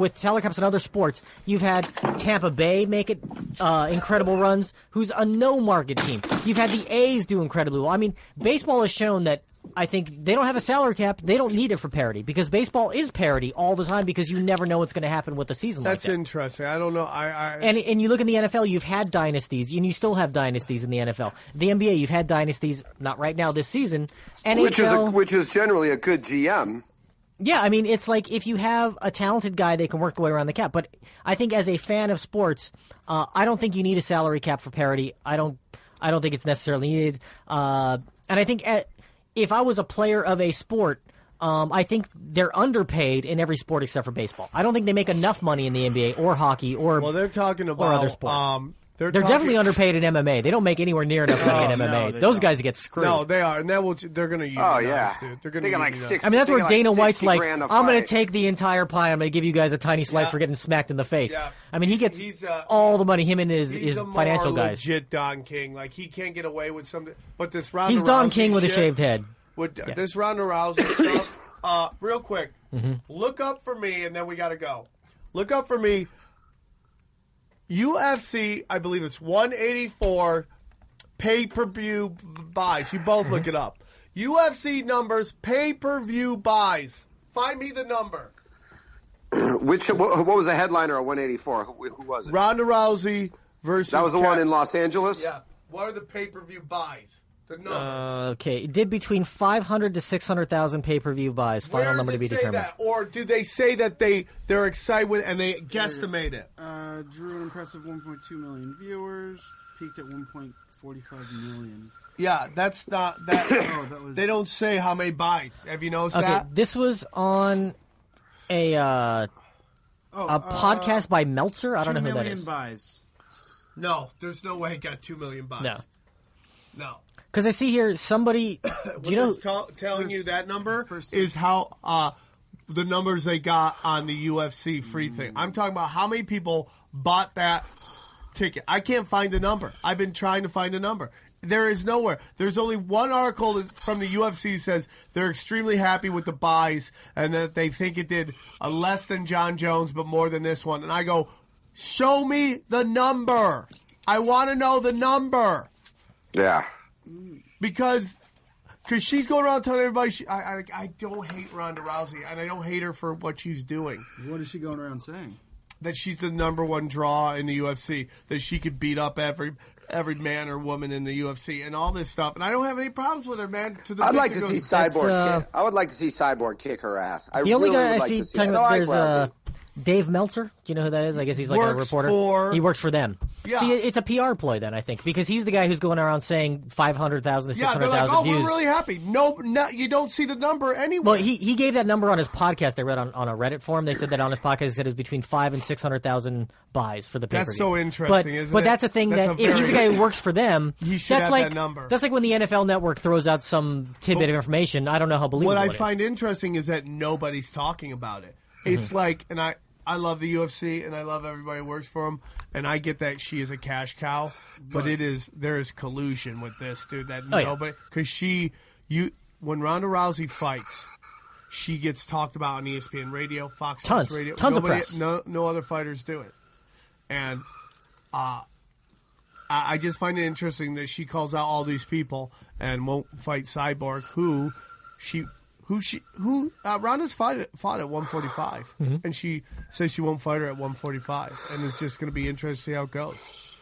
in other sports, you've had Tampa Bay make it incredible runs, who's a no-market team. You've had the A's do incredibly well. I mean, baseball has shown that. I think they don't have a salary cap. They don't need it for parity because baseball is parity all the time because you never know what's going to happen with the season. That's like that. interesting. I don't know. And you look in the NFL, you've had dynasties, and you still have dynasties in the NFL. The NBA, you've had dynasties, not right now this season. NHL, Which is generally a good GM. yeah, I mean, it's like if you have a talented guy, they can work their way around the cap. But I think as a fan of sports, I don't think you need a salary cap for parity. I don't think it's necessarily needed. And I think if I was a player of a sport, I think they're underpaid in every sport except for baseball. I don't think they make enough money in the NBA or hockey or they're talking about or other sports. They're talking- definitely underpaid in MMA. They don't make anywhere near enough money in MMA. they Those don't. guys get screwed. No, they are, and they're going to use. Oh, yeah. dude. They're going They to got like unionize. 60 I mean, that's they where got Dana like White's 60 like, grand a I'm going to fight. take the entire pie. I'm going to give you guys a tiny slice for getting smacked in the face. Yeah. I mean, he gets He's, all the money, him and his He's a more financial guys. legit Don King. Like, he can't get away with something. But this Ronda He's Don Rousey King with a shit, shaved head. With Yeah. this Ronda Rousey stuff, real quick, Mm-hmm. look up for me, and then we got to go. Look up for me. UFC, I believe it's 184 pay-per-view buys. You both look it up. UFC numbers, pay-per-view buys. Find me the number. What was the headliner at 184? Who was it? Ronda Rousey versus... That was the one in Los Angeles? Yeah. What are the pay-per-view buys? The number. Okay, it did between 500 to 600,000 pay-per-view buys. Final Where number to does be it say determined. that? Or do they say that they're excited with and they guesstimate it? Drew an impressive 1.2 million viewers, peaked at 1.45 million. Yeah, that's not that. that was. They don't say how many buys. Have you noticed Okay, that? this was on a podcast by Meltzer. I don't know who that 2 million is. buys. No, there's no way it got 2 million buys. No. Because I see here somebody. Do you know? Telling you that number is how the numbers they got on the UFC free thing. I'm talking about how many people bought that ticket. I can't find the number. I've been trying to find a number. There is nowhere. There's only one article from the UFC says they're extremely happy with the buys and that they think it did less than John Jones but more than this one. And I go, show me the number. I want to know the number. Yeah. Because she's going around telling everybody I don't hate Ronda Rousey and I don't hate her for what she's doing. What is she going around saying? That she's the number one draw in the UFC. That she could beat up every man or woman in the UFC and all this stuff. And I don't have any problems with her, man. I'd like to see Cyborg. I would like to see Cyborg kick her ass. I The only really guy would I like see to see. talking I about like there's Rousey. Dave Meltzer. Do you know who that is? I guess he's like a Works reporter. He works for them. Yeah. See, it's a PR ploy then, I think, because he's the guy who's going around saying 500,000 to Yeah, they're 600,000 like, oh, views. we're really happy. No, you don't see the number anywhere. Well, he gave that number on his podcast. I read on a Reddit forum. They said that on his podcast, he said it was between 500,000 and 600,000 buys for the pay-per-view. That's so interesting, isn't but it? that's a thing That's that a if he's very- the guy who works for them, He should that's have like that number. That's like when the NFL Network throws out some tidbit of information. I don't know how believable What I it is. find interesting is that nobody's talking about it. It's like, and I love the UFC and I love everybody who works for them, and I get that she is a cash cow, but there is collusion with this, dude. That Oh, yeah. nobody, because when Ronda Rousey fights, she gets talked about on ESPN Radio, Fox Tons. Sports Radio. Tons of Nobody- press. No other fighters do it, and I just find it interesting that she calls out all these people and won't fight Cyborg, who she Ronda's fought at 145, and she says she won't fight her at 145, and it's just going to be interesting to see how it goes.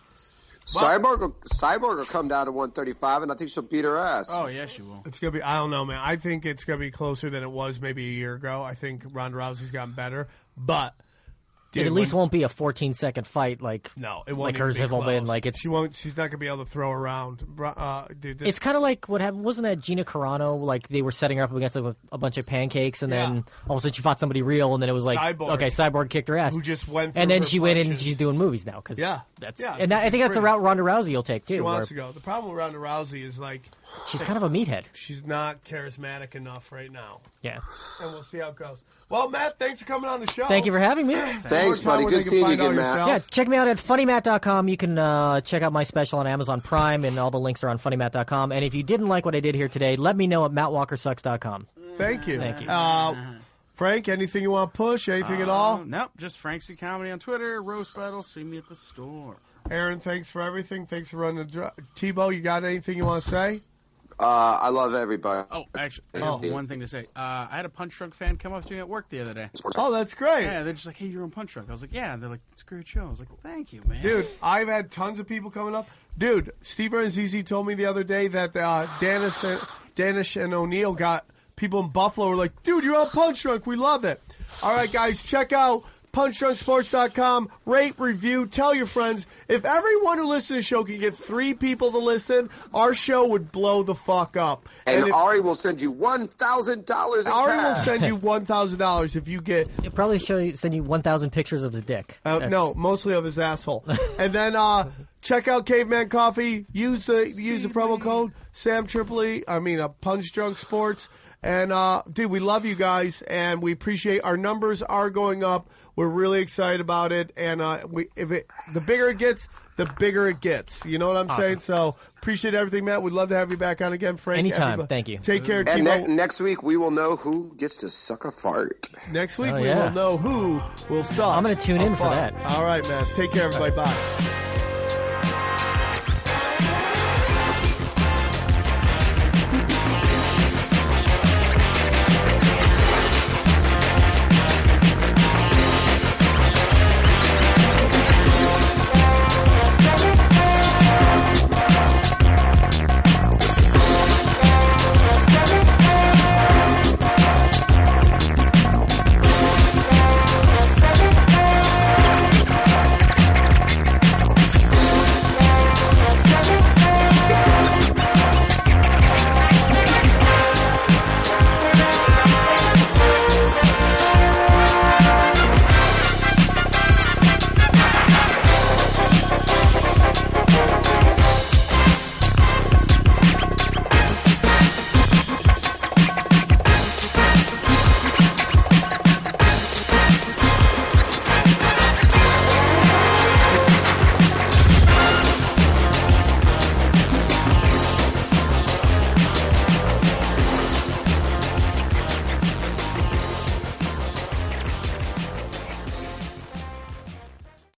Cyborg will come down to 135, and I think she'll beat her ass. Oh, yeah, she will. It's going to be, I don't know, man. I think it's going to be closer than it was maybe a year ago. I think Ronda Rousey's gotten better, but it at least won't be a 14-second fight like it won't like hers have all been. Like she won't. She's not gonna be able to throw around. Dude, it's kind of like what happened. Wasn't that Gina Carano? Like they were setting her up against a bunch of pancakes, and then all of a sudden she fought somebody real, and then it was like Cyborg kicked her ass, who just went. And then she went in and she's doing movies now because I think that's the route Ronda Rousey will take too. She wants to go. The problem with Ronda Rousey is like she's kind of a meathead. She's not charismatic enough right now. Yeah, and we'll see how it goes. Well, Matt, thanks for coming on the show. Thank you for having me. Thanks, buddy. Good seeing you again, Matt. Yeah, check me out at funnymatt.com. You can check out my special on Amazon Prime, and all the links are on funnymatt.com. And if you didn't like what I did here today, let me know at mattwalkersucks.com. Thank you. Thank you. Frank, anything you want to push? Anything at all? Nope, just Frank C. Comedy on Twitter, Roast Battle, see me at the store. Aaron, thanks for everything. Thanks for running the Tebow, you got anything you want to say? I love everybody. Oh, actually, one thing to say. I had a Punch Drunk fan come up to me at work the other day. Oh, that's great. Yeah, they're just like, hey, you're on Punch Drunk. I was like, yeah. And they're like, it's a great show. I was like, thank you, man. Dude, I've had tons of people coming up. Dude, Steve Ranzizi told me the other day that Danish and O'Neill got people in Buffalo were like, dude, you're on Punch Drunk. We love it. All right, guys, check out PunchDrunkSports.com. Rate, review, tell your friends. If everyone who listens to the show can get 3 people to listen, our show would blow the fuck up. And Ari will send you $1,000 in cash. Ari will send you $1,000 if you get... He'll probably send you 1,000 pictures of his dick. No, mostly of his asshole. And then check out Caveman Coffee. Use the promo code Sam Tripoli. Punch Drunk Sports. And, dude, we love you guys, and we appreciate our numbers are going up. We're really excited about it, and the bigger it gets, the bigger it gets. You know what I'm saying? So appreciate everything, Matt. We'd love to have you back on again, Frank. Anytime. Everybody. Thank you. Take care, and Tebow. Next week, we will know who gets to suck a fart. Next week, we will know who will suck. I'm going to tune in for that. All right, man. Take care, everybody. Bye.